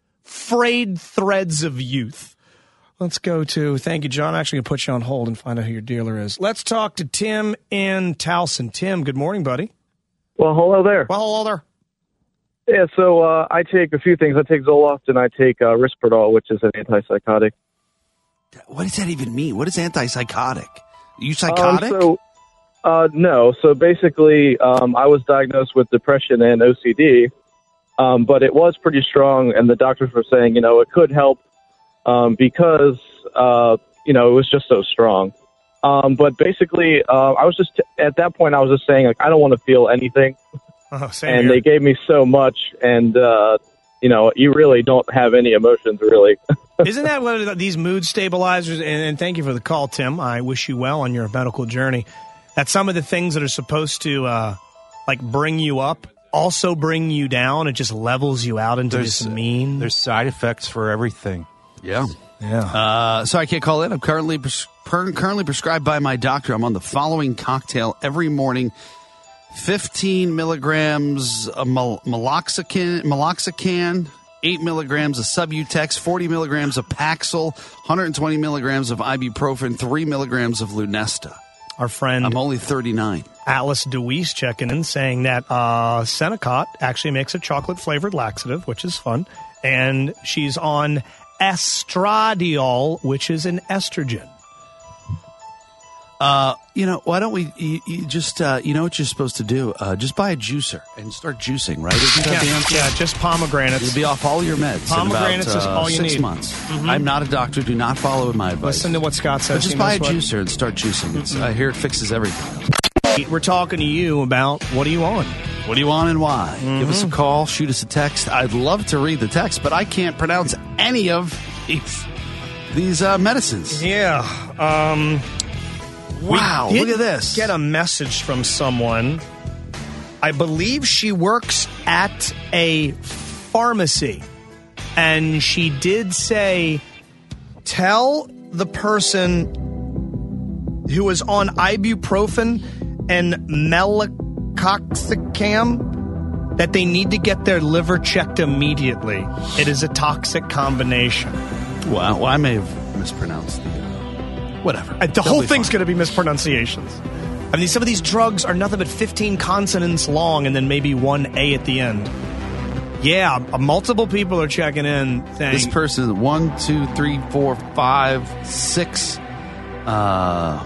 frayed threads of youth. Let's go to, thank you, John. I'm actually going to put you on hold and find out who your dealer is. Let's talk to Tim in Towson. Tim, good morning, buddy. Well, hello there. Well, hello there. Yeah, so uh, I take a few things. I take Zoloft and I take uh, Risperdal, which is an antipsychotic. What does that even mean? What is antipsychotic? Are you psychotic? Um, so, uh, no. So basically, um, I was diagnosed with depression and O C D, um, but it was pretty strong, and the doctors were saying, you know, it could help. Um, because, uh, you know, it was just so strong. Um, but basically, uh, I was just, t- at that point, I was just saying, like, I don't want to feel anything. Oh, same and here. They gave me so much, and, uh, you know, you really don't have any emotions, really. Isn't that what these mood stabilizers, and, and thank you for the call, Tim. I wish you well on your medical journey. That some of the things that are supposed to, uh, like, bring you up also bring you down. It just levels you out into there's, this mean. There's side effects for everything. Yeah. Yeah. Uh, so I can't call in. I'm currently pres- per- currently prescribed by my doctor. I'm on the following cocktail every morning. fifteen milligrams of mal- meloxicam, meloxicam, eight milligrams of Subutex, forty milligrams of Paxil, one hundred twenty milligrams of ibuprofen, three milligrams of Lunesta. Our friend... I'm only thirty-nine. Alice DeWeese checking in saying that uh, Senecot actually makes a chocolate-flavored laxative, which is fun. And she's on estradiol, which is an estrogen. Uh, you know, why don't we you, you just, uh, you know what you're supposed to do? Uh, just buy a juicer and start juicing, right? Isn't that yeah, the answer? yeah, just pomegranates. You'll be off all your meds Pomegranates in about, is uh, all you six need. months. Mm-hmm. I'm not a doctor. Do not follow my advice. Listen to what Scott says. But just He buy a knows what- juicer and start juicing. It's, Mm-hmm. I hear it fixes everything. We're talking to you about what are you on? What do you want and why? Mm-hmm. Give us a call. Shoot us a text. I'd love to read the text, but I can't pronounce any of these, these uh, medicines. Yeah. Um... Wow, We look did at this. Get a message from someone. I believe she works at a pharmacy. And she did say, tell the person who was on ibuprofen and meloxicam that they need to get their liver checked immediately. It is a toxic combination. Wow, well, I may have mispronounced the... Whatever. Uh, the whole thing's going to be mispronunciations. I mean, some of these drugs are nothing but fifteen consonants long and then maybe one A at the end. Yeah, uh, multiple people are checking in saying... This person is one, two, three, four, five, six... Uh...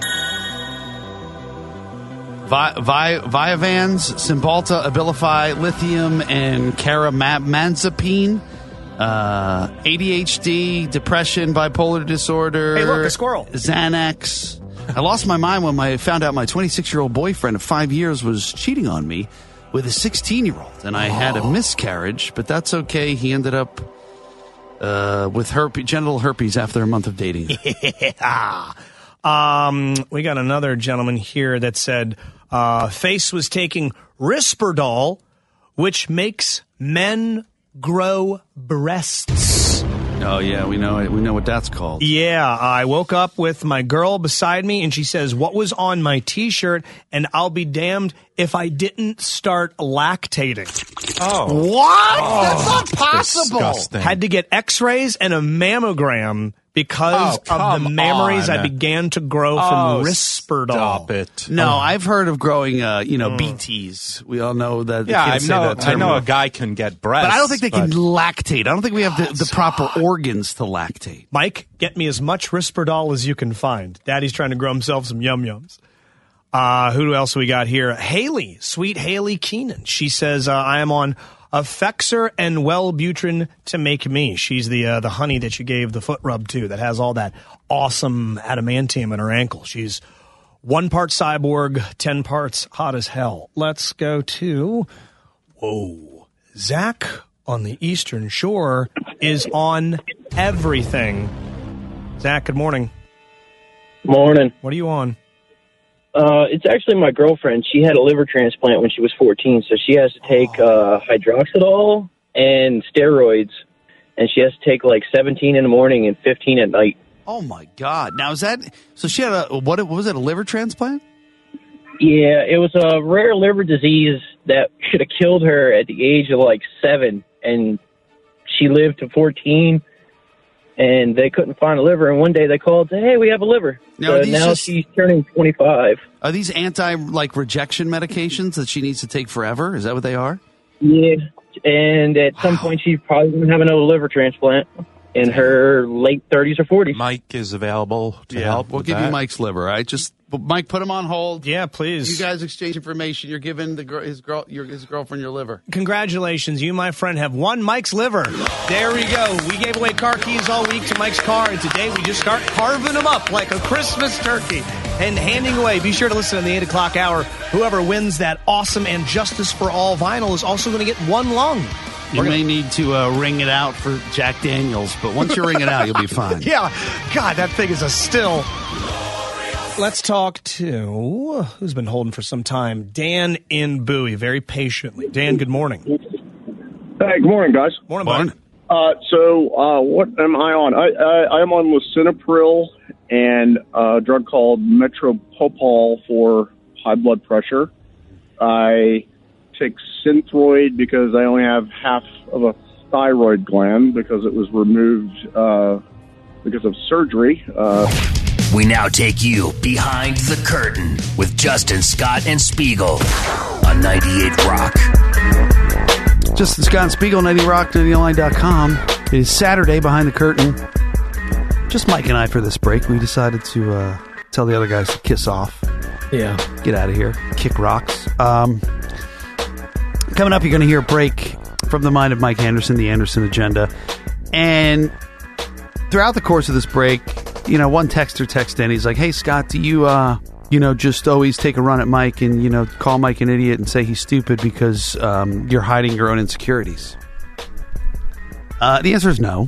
Vi- Vi- Vyvanse, Cymbalta, Abilify, Lithium, and Caramazepine. Uh, A D H D, depression, bipolar disorder. Hey, look, a squirrel. Xanax. I lost my mind when I found out my twenty-six-year-old boyfriend of five years was cheating on me with a sixteen-year-old, and I oh. had a miscarriage, but that's okay. He ended up uh, with herpes, genital herpes after a month of dating. Yeah. Um, we got another gentleman here that said uh, Face was taking Risperdal, which makes men grow breasts. Oh yeah, we know it. We know what that's called. Yeah, I woke up with my girl beside me, and she says, "What was on my T-shirt?" And I'll be damned if I didn't start lactating. Oh, what? Oh, that's not possible. Disgusting. Had to get X-rays and a mammogram because Oh, of come the memories on. I began to grow Oh, from Risperdal. Stop it. No, Oh. I've heard of growing, uh, you know, B Ts. We all know that. Yeah, I can't say know. that I term. know a guy can get breasts, But I don't think they can but- lactate. I don't think we have the, the proper organs to lactate. Mike, get me as much Risperdal as you can find. Daddy's trying to grow himself some yum-yums. Uh, who else we got here? Haley, sweet Haley Keenan. She says, uh, I am on Effexor and Wellbutrin to make me. She's the uh, the honey that you gave the foot rub to that has all that awesome adamantium in her ankle. She's one part cyborg, ten parts hot as hell. Let's go to, whoa, Zach on the Eastern Shore is on everything. Zach, good morning. Morning. What are you on? Uh, it's actually my girlfriend. She had a liver transplant when she was fourteen, so she has to take uh, hydroxydol and steroids, and she has to take like seventeen in the morning and fifteen at night. Oh my God! Now is that so? She had a what? What was it? A liver transplant? Yeah, it was a rare liver disease that should have killed her at the age of like seven, and she lived to fourteen. And they couldn't find a liver. And one day they called and said, hey, we have a liver. Now, So are these now just- she's turning twenty-five. Are these anti like rejection medications that she needs to take forever? Is that what they are? Yeah. And at some point, she's probably going to have another liver transplant in her late thirties or forties. Mike is available to Yeah, help. we'll with give that. you Mike's liver. I just Mike, put him on hold. Yeah, please. You guys exchange information. You're giving the girl, his girl, your his girlfriend your liver. Congratulations, you, my friend, have won Mike's liver. There we go. We gave away car keys all week to Mike's car, and today we just start carving them up like a Christmas turkey and handing away. Be sure to listen in the eight o'clock hour. Whoever wins that awesome and Justice for All vinyl is also going to get one lung. You We're may gonna- need to uh, ring it out for Jack Daniels, but once you ring it out, you'll be fine. Yeah, God, that thing is a still. Let's talk to who's been holding for some time. Dan in Bowie, very patiently. Dan, good morning. Hey, good morning, guys. Morning, bud. Uh, so, uh, what am I on? I, I, I am on lisinopril and a drug called Metropopol for high blood pressure. I take Synthroid because I only have half of a thyroid gland because it was removed uh, because of surgery. Uh, We now take you behind the curtain with Justin, Scott, and Spiegel on ninety-eight Rock. Justin Scott and Spiegel, ninety rock ninety nine dot com. It is Saturday behind the curtain. Just Mike and I for this break. We decided to uh, tell the other guys to kiss off. Yeah. Get out of here. Kick rocks. Um, coming up, you're going to hear a break from the mind of Mike Anderson, the Anderson Agenda. And throughout the course of this break, you know, one texter texted in. He's like, hey, Scott, do you, uh, you know, just always take a run at Mike and, you know, call Mike an idiot and say he's stupid because um, you're hiding your own insecurities? Uh, the answer is no.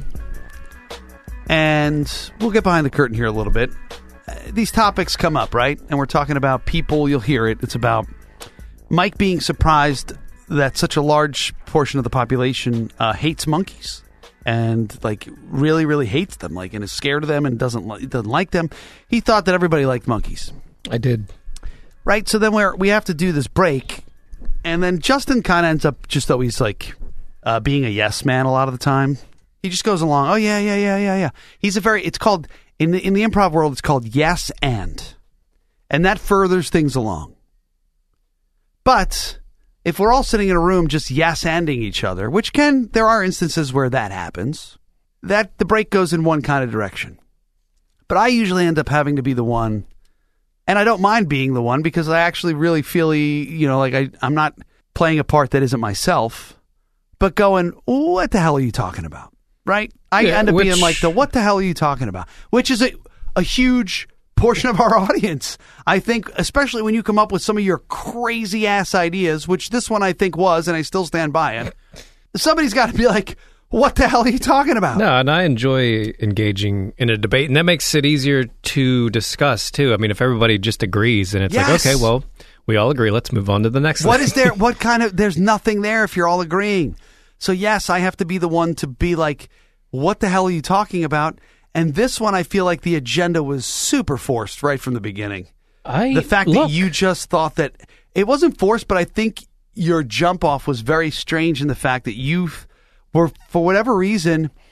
And we'll get behind the curtain here a little bit. Uh, these topics come up, right? And we're talking about people. You'll hear it. It's about Mike being surprised that such a large portion of the population uh, hates monkeys. And like really, really hates them, like and is scared of them and doesn't li- doesn't like them. He thought that everybody liked monkeys. I did, right? So then we we have to do this break, and then Justin kind of ends up just always like uh, being a yes man a lot of the time. He just goes along. Oh yeah, yeah, yeah, yeah, yeah. He's a very. It's called in the in the improv world. It's called yes and, and that furthers things along. But if we're all sitting in a room just yes-anding each other, which can, there are instances where that happens, that the break goes in one kind of direction. But I usually end up having to be the one, and I don't mind being the one because I actually really feel, you know, like I, I'm not playing a part that isn't myself, but going, what the hell are you talking about? Right? I Yeah, end up which- being like the, what the hell are you talking about? Which is a, a huge portion of our audience. I think, especially when you come up with some of your crazy ass ideas, which this one I think was, and I still stand by it. Somebody's got to be like, what the hell are you talking about? No, and I enjoy engaging in a debate, and that makes it easier to discuss, too. I mean, if everybody just agrees, and it's Yes. like, okay, well, we all agree. Let's move on to the next What thing. is there? What kind of, there's nothing there if you're all agreeing. So yes, I have to be the one to be like, what the hell are you talking about? And this one, I feel like the agenda was super forced right from the beginning. I the fact look. that you just thought that it wasn't forced, but I think your jump off was very strange in the fact that you were, for whatever reason,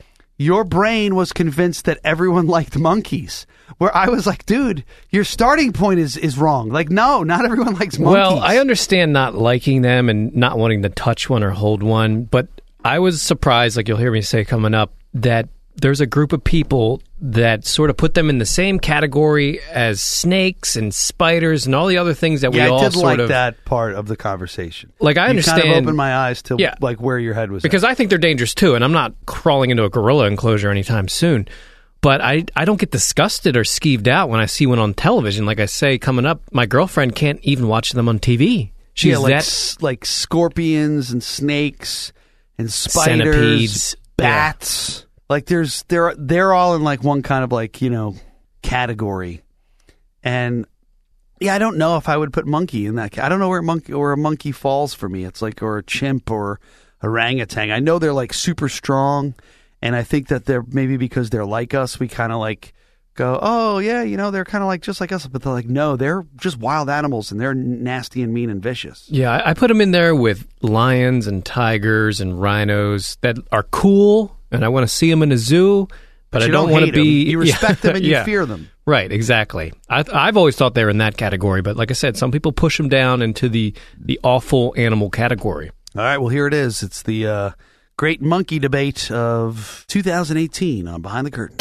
your brain was convinced that everyone liked monkeys. Where I was like, dude, your starting point is, is wrong. Like, no, not everyone likes monkeys. Well, I understand not liking them and not wanting to touch one or hold one, but I was surprised, like you'll hear me say coming up, that there's a group of people that sort of put them in the same category as snakes and spiders and all the other things that yeah, we all I did sort like of... that part of the conversation. Like, I you understand... kind of opened my eyes to yeah, like where your head was because at. I think they're dangerous too, and I'm not crawling into a gorilla enclosure anytime soon. But I, I don't get disgusted or skeeved out when I see one on television. Like I say, coming up, my girlfriend can't even watch them on T V. She's yeah, like, that... s- like scorpions and snakes and spiders, Centipedes. bats. Yeah. Like there's they're they're all in like one kind of like, you know, category. And yeah, I don't know if I would put monkey in that. I don't know where monkey or a monkey falls for me. It's like or a chimp or orangutan. I know they're like super strong. And I think that they're maybe because they're like us, we kind of like go, oh, yeah, you know, they're kind of like just like us. But they're like, no, they're just wild animals and they're nasty and mean and vicious. Yeah, I, I put them in there with lions and tigers and rhinos that are cool. And I want to see them in a zoo. But, But I you don't, don't want to hate 'em. be. You respect them and you yeah. fear them. Right, exactly. I, I've always thought they were in that category. But like I said, some people push them down into the, the awful animal category. All right, well, here it is. It's the uh, great monkey debate of two thousand eighteen on Behind the Curtain.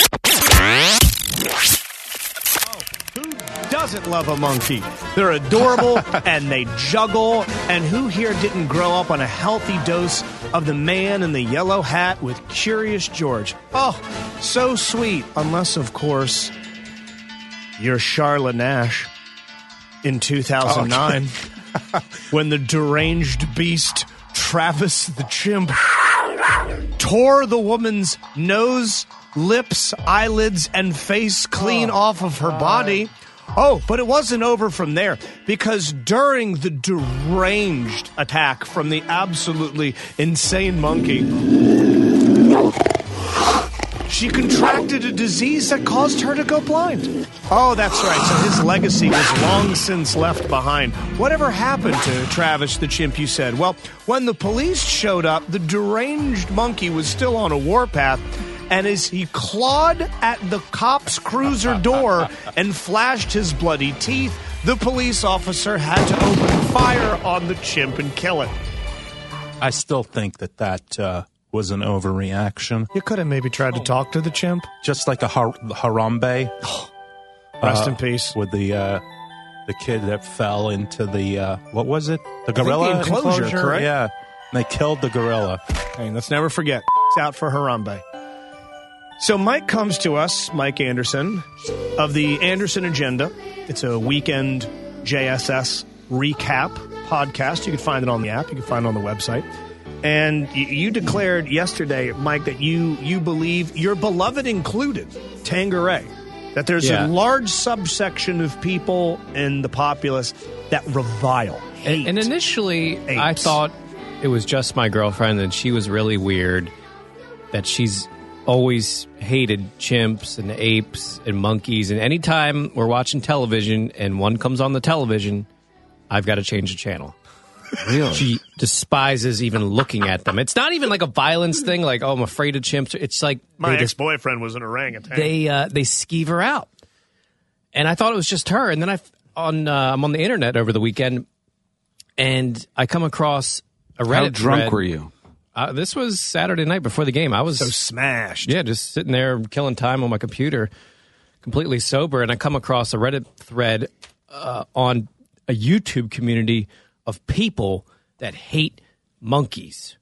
Doesn't love a monkey. They're adorable and they juggle. And who here didn't grow up on a healthy dose of the man in the yellow hat with Curious George? Oh, so sweet. Unless, of course, you're Charlotte Nash in two thousand nine when the deranged beast Travis the chimp tore the woman's nose, lips, eyelids, and face clean oh, off of her body. Oh, but it wasn't over from there, because during the deranged attack from the absolutely insane monkey, she contracted a disease that caused her to go blind. Oh, that's right. So his legacy was long since left behind. Whatever happened to Travis the chimp, you said? Well, when the police showed up, the deranged monkey was still on a warpath. And as he clawed at the cop's cruiser door and flashed his bloody teeth, the police officer had to open fire on the chimp and kill it. I still think that that uh, was an overreaction. You could have maybe tried to talk to the chimp. Just like a har- Harambe. Rest uh, in peace. With the uh, the kid that fell into the, uh, what was it? The gorilla the enclosure, enclosure? correct? Yeah. And they killed the gorilla. Hey, let's never forget. It's out for Harambe. So Mike comes to us, Mike Anderson, of the Anderson Agenda. It's a weekend J S S recap podcast. You can find it on the app. You can find it on the website. And you, you declared yesterday, Mike, that you, you believe, your beloved included, Tanqueray, that there's Yeah. a large subsection of people in the populace that revile, hate. And, and initially, I apes. thought it was just my girlfriend and she was really weird, that she's always hated chimps and apes and monkeys. And anytime we're watching television and one comes on the television, I've got to change the channel. Really? She despises even looking at them. It's not even like a violence thing, like, oh, I'm afraid of chimps. It's like My they just- ex-boyfriend was an orangutan. they uh, they skeeve her out, and I thought it was just her. And then I on uh, I'm on the internet over the weekend, and I come across a Reddit How drunk thread. were you? Uh, this was Saturday night before the game. I was so smashed. Yeah, just sitting there killing time on my computer, completely sober, and I come across a Reddit thread uh, on a YouTube community of people that hate monkeys.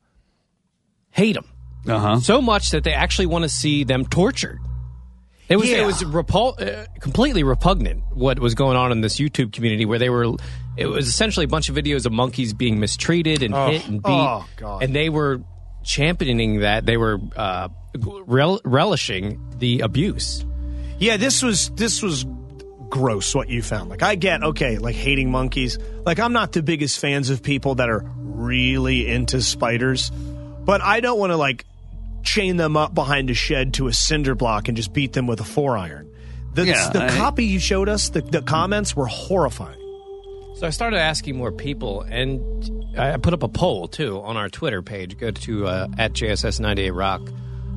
Hate them. Uh-huh. So much that they actually want to see them tortured. It was Yeah. it was repul- uh, completely repugnant what was going on in this YouTube community, where they were. It was essentially a bunch of videos of monkeys being mistreated and Oh. hit and beat, Oh, God. and they were championing that. They were uh, rel- relishing the abuse. Yeah, this was this was gross what you found. Like, I get, okay, like hating monkeys. Like, I'm not the biggest fans of people that are really into spiders, but I don't want to like chain them up behind a shed to a cinder block and just beat them with a four iron. The, Yeah, the I- copy you showed us, the, the comments were horrifying. So I started asking more people, and I put up a poll too on our Twitter page. Go to uh, at J S S ninety-eight Rock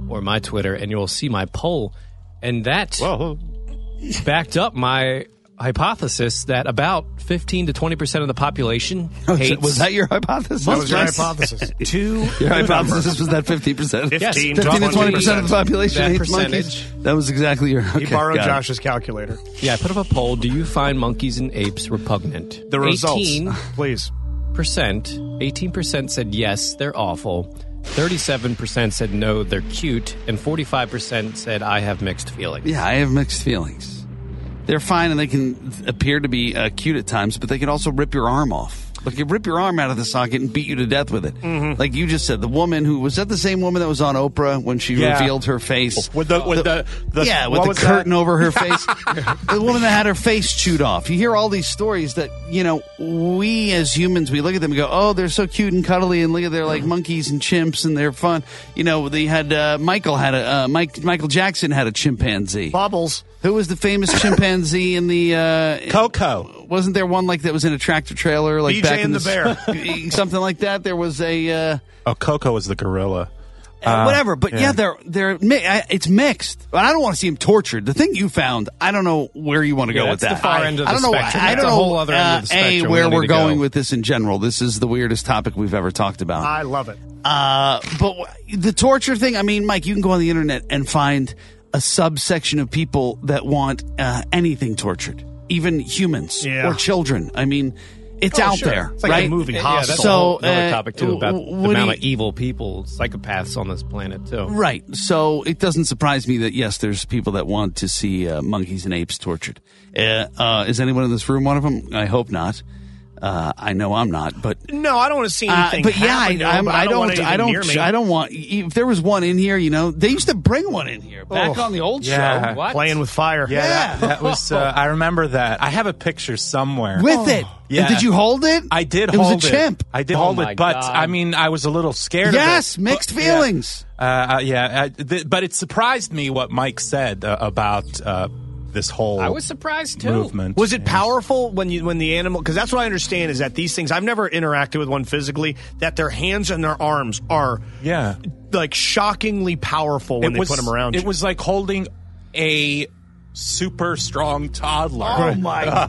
or my Twitter, and you'll see my poll. And that Whoa. backed up my hypothesis that about fifteen to twenty percent of the population Oh, hates... was that your hypothesis? That was your Yes. hypothesis. Two. Your hypothesis was that fifteen percent? Yes. fifteen, fifteen to twenty percent of the population That hates monkeys? percentage. That was exactly your... He okay, borrowed got it. Josh's calculator. Yeah, I put up a poll. Do you find monkeys and apes repugnant? The results, eighteen please. percent, eighteen percent said yes, they're awful. thirty-seven percent said no, they're cute. And forty-five percent said I have mixed feelings. Yeah, I have mixed feelings. They're fine and they can appear to be uh, cute at times, but they can also rip your arm off. Like, you rip your arm out of the socket and beat you to death with it. Mm-hmm. Like you just said, the woman who was that the same woman that was on Oprah when she Yeah. revealed her face With the, with the, the yeah, what with was the curtain that? over her face. The woman that had her face chewed off. You hear all these stories that, you know, we as humans, we look at them and go, oh, they're so cute and cuddly, and look at they're like monkeys and chimps and they're fun. You know, they had uh, Michael had a uh, Mike Michael Jackson had a chimpanzee. Bubbles. Who was the famous chimpanzee in the uh, Coco? Wasn't there one like that was in a tractor trailer, like B J back in and the bear, something like that? There was a. Uh, Oh, Coco was the gorilla. Uh, whatever, but yeah, yeah. they're they're mi- I- it's mixed. But I don't want to see him tortured. The thing you found, I don't know where you want to go Yeah, with that's that. the far I, end of I the don't know. spectrum. I That's don't a know. whole other end of the uh, A, spectrum where we don't we're need to going go. with this in general. This is the weirdest topic we've ever talked about. I love it. Uh, but w- the torture thing. I mean, Mike, you can go on the internet and find a subsection of people that want uh, anything tortured, even humans Yeah. or children. I mean. It's Oh, out sure. there, It's like right? a movie, Yeah, Hostel. that's So, a whole another uh, topic, too, about w- the what do amount you- of evil people, psychopaths on this planet, too. Right. So it doesn't surprise me that, yes, there's people that want to see uh, monkeys and apes tortured. Uh, uh, is anyone in this room one of them? I hope not. Uh, I know I'm not, but No, I don't want to see uh, anything. but yeah, happen to I, him, I'm, but I don't. want don't. I anything near don't. me. I don't want. If there was one in here, you know, they used to bring one in here back Oh, on the old yeah. show. What? Playing with fire. Yeah, Yeah. That, that was. Uh, I remember that. I have a picture somewhere With it. Yeah. And did you hold it? I did It hold was a chimp. I did Oh hold my it, but God. I mean, I was a little scared. Yes, of it. mixed But- yeah. feelings. Uh, uh, yeah, uh, th- but it surprised me what Mike said uh, about uh, this whole. I was surprised, too. movement. Was it Yeah. powerful when you when the animal? Because that's what I understand is that these things. I've never interacted with one physically. That their hands and their arms are Yeah, like shockingly powerful when it they was, put them around It you. was like holding a super strong toddler. Oh my god!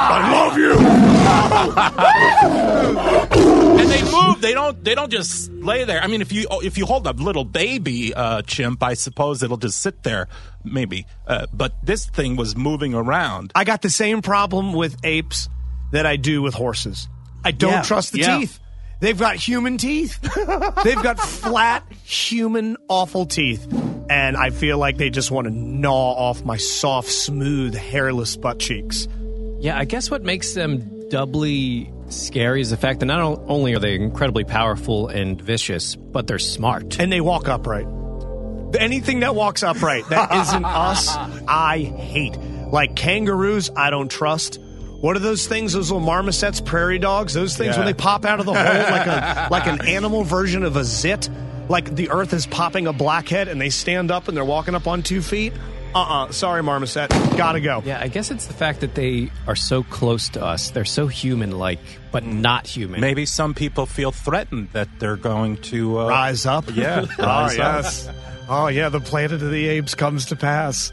I love you. And they move. They don't. They don't just lay there. I mean, if you if you hold a little baby uh, chimp, I suppose it'll just sit there, maybe. Uh, but this thing was moving around. I got the same problem with apes that I do with horses. I don't Yeah, trust the yeah. teeth. They've got human teeth. They've got flat, human, awful teeth. And I feel like they just want to gnaw off my soft, smooth, hairless butt cheeks. Yeah, I guess what makes them doubly scary is the fact that not o- only are they incredibly powerful and vicious, but they're smart. And they walk upright. Anything that walks upright that isn't us, I hate. Like kangaroos, I don't trust. What are those things? Those little marmosets, prairie dogs. Those things Yeah. when they pop out of the hole like a like an animal version of a zit. Like the earth is popping a blackhead and they stand up and they're walking up on two feet. Uh-uh. Sorry, marmoset. Gotta go. Yeah, I guess it's the fact that they are so close to us. They're so human-like, but not human. Maybe some people feel threatened that they're going to uh, Rise up. Yeah, Oh, rise up. yes. Oh, yeah, the Planet of the Apes comes to pass.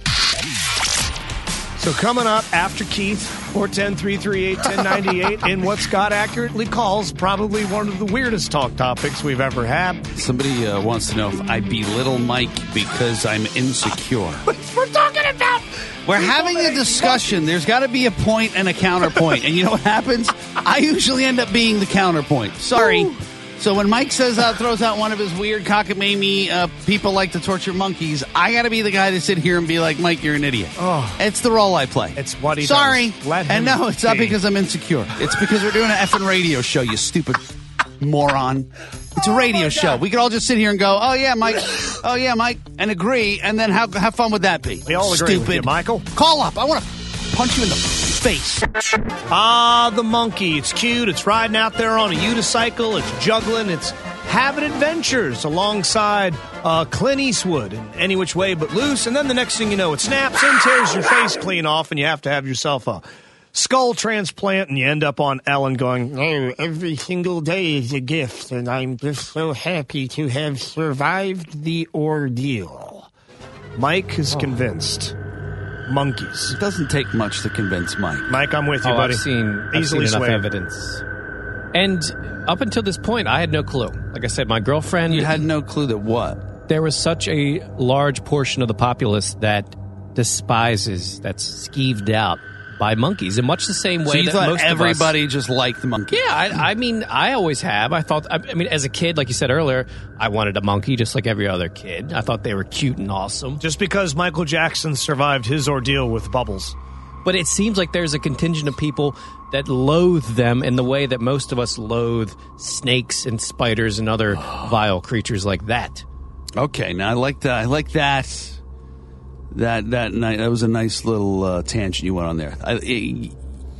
So coming up after Keith, four one zero, three three eight, one zero nine eight, in what Scott accurately calls probably one of the weirdest talk topics we've ever had. Somebody uh, wants to know if I belittle Mike because I'm insecure. We're talking about... We're having a discussion. There's got to be a point and a counterpoint. And you know what happens? I usually end up being the counterpoint. Sorry. Ooh. So when Mike says uh, throws out one of his weird cockamamie uh, people like to torture monkeys, I got to be the guy to sit here and be like, Mike, you're an idiot. Oh. It's the role I play. It's what he Sorry. does. Let him and no, it's not be. because I'm insecure. It's because we're doing an effing radio show, you stupid moron. It's a radio oh show. We could all just sit here and go, oh, yeah, Mike. Oh, yeah, Mike. And agree. And then how, how fun would that be? We all agree Stupid. with you, Michael. Call up. I want to punch you in the face. Ah, the monkey. It's cute. It's riding out there on a unicycle. It's juggling. It's having adventures alongside uh, Clint Eastwood in Any Which Way But Loose. And then the next thing you know, it snaps and tears your face clean off, and you have to have yourself a skull transplant, and you end up on Ellen going, "Oh, every single day is a gift, and I'm just so happy to have survived the ordeal." Mike is convinced. Monkeys. It doesn't take much to convince Mike. Mike, I'm with you, oh, buddy. I've seen, I've Easily seen enough swayed. evidence. And up until this point, I had no clue. Like I said, my girlfriend... You had no clue that what? There was such a large portion of the populace that despises, that's skeeved out by monkeys in much the same way So you that thought most everybody of us, just liked the monkey? Yeah, I, I mean, I always have. I thought, I, I mean, as a kid, like you said earlier, I wanted a monkey just like every other kid. I thought they were cute and awesome. Just because Michael Jackson survived his ordeal with Bubbles. But it seems like there's a contingent of people that loathe them in the way that most of us loathe snakes and spiders and other vile creatures like that. Okay, now I like that. I like that. That that ni- that was a nice little uh, tangent you went on there. I, it,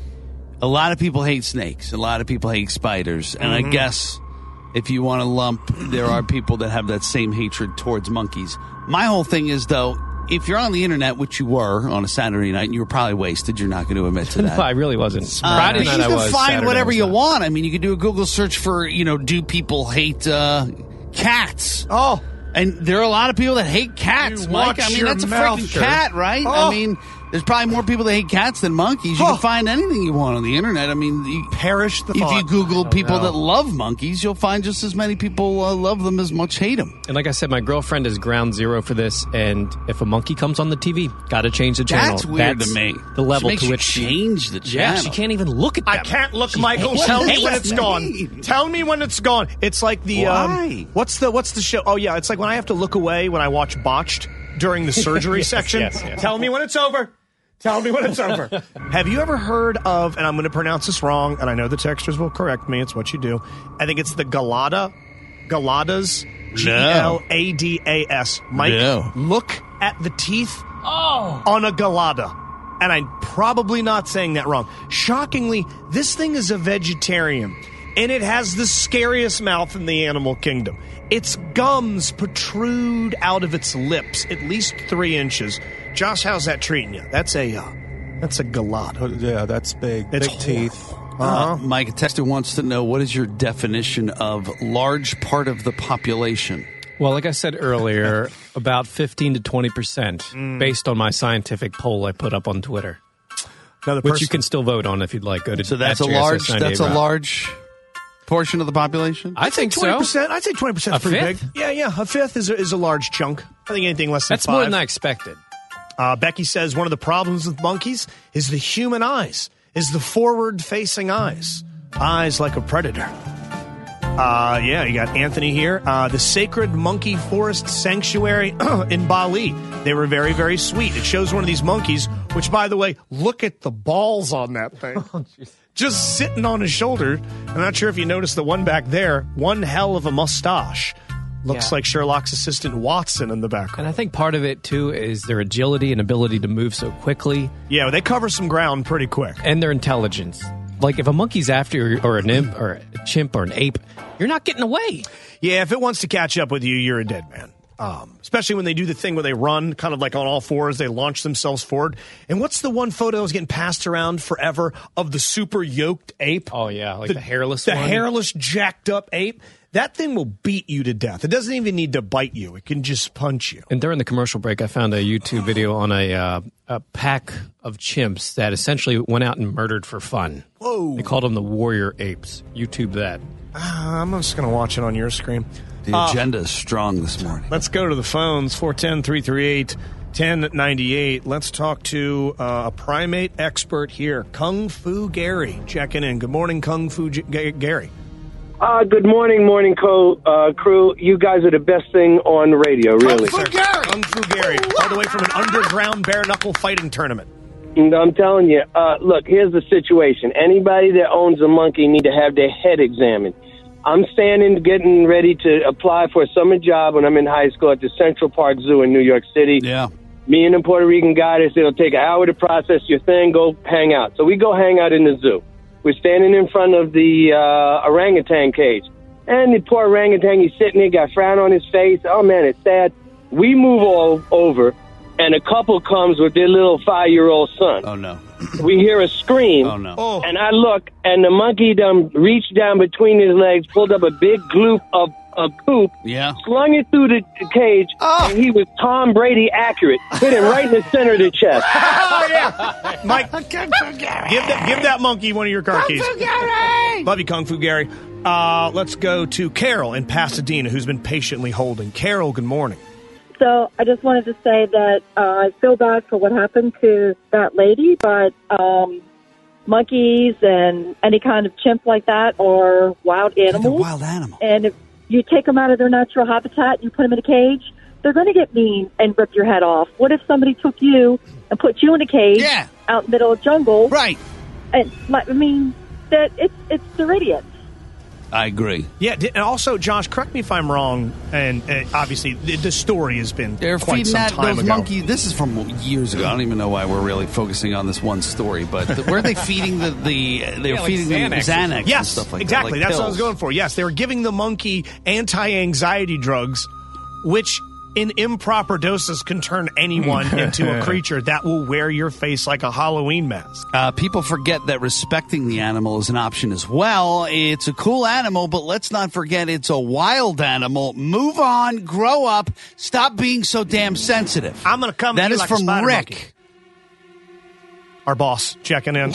a lot of people hate snakes. A lot of people hate spiders, and Mm-hmm. I guess if you want to lump, there are people that have that same hatred towards monkeys. My whole thing is, though, if you're on the internet, which you were on a Saturday night, and you were probably wasted, you're not going to admit to that. No, I really wasn't. Uh, Friday but night you I can was. find Saturday whatever was you not. want. I mean, you could do a Google search for, you know, do people hate uh, cats? Oh. And there are a lot of people that hate cats, You Mike. watch I mean, your that's a mouth, freaking sir. cat, right? Oh. I mean, there's probably more people that hate cats than monkeys. You Oh. can find anything you want on the internet. I mean, you, Perish the if thought. you Google people no. that love monkeys, you'll find just as many people uh, love them as much hate them. And like I said, my girlfriend is ground zero for this. And if a monkey comes on the T V, got to change the channel. That's weird That's to me. The level She makes to you which she- change the Yeah, channel. she can't even look at them. I can't look, She Michael. hates Tell me them. when it's gone. Tell me when it's gone. It's like the Why? um, what's the what's the show? Oh yeah, it's like when I have to look away when I watch Botched during the surgery Yes, section. yes, yes. Tell me when it's over. Tell me when it's over. Have you ever heard of? And I'm going to pronounce this wrong, and I know the texters will correct me. It's what you do. I think it's the Galata, Galadas, G E L A D A S. Mike, No. look at the teeth Oh. on a Galata. And I'm probably not saying that wrong. Shockingly, this thing is a vegetarian, and it has the scariest mouth in the animal kingdom. Its gums protrude out of its lips at least three inches. Josh, how's that treating you? That's a uh, that's a Galata. Yeah, that's big. It's big teeth. Uh, Mike, a tester wants to know, what is your definition of large part of the population? Well, like I said earlier, about fifteen to twenty percent based on my scientific poll I put up on Twitter. Another Which person- you can still vote on if you'd like. Go to So that's a at J S S large. ninety-eight That's a Rock. large portion of the population. I think twenty so. percent. I'd say twenty percent A is pretty fifth? big. Yeah, yeah. A fifth is a, is a large chunk. I think anything less than That's five. more than I expected. Uh, Becky says one of the problems with monkeys is the human eyes, is the forward-facing eyes. Eyes like a predator. Uh, yeah, you got Anthony here. Uh, the Sacred Monkey Forest Sanctuary in Bali. They were very, very sweet. It shows one of these monkeys, which, by the way, look at the balls on that thing. Just sitting on his shoulder. I'm not sure if you noticed the one back there. One hell of a mustache. Looks Yeah. like Sherlock's assistant Watson in the background. And I think part of it, too, is their agility and ability to move so quickly. Yeah, they cover some ground pretty quick. And their intelligence. Like, if a monkey's after you, or an imp, or a chimp, or an ape, you're not getting away. Yeah, if it wants to catch up with you, you're a dead man. Um, especially when they do the thing where they run kind of like on all fours, they launch themselves forward. And what's the one photo that was getting passed around forever of the super yoked ape? Oh, yeah, like the, hairless The one. hairless, jacked up ape. That thing will beat you to death. It doesn't even need to bite you. It can just punch you. And during the commercial break, I found a YouTube video on a, uh, a pack of chimps that essentially went out and murdered for fun. Whoa. They called them the warrior apes. YouTube that. Uh, I'm just going to watch it on your screen. The Uh, agenda is strong this morning. Let's go to the phones, four one zero, three three eight, one zero nine eight. Let's talk to uh, a primate expert here, Kung Fu Gary, checking in. Good morning, Kung Fu G- G- Gary. Uh, good morning, morning co- uh, crew. You guys are the best thing on the radio, really. Kung Fu Gary! Kung Fu Gary, all the way from an underground bare-knuckle fighting tournament. And I'm telling you, uh, look, here's the situation. Anybody that owns a monkey need to have their head examined. I'm standing, getting ready to apply for a summer job when I'm in high school at the Central Park Zoo in New York City. Yeah. Me and the Puerto Rican guy, they said it'll take an hour to process your thing, go hang out. So we go hang out in the zoo. We're standing in front of the uh, orangutan cage. And the poor orangutan, he's sitting there, got a frown on his face. Oh, man, it's sad. We move all over. and a couple comes with their little five-year-old son. Oh, no. We hear a scream. Oh, no. Oh. And I look, and the monkey done reached down between his legs, pulled up a big gloop of a coop, yeah. slung it through the, the cage, oh. and he was Tom Brady accurate. Hit him right in the center of the chest. Oh, yeah. Mike, give that, give that monkey one of your car Kung keys. Fu Gary! Love you, Kung Fu Gary. Uh, let's go to Carol in Pasadena, who's been patiently holding. Carol, good morning. So I just wanted to say that uh, I feel bad for what happened to that lady, but um, monkeys and any kind of chimp like that are wild animals. Wild animal. And if you take them out of their natural habitat and you put them in a cage, they're going to get mean and rip your head off. What if somebody took you and put you in a cage yeah. out in the middle of the jungle? Right. And I mean, that it's it's they're idiots. I agree. Yeah, and also, Josh, correct me if I'm wrong, and uh, obviously the, the story has been They're quite feeding some that, time those ago. monkeys. This is from years ago. I don't even know why we're really focusing on this one story, but the, were they feeding the, the they were Yeah, like feeding them Xanax. Xanax and Yes, stuff like exactly. that? Like That's what I was pills. going for. Yes, they were giving the monkey anti-anxiety drugs, which in improper doses can turn anyone into a creature that will wear your face like a Halloween mask. Uh, people forget that respecting the animal is an option as well. It's a cool animal, but let's not forget it's a wild animal. Move on, grow up, stop being so damn sensitive. I'm going to come That to you is like a from spider Rick. monkey. Our boss checking in.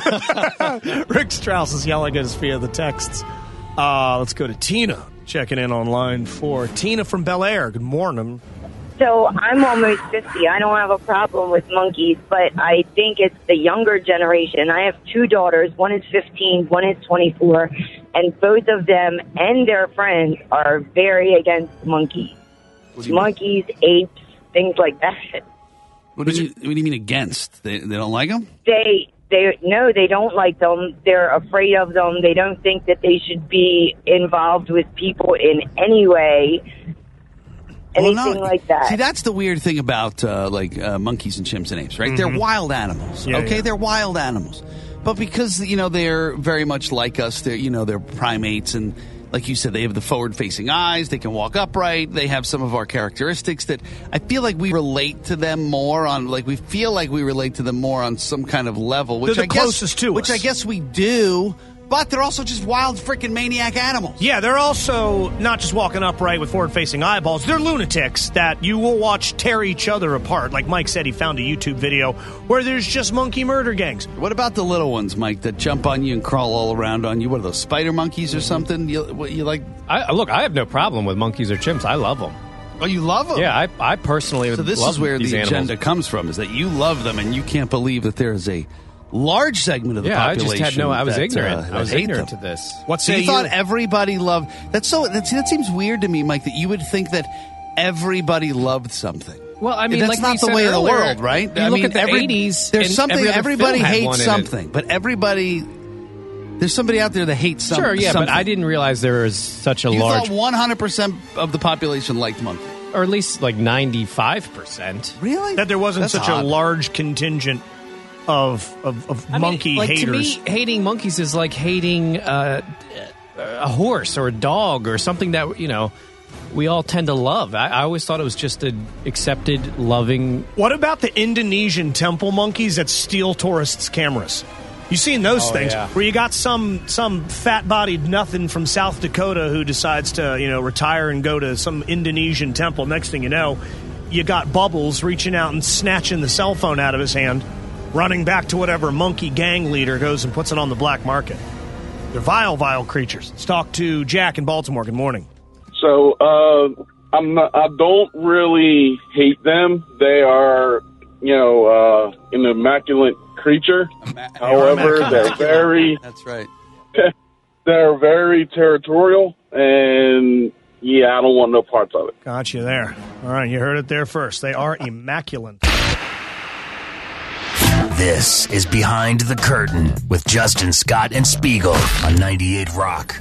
Rick Strauss is yelling at us via the texts. Uh, let's go to Tina checking in on line four. Tina from Bel Air. Good morning. So I'm almost fifty. I don't have a problem with monkeys, but I think it's the younger generation. I have two daughters. One is fifteen, one is twenty-four, and both of them and their friends are very against monkeys. Monkeys, apes, things like that. What do you, what do you mean against? They, they don't like them? They, they, no, they don't like them. They're afraid of them. They don't think that they should be involved with people in any way. Anything Well, no, like that. See, that's the weird thing about uh, like uh, monkeys and chimps and apes, right? Mhm. They're wild animals. Yeah, okay, yeah. they're wild animals, but because you know they're very much like us, they're you know they're primates, and like you said, they have the forward-facing eyes. They can walk upright. They have some of our characteristics that I feel like we relate to them more on. Like we feel like we relate to them more on some kind of level, which They're the I guess, closest to which us. I guess we do. But they're also just wild freaking maniac animals. Yeah, they're also not just walking upright with forward-facing eyeballs. They're lunatics that you will watch tear each other apart. Like Mike said, he found a YouTube video where there's just monkey murder gangs. What about the little ones, Mike, that jump on you and crawl all around on you? What are those, spider monkeys or something? You, what, you like? I, look, I have no problem with monkeys or chimps. I love them. Oh, you love them? Yeah, I, I personally So this love is where these the animals. agenda comes from, is that you love them and you can't believe that there is a large segment of the Yeah, I population. just had no- I was that, ignorant. uh, I was that hate ignorant them. to this. What So say you thought you? everybody loved? That's so. That's, that seems weird to me, Mike. That you would think that everybody loved something. Well, I mean, that's like not we the said way of the earlier, world, right? you I look mean, at the every- eighties, There's and something. every other Everybody film had hates one in it. something, but everybody. There's somebody out there that hates some, Sure, yeah, something. but I didn't realize there was such a You large, thought one hundred percent of the population liked monkeys. or at least like ninety-five percent. Really? That there wasn't That's such odd. a large contingent of of, of I mean, monkey like, haters. To me, hating monkeys is like hating uh, a horse or a dog or something that, you know, we all tend to love. I, I always thought it was just an accepted, loving... What about the Indonesian temple monkeys that steal tourists' cameras? You seen those Oh, things yeah. where you got some some fat-bodied nothing from South Dakota who decides to, you know, retire and go to some Indonesian temple. Next thing you know, you got Bubbles reaching out and snatching the cell phone out of his hand, running back to whatever monkey gang leader goes and puts it on the black market. They're vile, vile creatures. Let's talk to Jack in Baltimore. Good morning. So uh, I'm not, I don't really hate them. They are, you know, uh, an immaculate creature. However, they're very That's right. they're very territorial, and yeah, I don't want no parts of it. Got you there. All right, you heard it there first. They are immaculate. This is Behind the Curtain with Justin Scott and Spiegel on ninety-eight Rock.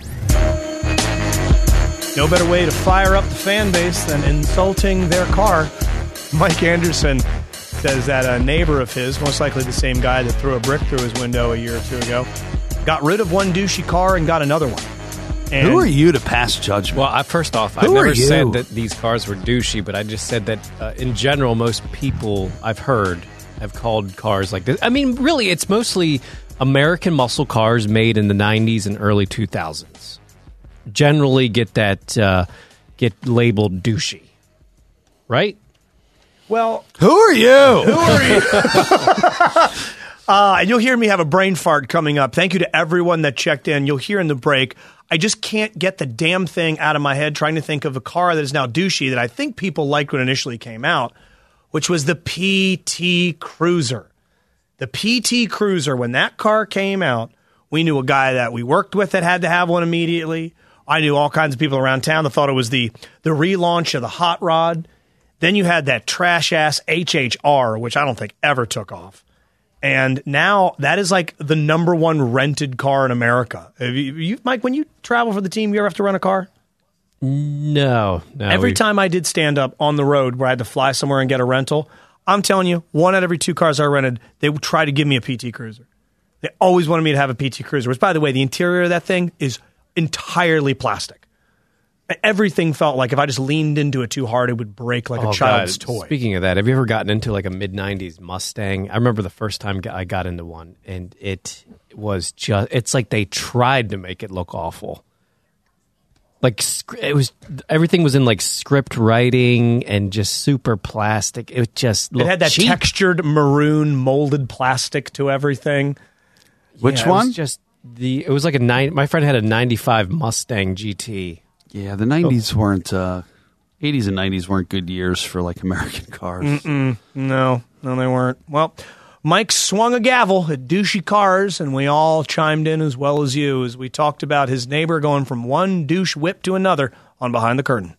No better way to fire up the fan base than insulting their car. Mike Anderson says that a neighbor of his, most likely the same guy that threw a brick through his window a year or two ago, got rid of one douchey car and got another one. And Who are you to pass judgment? Well, I, first off, Who I never are you? said that these cars were douchey, but I just said that uh, in general, most people I've heard have called cars like this. I mean, really, it's mostly American muscle cars made in the nineties and early two thousands. Generally get that, uh, get labeled douchey. Right? Well, who are you? Who are you? uh, and you'll hear me have a brain fart coming up. Thank you to everyone that checked in. You'll hear in the break. I just can't get the damn thing out of my head trying to think of a car that is now douchey that I think people liked when it initially came out, which was the P T Cruiser. The P T Cruiser, when that car came out, we knew a guy that we worked with that had to have one immediately. I knew all kinds of people around town that thought it was the, the relaunch of the Hot Rod. Then you had that trash-ass H H R, which I don't think ever took off. And now that is like the number one rented car in America. Have you, you, Mike, when you travel for the team, you ever have to rent a car? No. no every we, time I did stand-up on the road where I had to fly somewhere and get a rental, I'm telling you, one out of every two cars I rented, they would try to give me a P T Cruiser. They always wanted me to have a P T Cruiser, which, by the way, the interior of that thing is entirely plastic. Everything felt like if I just leaned into it too hard, it would break like oh, a child's God. toy. Speaking of that, have you ever gotten into like a mid nineties Mustang? I remember the first time I got into one, and it was just, it's like they tried to make it look awful. Like, it was, everything was in like script writing and just super plastic. It just looked It had that cheap. textured maroon molded plastic to everything. Which Yeah, it one? was just the, it was like a nine, my friend had a ninety-five Mustang G T. Yeah, the nineties weren't, uh, eighties and nineties weren't good years for like American cars. Mm-mm. No, no, they weren't. Well, Mike swung a gavel at douchey cars, and we all chimed in as well as you as we talked about his neighbor going from one douche whip to another on Behind the Curtain.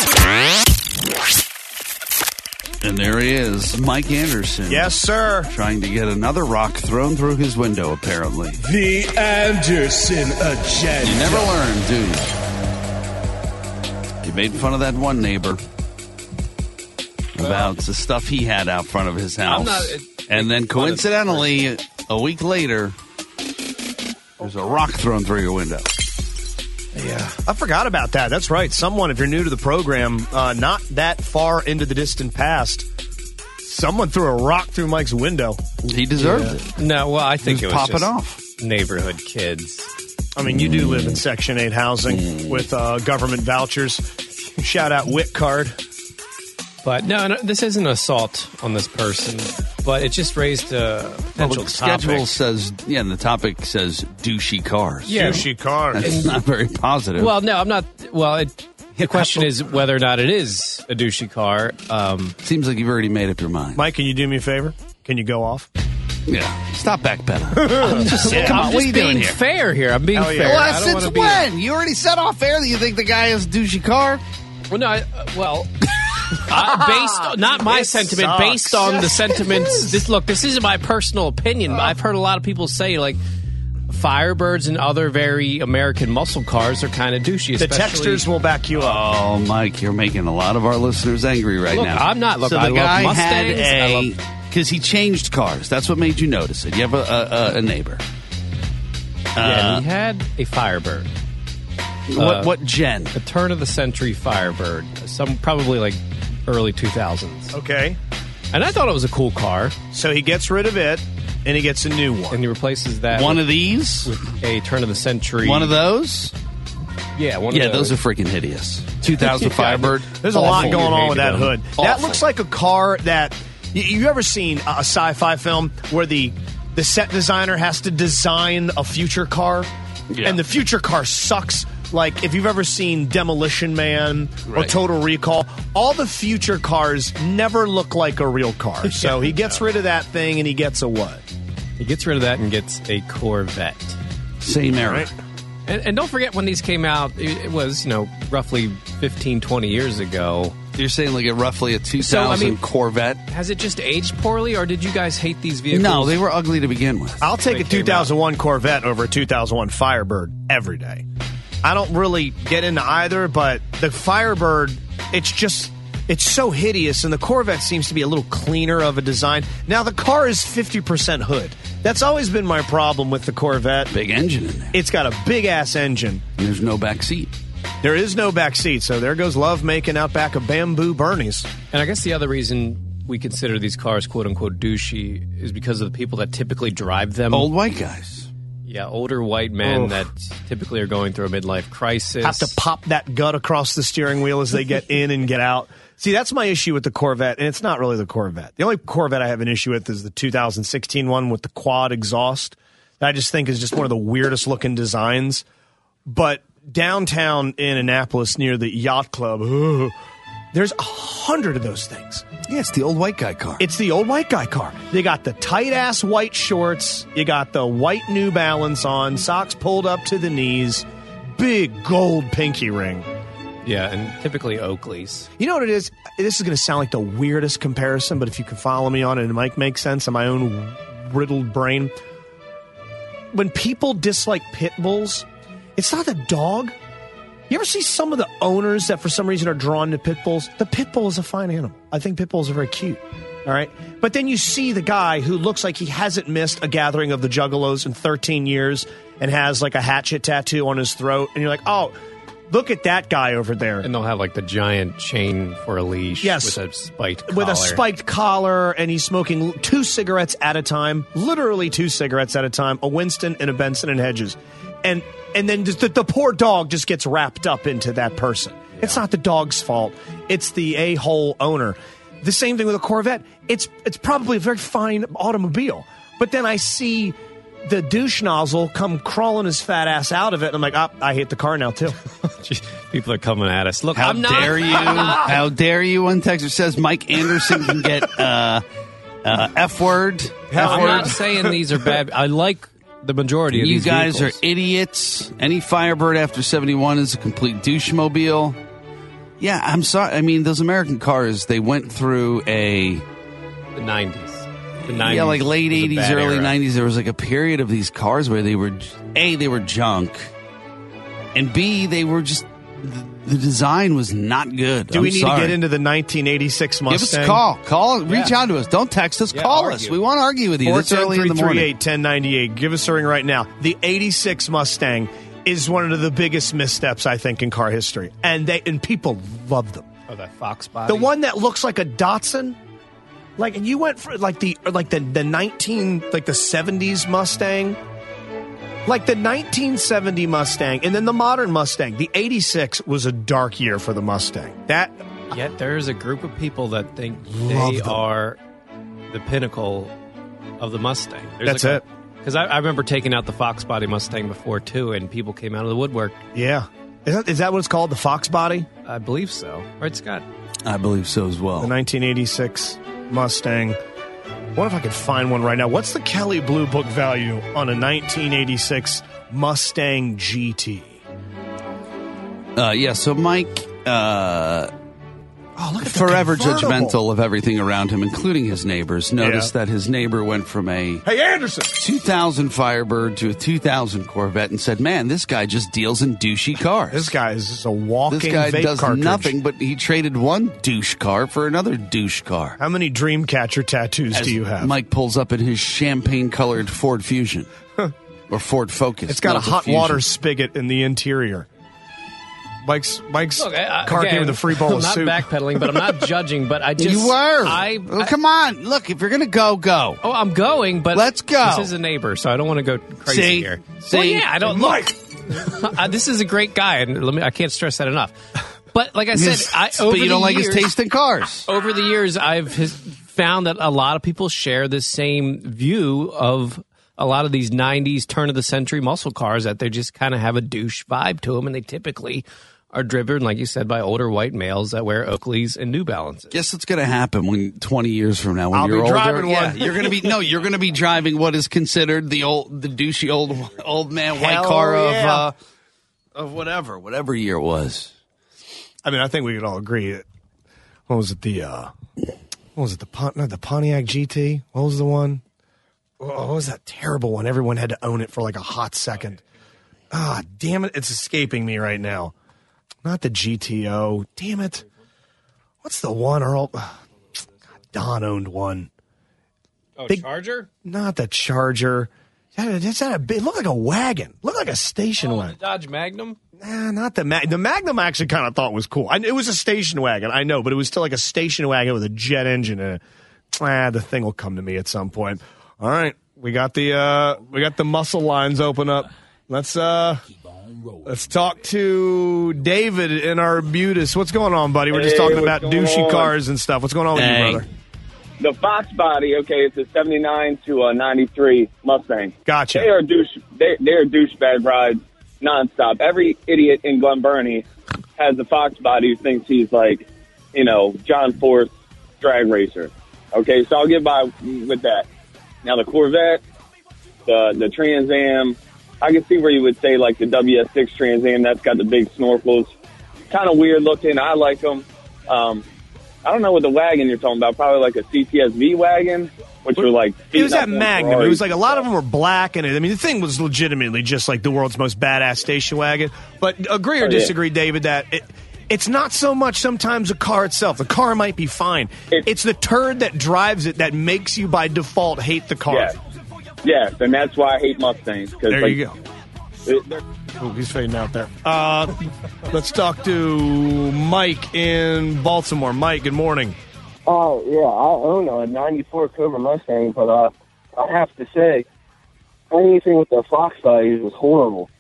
And there he is, Mike Anderson. Yes, sir. Trying to get another rock thrown through his window, apparently. The Anderson Agenda. You never learn, do you? He made fun of that one neighbor about the stuff he had out front of his house. I'm not, and then coincidentally, a week later, there's a rock thrown through your window. Yeah. I forgot about that. That's right. Someone, if you're new to the program, uh, not that far into the distant past, someone threw a rock through Mike's window. He deserved Yeah. it. No, well, I think Just it was pop it just off. neighborhood kids. I mean, you do live in Section eight housing with uh, government vouchers. Shout out WIC card. But no, no, this isn't an assault on this person, but it just raised a potential Well, the schedule topic. says, yeah, and the topic says douchey cars. Yeah. Douchey cars. That's not very positive. Well, no, I'm not. Well, it, the question is whether or not it is a douchey car. Um, Seems like you've already made up your mind. Mike, can you do me a favor? Can you go off? Yeah. Stop backpedaling. I'm just, Yeah, come on, what what are you being doing here? fair here. I'm being Hell yeah. fair. Well, I don't since wanna be- when? You already said off air that you think the guy has a douchey car. Well, no, I, uh, well, uh, based on, not my This sentiment, sucks. based on the sentiments. This look, this isn't my personal opinion. I've heard a lot of people say like Firebirds and other very American muscle cars are kind of douchey. The especially- texters will back you up. Oh, Mike, you're making a lot of our listeners angry right Look, now. I'm not. Look, so I the love guy Mustangs. I had a love- because he changed cars. That's what made you notice it. You have a, a, a neighbor. Yeah, Uh, he had a Firebird. what uh, what gen? A turn of the century Firebird, some probably like early two thousands. Okay. And I thought it was a cool car. So he gets rid of it, and he gets a new one. And he replaces that One with, of these? with a turn of the century. One of those? Yeah, one Yeah, of those. those are freaking hideous. two thousand Firebird. There's a lot Awful. going on with that Hated them. hood. That Awful. looks like a car that you, you ever seen a, a sci-fi film where the the set designer has to design a future car, Yeah. and the future car sucks. Like if you've ever seen Demolition Man or Right. Total Recall, all the future cars never look like a real car. So he gets rid of that thing and he gets a what? He gets rid of that and gets a Corvette. Same era. Right? And, and don't forget when these came out, it, it was, you know, roughly fifteen, twenty years ago. You're saying like a roughly a two thousand So, I mean- Corvette? Has it just aged poorly, or did you guys hate these vehicles? No, they were ugly to begin with. I'll take They a came two thousand one Corvette over a two thousand one Firebird every day. I don't really get into either, but the Firebird, it's just, it's so hideous, and the Corvette seems to be a little cleaner of a design. Now, the car is fifty percent hood. That's always been my problem with the Corvette. Big engine in there. It's got a big-ass engine. And there's no back seat. There is no back seat, so there goes love making out back of Bamboo Bernie's. And I guess the other reason we consider these cars quote-unquote douchey is because of the people that typically drive them. Old white guys. Yeah, older white men Oof. that typically are going through a midlife crisis. Have to pop that gut across the steering wheel as they get in and get out. See, that's my issue with the Corvette, and it's not really the Corvette. The only Corvette I have an issue with is the two thousand sixteen one with the quad exhaust. That I just think is just one of the weirdest looking designs. But downtown in Annapolis near the yacht club, ugh, there's a hundred of those things. Yeah, it's the old white guy car. It's the old white guy car. They got the tight-ass white shorts. You got the white New Balance on, socks pulled up to the knees, big gold pinky ring. Yeah, and typically Oakleys. You know what it is? This is going to sound like the weirdest comparison, but if you can follow me on it, it might make sense in my own riddled brain. When people dislike pit bulls, it's not the dog. You ever see some of the owners that for some reason are drawn to pit bulls? The pit bull is a fine animal. I think pit bulls are very cute. All right. But then you see the guy who looks like he hasn't missed a gathering of the Juggalos in thirteen years and has like a hatchet tattoo on his throat. And you're like, oh, look at that guy over there. And they'll have like the giant chain for a leash Yes. with a spiked collar. With a spiked collar, and he's smoking two cigarettes at a time, literally two cigarettes at a time, a Winston and a Benson and Hedges. And and then just the, the poor dog just gets wrapped up into that person. Yeah. It's not the dog's fault. It's the a-hole owner. The same thing with a Corvette. It's it's probably a very fine automobile. But then I see the douche nozzle come crawling his fat ass out of it, and I'm like, oh, I hate the car now, too. People are coming at us. Look, How I'm not. dare you? How dare you? One texter says Mike Anderson can get uh, uh, F word. I'm not saying these are bad. I like the majority of You these guys vehicles. are idiots. Any Firebird after seventy-one is a complete douche-mobile. Yeah, I'm sorry. I mean, those American cars, they went through a... The nineties. The nineties. Yeah, like late was a eighties, bad early era. nineties. There was like a period of these cars where they were, A, they were junk, and B, they were just... The design was not good. Do I'm we need sorry. to get into the nineteen eighty-six Mustang? Give us a call. Call. Reach Yeah. out to us. Don't text us. Yeah, call argue. us. We want to argue with you four this ten, early in the three three morning. eight, ten ninety-eight. Give us a ring right now. The eighty-six Mustang is one of the biggest missteps, I think, in car history. And they and people love them. Oh, that Fox body. The one that looks like a Datsun. Like, and you went for like the like the, the nineteen like the seventies Mustang. Like the nineteen seventy Mustang and then the modern Mustang. The eighty-six was a dark year for the Mustang. That Yet there's a group of people that think Love they them. are the pinnacle of the Mustang. There's That's like it. Because I, I remember taking out the Fox body Mustang before, too, and people came out of the woodwork. Yeah. Is that, is that what it's called? The Fox body? I believe so. Right, Scott? I believe so as well. The nineteen eighty-six Mustang. What if I could find one right now? What's the Kelley Blue Book value on a nineteen eighty-six Mustang G T? Uh, yeah, so Mike, uh, oh, look at the forever convertible. judgmental of everything around him, including his neighbors. Noticed Yeah. that his neighbor went from a Hey, Anderson! two thousand Firebird to a two thousand Corvette and said, man, this guy just deals in douchey cars. This guy is just a walking This guy vape does cartridge. nothing, but he traded one douche car for another douche car. How many Dreamcatcher tattoos As do you have? Mike pulls up in his champagne-colored Ford Fusion. Or Ford Focus. It's got No, a hot Fusion. water spigot in the interior. Mike's Mike's Look, I- I- car again, came with a free bowl I'm of not soup. backpedaling, but I'm not judging, but I just... You were. I, Well, I- come on. Look, if you're going to go, go. Oh, I'm going, but... Let's go. This is a neighbor, so I don't want to go crazy See? here. See? Well, yeah, I don't... Mike! Look, uh, this is a great guy, and let me, I can't stress that enough. But like I said, His- I, but over you the don't like his years- taste in cars. Over the years, I've his, found that a lot of people share the same view of a lot of these nineties turn-of-the-century muscle cars, that they just kind of have a douche vibe to them, and they typically are driven, like you said, by older white males that wear Oakleys and New Balances. Guess what's going to happen when twenty years from now, when I'll you're be older, driving yeah, one. you're going to be no, you're going to be driving what is considered the old, the douchey old, old man white Hell car yeah. of uh, of whatever, whatever year it was. I mean, I think we could all agree. That, what was it? The uh, what was it? The Pon- not the Pontiac G T. What was the one? Oh, what was that terrible one? Everyone had to own it for like a hot second. Ah, damn it! It's escaping me right now. Not the G T O. Damn it! What's the one? Earl? God, Don owned one. Oh, big, Charger? Not the Charger. It's not a big, it looked like a wagon. Looked like a station Oh, wagon. the Dodge Magnum? Nah, not the Mag. The Magnum I actually kind of thought was cool. I, it was a station wagon, I know, but it was still like a station wagon with a jet engine in it. Ah, the thing will come to me at some point. All right, we got the uh, we got the muscle lines open up. Let's uh, let's talk to David in Arbutus. What's going on, buddy? We're just Hey, talking what's about going douchey on? cars and stuff. What's going on with Dang. you, brother? The Fox body, okay, it's a seventy-nine to a ninety-three Mustang. Gotcha. They are douche. They they're douchebag rides nonstop. Every idiot in Glen Burnie has a Fox body who thinks he's like, you know, John Force drag racer. Okay, so I'll get by with that. Now the Corvette, the the Trans Am, I can see where you would say like the W S six Trans Am. That's got the big snorkels, kind of weird looking. I like them. Um, I don't know what the wagon you're talking about. Probably like a C T S V wagon, which were like It was beating up that on Magnum. It Ferraris. was like a lot of them were black, and I mean the thing was legitimately just like the world's most badass station wagon. But agree or Oh, yeah. disagree, David, that it, it's not so much sometimes the car itself. The car might be fine. It's the turd that drives it that makes you by default hate the car. Yes, yes, and that's why I hate Mustangs. Cause There like, you go. it- they're- Oh, he's fading out there. Uh, let's talk to Mike in Baltimore. Mike, good morning. Oh, yeah, I own a ninety-four Cobra Mustang, but uh, I have to say, anything with the Fox values was horrible.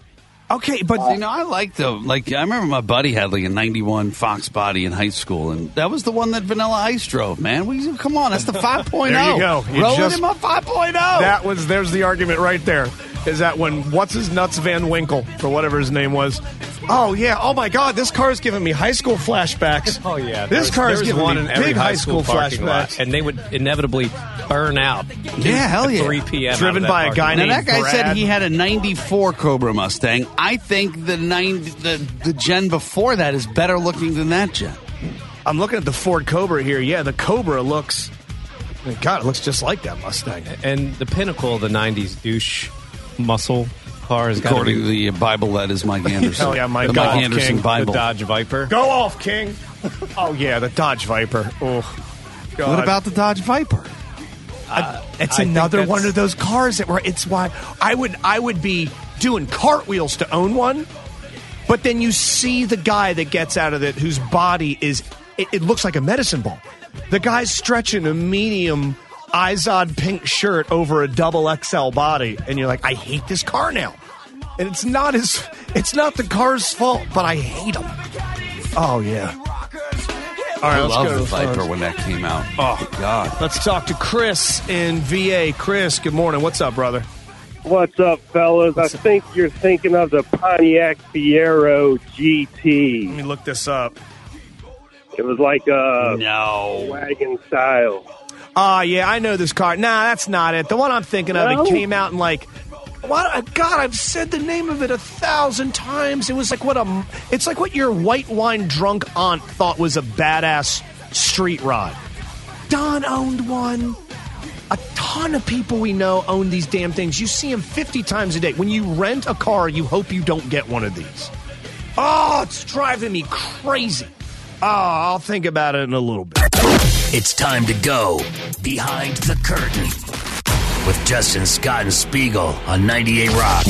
Okay, but you know, I like the like. I remember my buddy had like a ninety-one Fox body in high school, and that was the one that Vanilla Ice drove. Man, we come on, that's the five point oh. There you go. You Rolling just- in my five point oh. That was there's the argument right there. Is that when what's his nuts Van Winkle or whatever his name was? Oh yeah. Oh my God. This car is giving me high school flashbacks. Oh yeah, This car is There's giving one me in every big high school, parking lot, flashbacks. and they would inevitably burn out. Yeah, hell yeah. At three p.m. Driven out of that by a parking guy lot. Now named that guy Brad. said he had a ninety-four Cobra Mustang. I think the nine the the gen before that is better looking than that gen. I'm looking at the Ford Cobra here. Yeah, the Cobra looks. God, it looks just like that Mustang. And the pinnacle of the nineties douche muscle car has got to According to be the Bible, that is Mike Anderson. Hell yeah, Mike. the Go Mike off, Anderson King. Bible. the Dodge Viper. Go off, King. Oh yeah, the Dodge Viper. Oh. God. What about the Dodge Viper? Uh, it's I think another that's- one of those cars that were. It's why I would I would be doing cartwheels to own one, but then you see the guy that gets out of it whose body is it, it looks like a medicine ball. The guy's stretching a medium Izod pink shirt over a double X L body, and you're like, I hate this car now, and it's not his. It's not the car's fault, but I hate him. Oh yeah. All right, I let's love go to the the phones. Viper when that came out. Oh God. Let's talk to Chris in V A. Chris, good morning. What's up, brother? What's up, fellas? I think you're thinking of the Pontiac Fiero G T. Let me look this up. It was like a no. wagon style. Ah, yeah, I know this car. Nah, that's not it. The one I'm thinking of, No? it came out in like, what? God, I've said the name of it a thousand times. It was like what a, it's like what your white wine drunk aunt thought was a badass street rod. Don owned one. A ton of people we know own these damn things. You see them fifty times a day. When you rent a car, you hope you don't get one of these. Oh, it's driving me crazy. Oh, I'll think about it in a little bit. It's time to go behind the curtain with Justin Scott and Spiegel on ninety-eight Rock.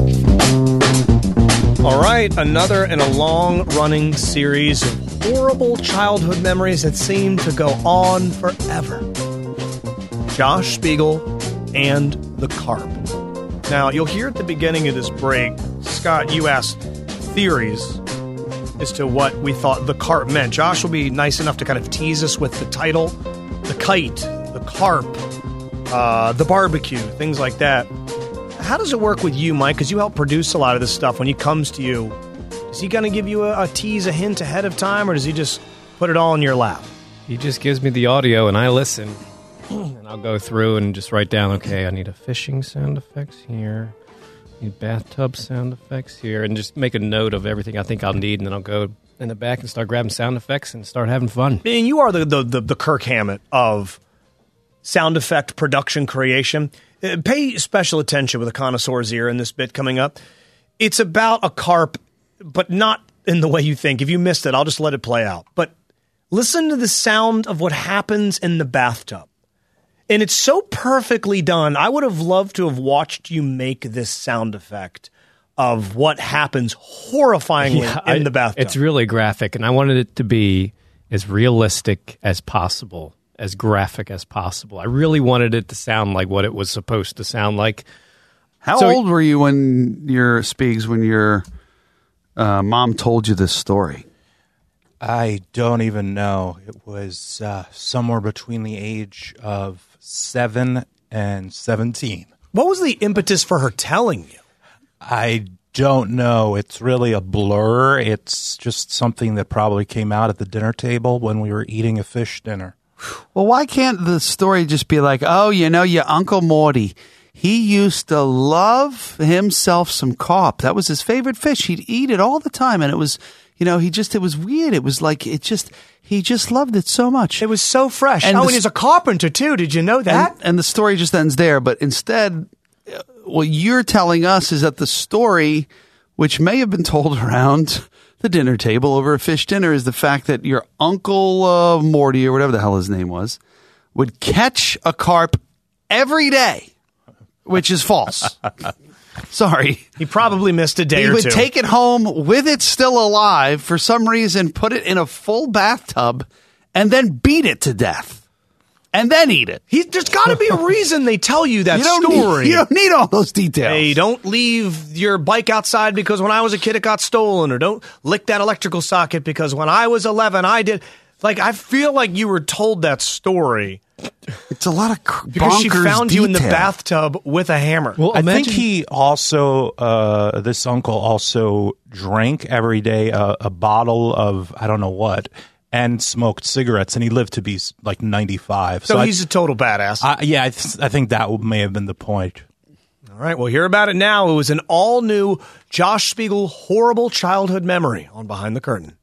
All right, another in a long-running series of horrible childhood memories that seem to go on forever. Josh Spiegel and the Carp. Now, you'll hear at the beginning of this break, Scott, you asked theories as to what we thought the Carp meant. Josh will be nice enough to kind of tease us with the title, the kite, the carp, uh, the barbecue, things like that. How does it work with you, Mike? Because you help produce a lot of this stuff. When he comes to you, is he going to give you a, a tease, a hint ahead of time, or does he just put it all in your lap? He just gives me the audio and I listen. And I'll go through and just write down, okay, I need a fishing sound effects here. I need bathtub sound effects here. And just make a note of everything I think I'll need. And then I'll go in the back and start grabbing sound effects and start having fun. Man, you are the, the, the, the Kirk Hammett of sound effect production creation. Uh, pay special attention with a connoisseur's ear in this bit coming up. It's about a carp, but not in the way you think. If you missed it, I'll just let it play out. But listen to the sound of what happens in the bathtub. And it's so perfectly done. I would have loved to have watched you make this sound effect of what happens horrifyingly Yeah, in I- the bathtub. It's really graphic, and I wanted it to be as realistic as possible, as graphic as possible. I really wanted it to sound like what it was supposed to sound like. How So- old were you when your Speaks when your uh, mom told you this story? I don't even know. It was uh, somewhere between the age of seven and seventeen. What was the impetus for her telling you? I don't know. It's really a blur. It's just something that probably came out at the dinner table when we were eating a fish dinner. Well, why can't the story just be like, oh, you know, your Uncle Morty, he used to love himself some carp. That was his favorite fish. He'd eat it all the time. And it was, you know, he just, it was weird. It was like, it just, he just loved it so much. It was so fresh. And oh, the and he's a carpenter, too. Did you know that? And, and the story just ends there. But instead, uh, what you're telling us is that the story, which may have been told around the dinner table over a fish dinner, is the fact that your Uncle uh, Morty, or whatever the hell his name was, would catch a carp every day, which is false. Sorry. He probably missed a day he or would two. take it home with it still alive, for some reason, put it in a full bathtub, and then beat it to death. And then eat it. He, there's got to be a reason they tell you that You don't story. Need, you don't need all those details. Hey, don't leave your bike outside because when I was a kid it got stolen, or don't lick that electrical socket because when I was eleven I did. Like, I feel like you were told that story. It's a lot of cr- because she bonkers found you in the detail. bathtub with a hammer. Well, I think he also, uh, this uncle also drank every day a, a bottle of, I don't know what, and smoked cigarettes, and he lived to be like ninety-five. So, I- he's a total badass. I, yeah, I, th- I think that may have been the point. All right, well, hear about it now. It was an all-new Josh Spiegel horrible childhood memory on Behind the Curtain.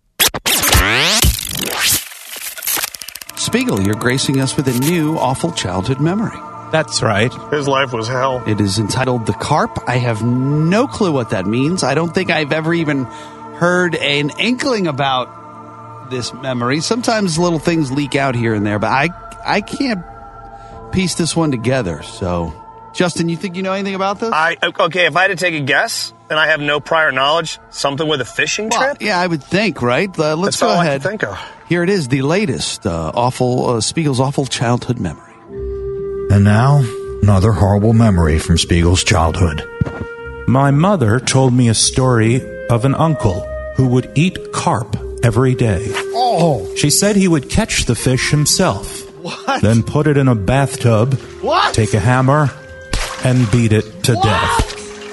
Spiegel, you're gracing us with a new awful childhood memory. That's right. His life was hell. It is entitled The Carp. I have no clue what that means. I don't think I've ever even heard an inkling about this memory. Sometimes little things leak out here and there, but I I can't piece this one together. So, Justin, you think you know anything about this? I okay. If I had to take a guess, and I have no prior knowledge, something with a fishing Well, trip. yeah, I would think, right? Uh, let's That's go all I ahead. can think of. Here it is, the latest uh, awful uh, Spiegel's awful childhood memory. And now, another horrible memory from Spiegel's childhood. My mother told me a story of an uncle who would eat carp every day. Oh! She said he would catch the fish himself. What? Then put it in a bathtub, What? take a hammer, and beat it to death.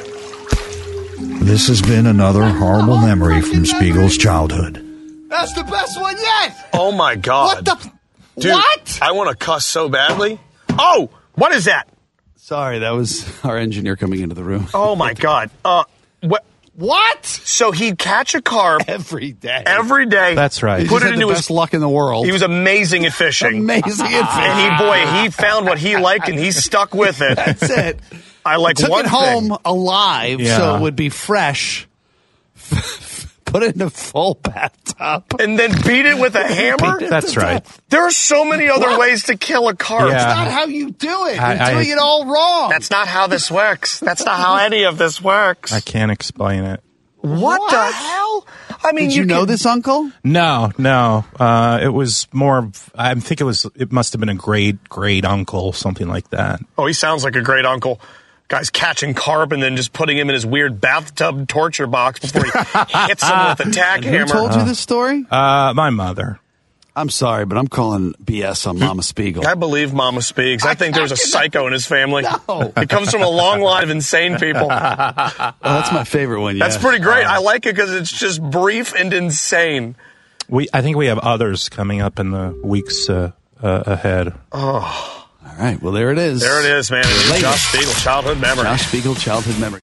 This has been another horrible memory from Spiegel's childhood. That's the best one yet! Oh my god! What the? Dude, What? I want to cuss so badly. Oh, what is that? Sorry, that was our engineer coming into the room. Oh my god! Uh, what? What? So he'd catch a carp Every day. every day. That's right. He Put just it had into the his. best luck in the world. He was amazing at fishing. amazing at fishing. And he, boy, he found what he liked, and he stuck with it. That's it. I like Took one it home thing. alive Yeah. so it would be fresh. Put it in a full bathtub. And then beat it with a hammer? That's right. There are so many other ways to kill a carp. Yeah. That's not how you do it. I- You're I- doing it all wrong. That's not how this works. That's not how any of this works. I can't explain it. What, the hell? I mean, Did you, know can- this, Uncle? No, no. Uh, it was more. Of, I think it was. It must have been a great, great uncle, something like that. Oh, he sounds like a great uncle. Guy's catching carp and then just putting him in his weird bathtub torture box before he hits him with a tack Who hammer. told you this story? Uh, my mother. I'm sorry, but I'm calling B S on Mama Spiegel. I believe Mama speaks. I, think there's a psycho in his family. No. It comes from a long line of insane people. Oh, that's my favorite one. That's yeah. pretty great. I like it because it's just brief and insane. We. I think we have others coming up in the weeks uh, uh, ahead. Oh, All right. Well, there it is. there it is, man. It's Latest. Josh Spiegel, childhood memory. Josh Spiegel, childhood memory.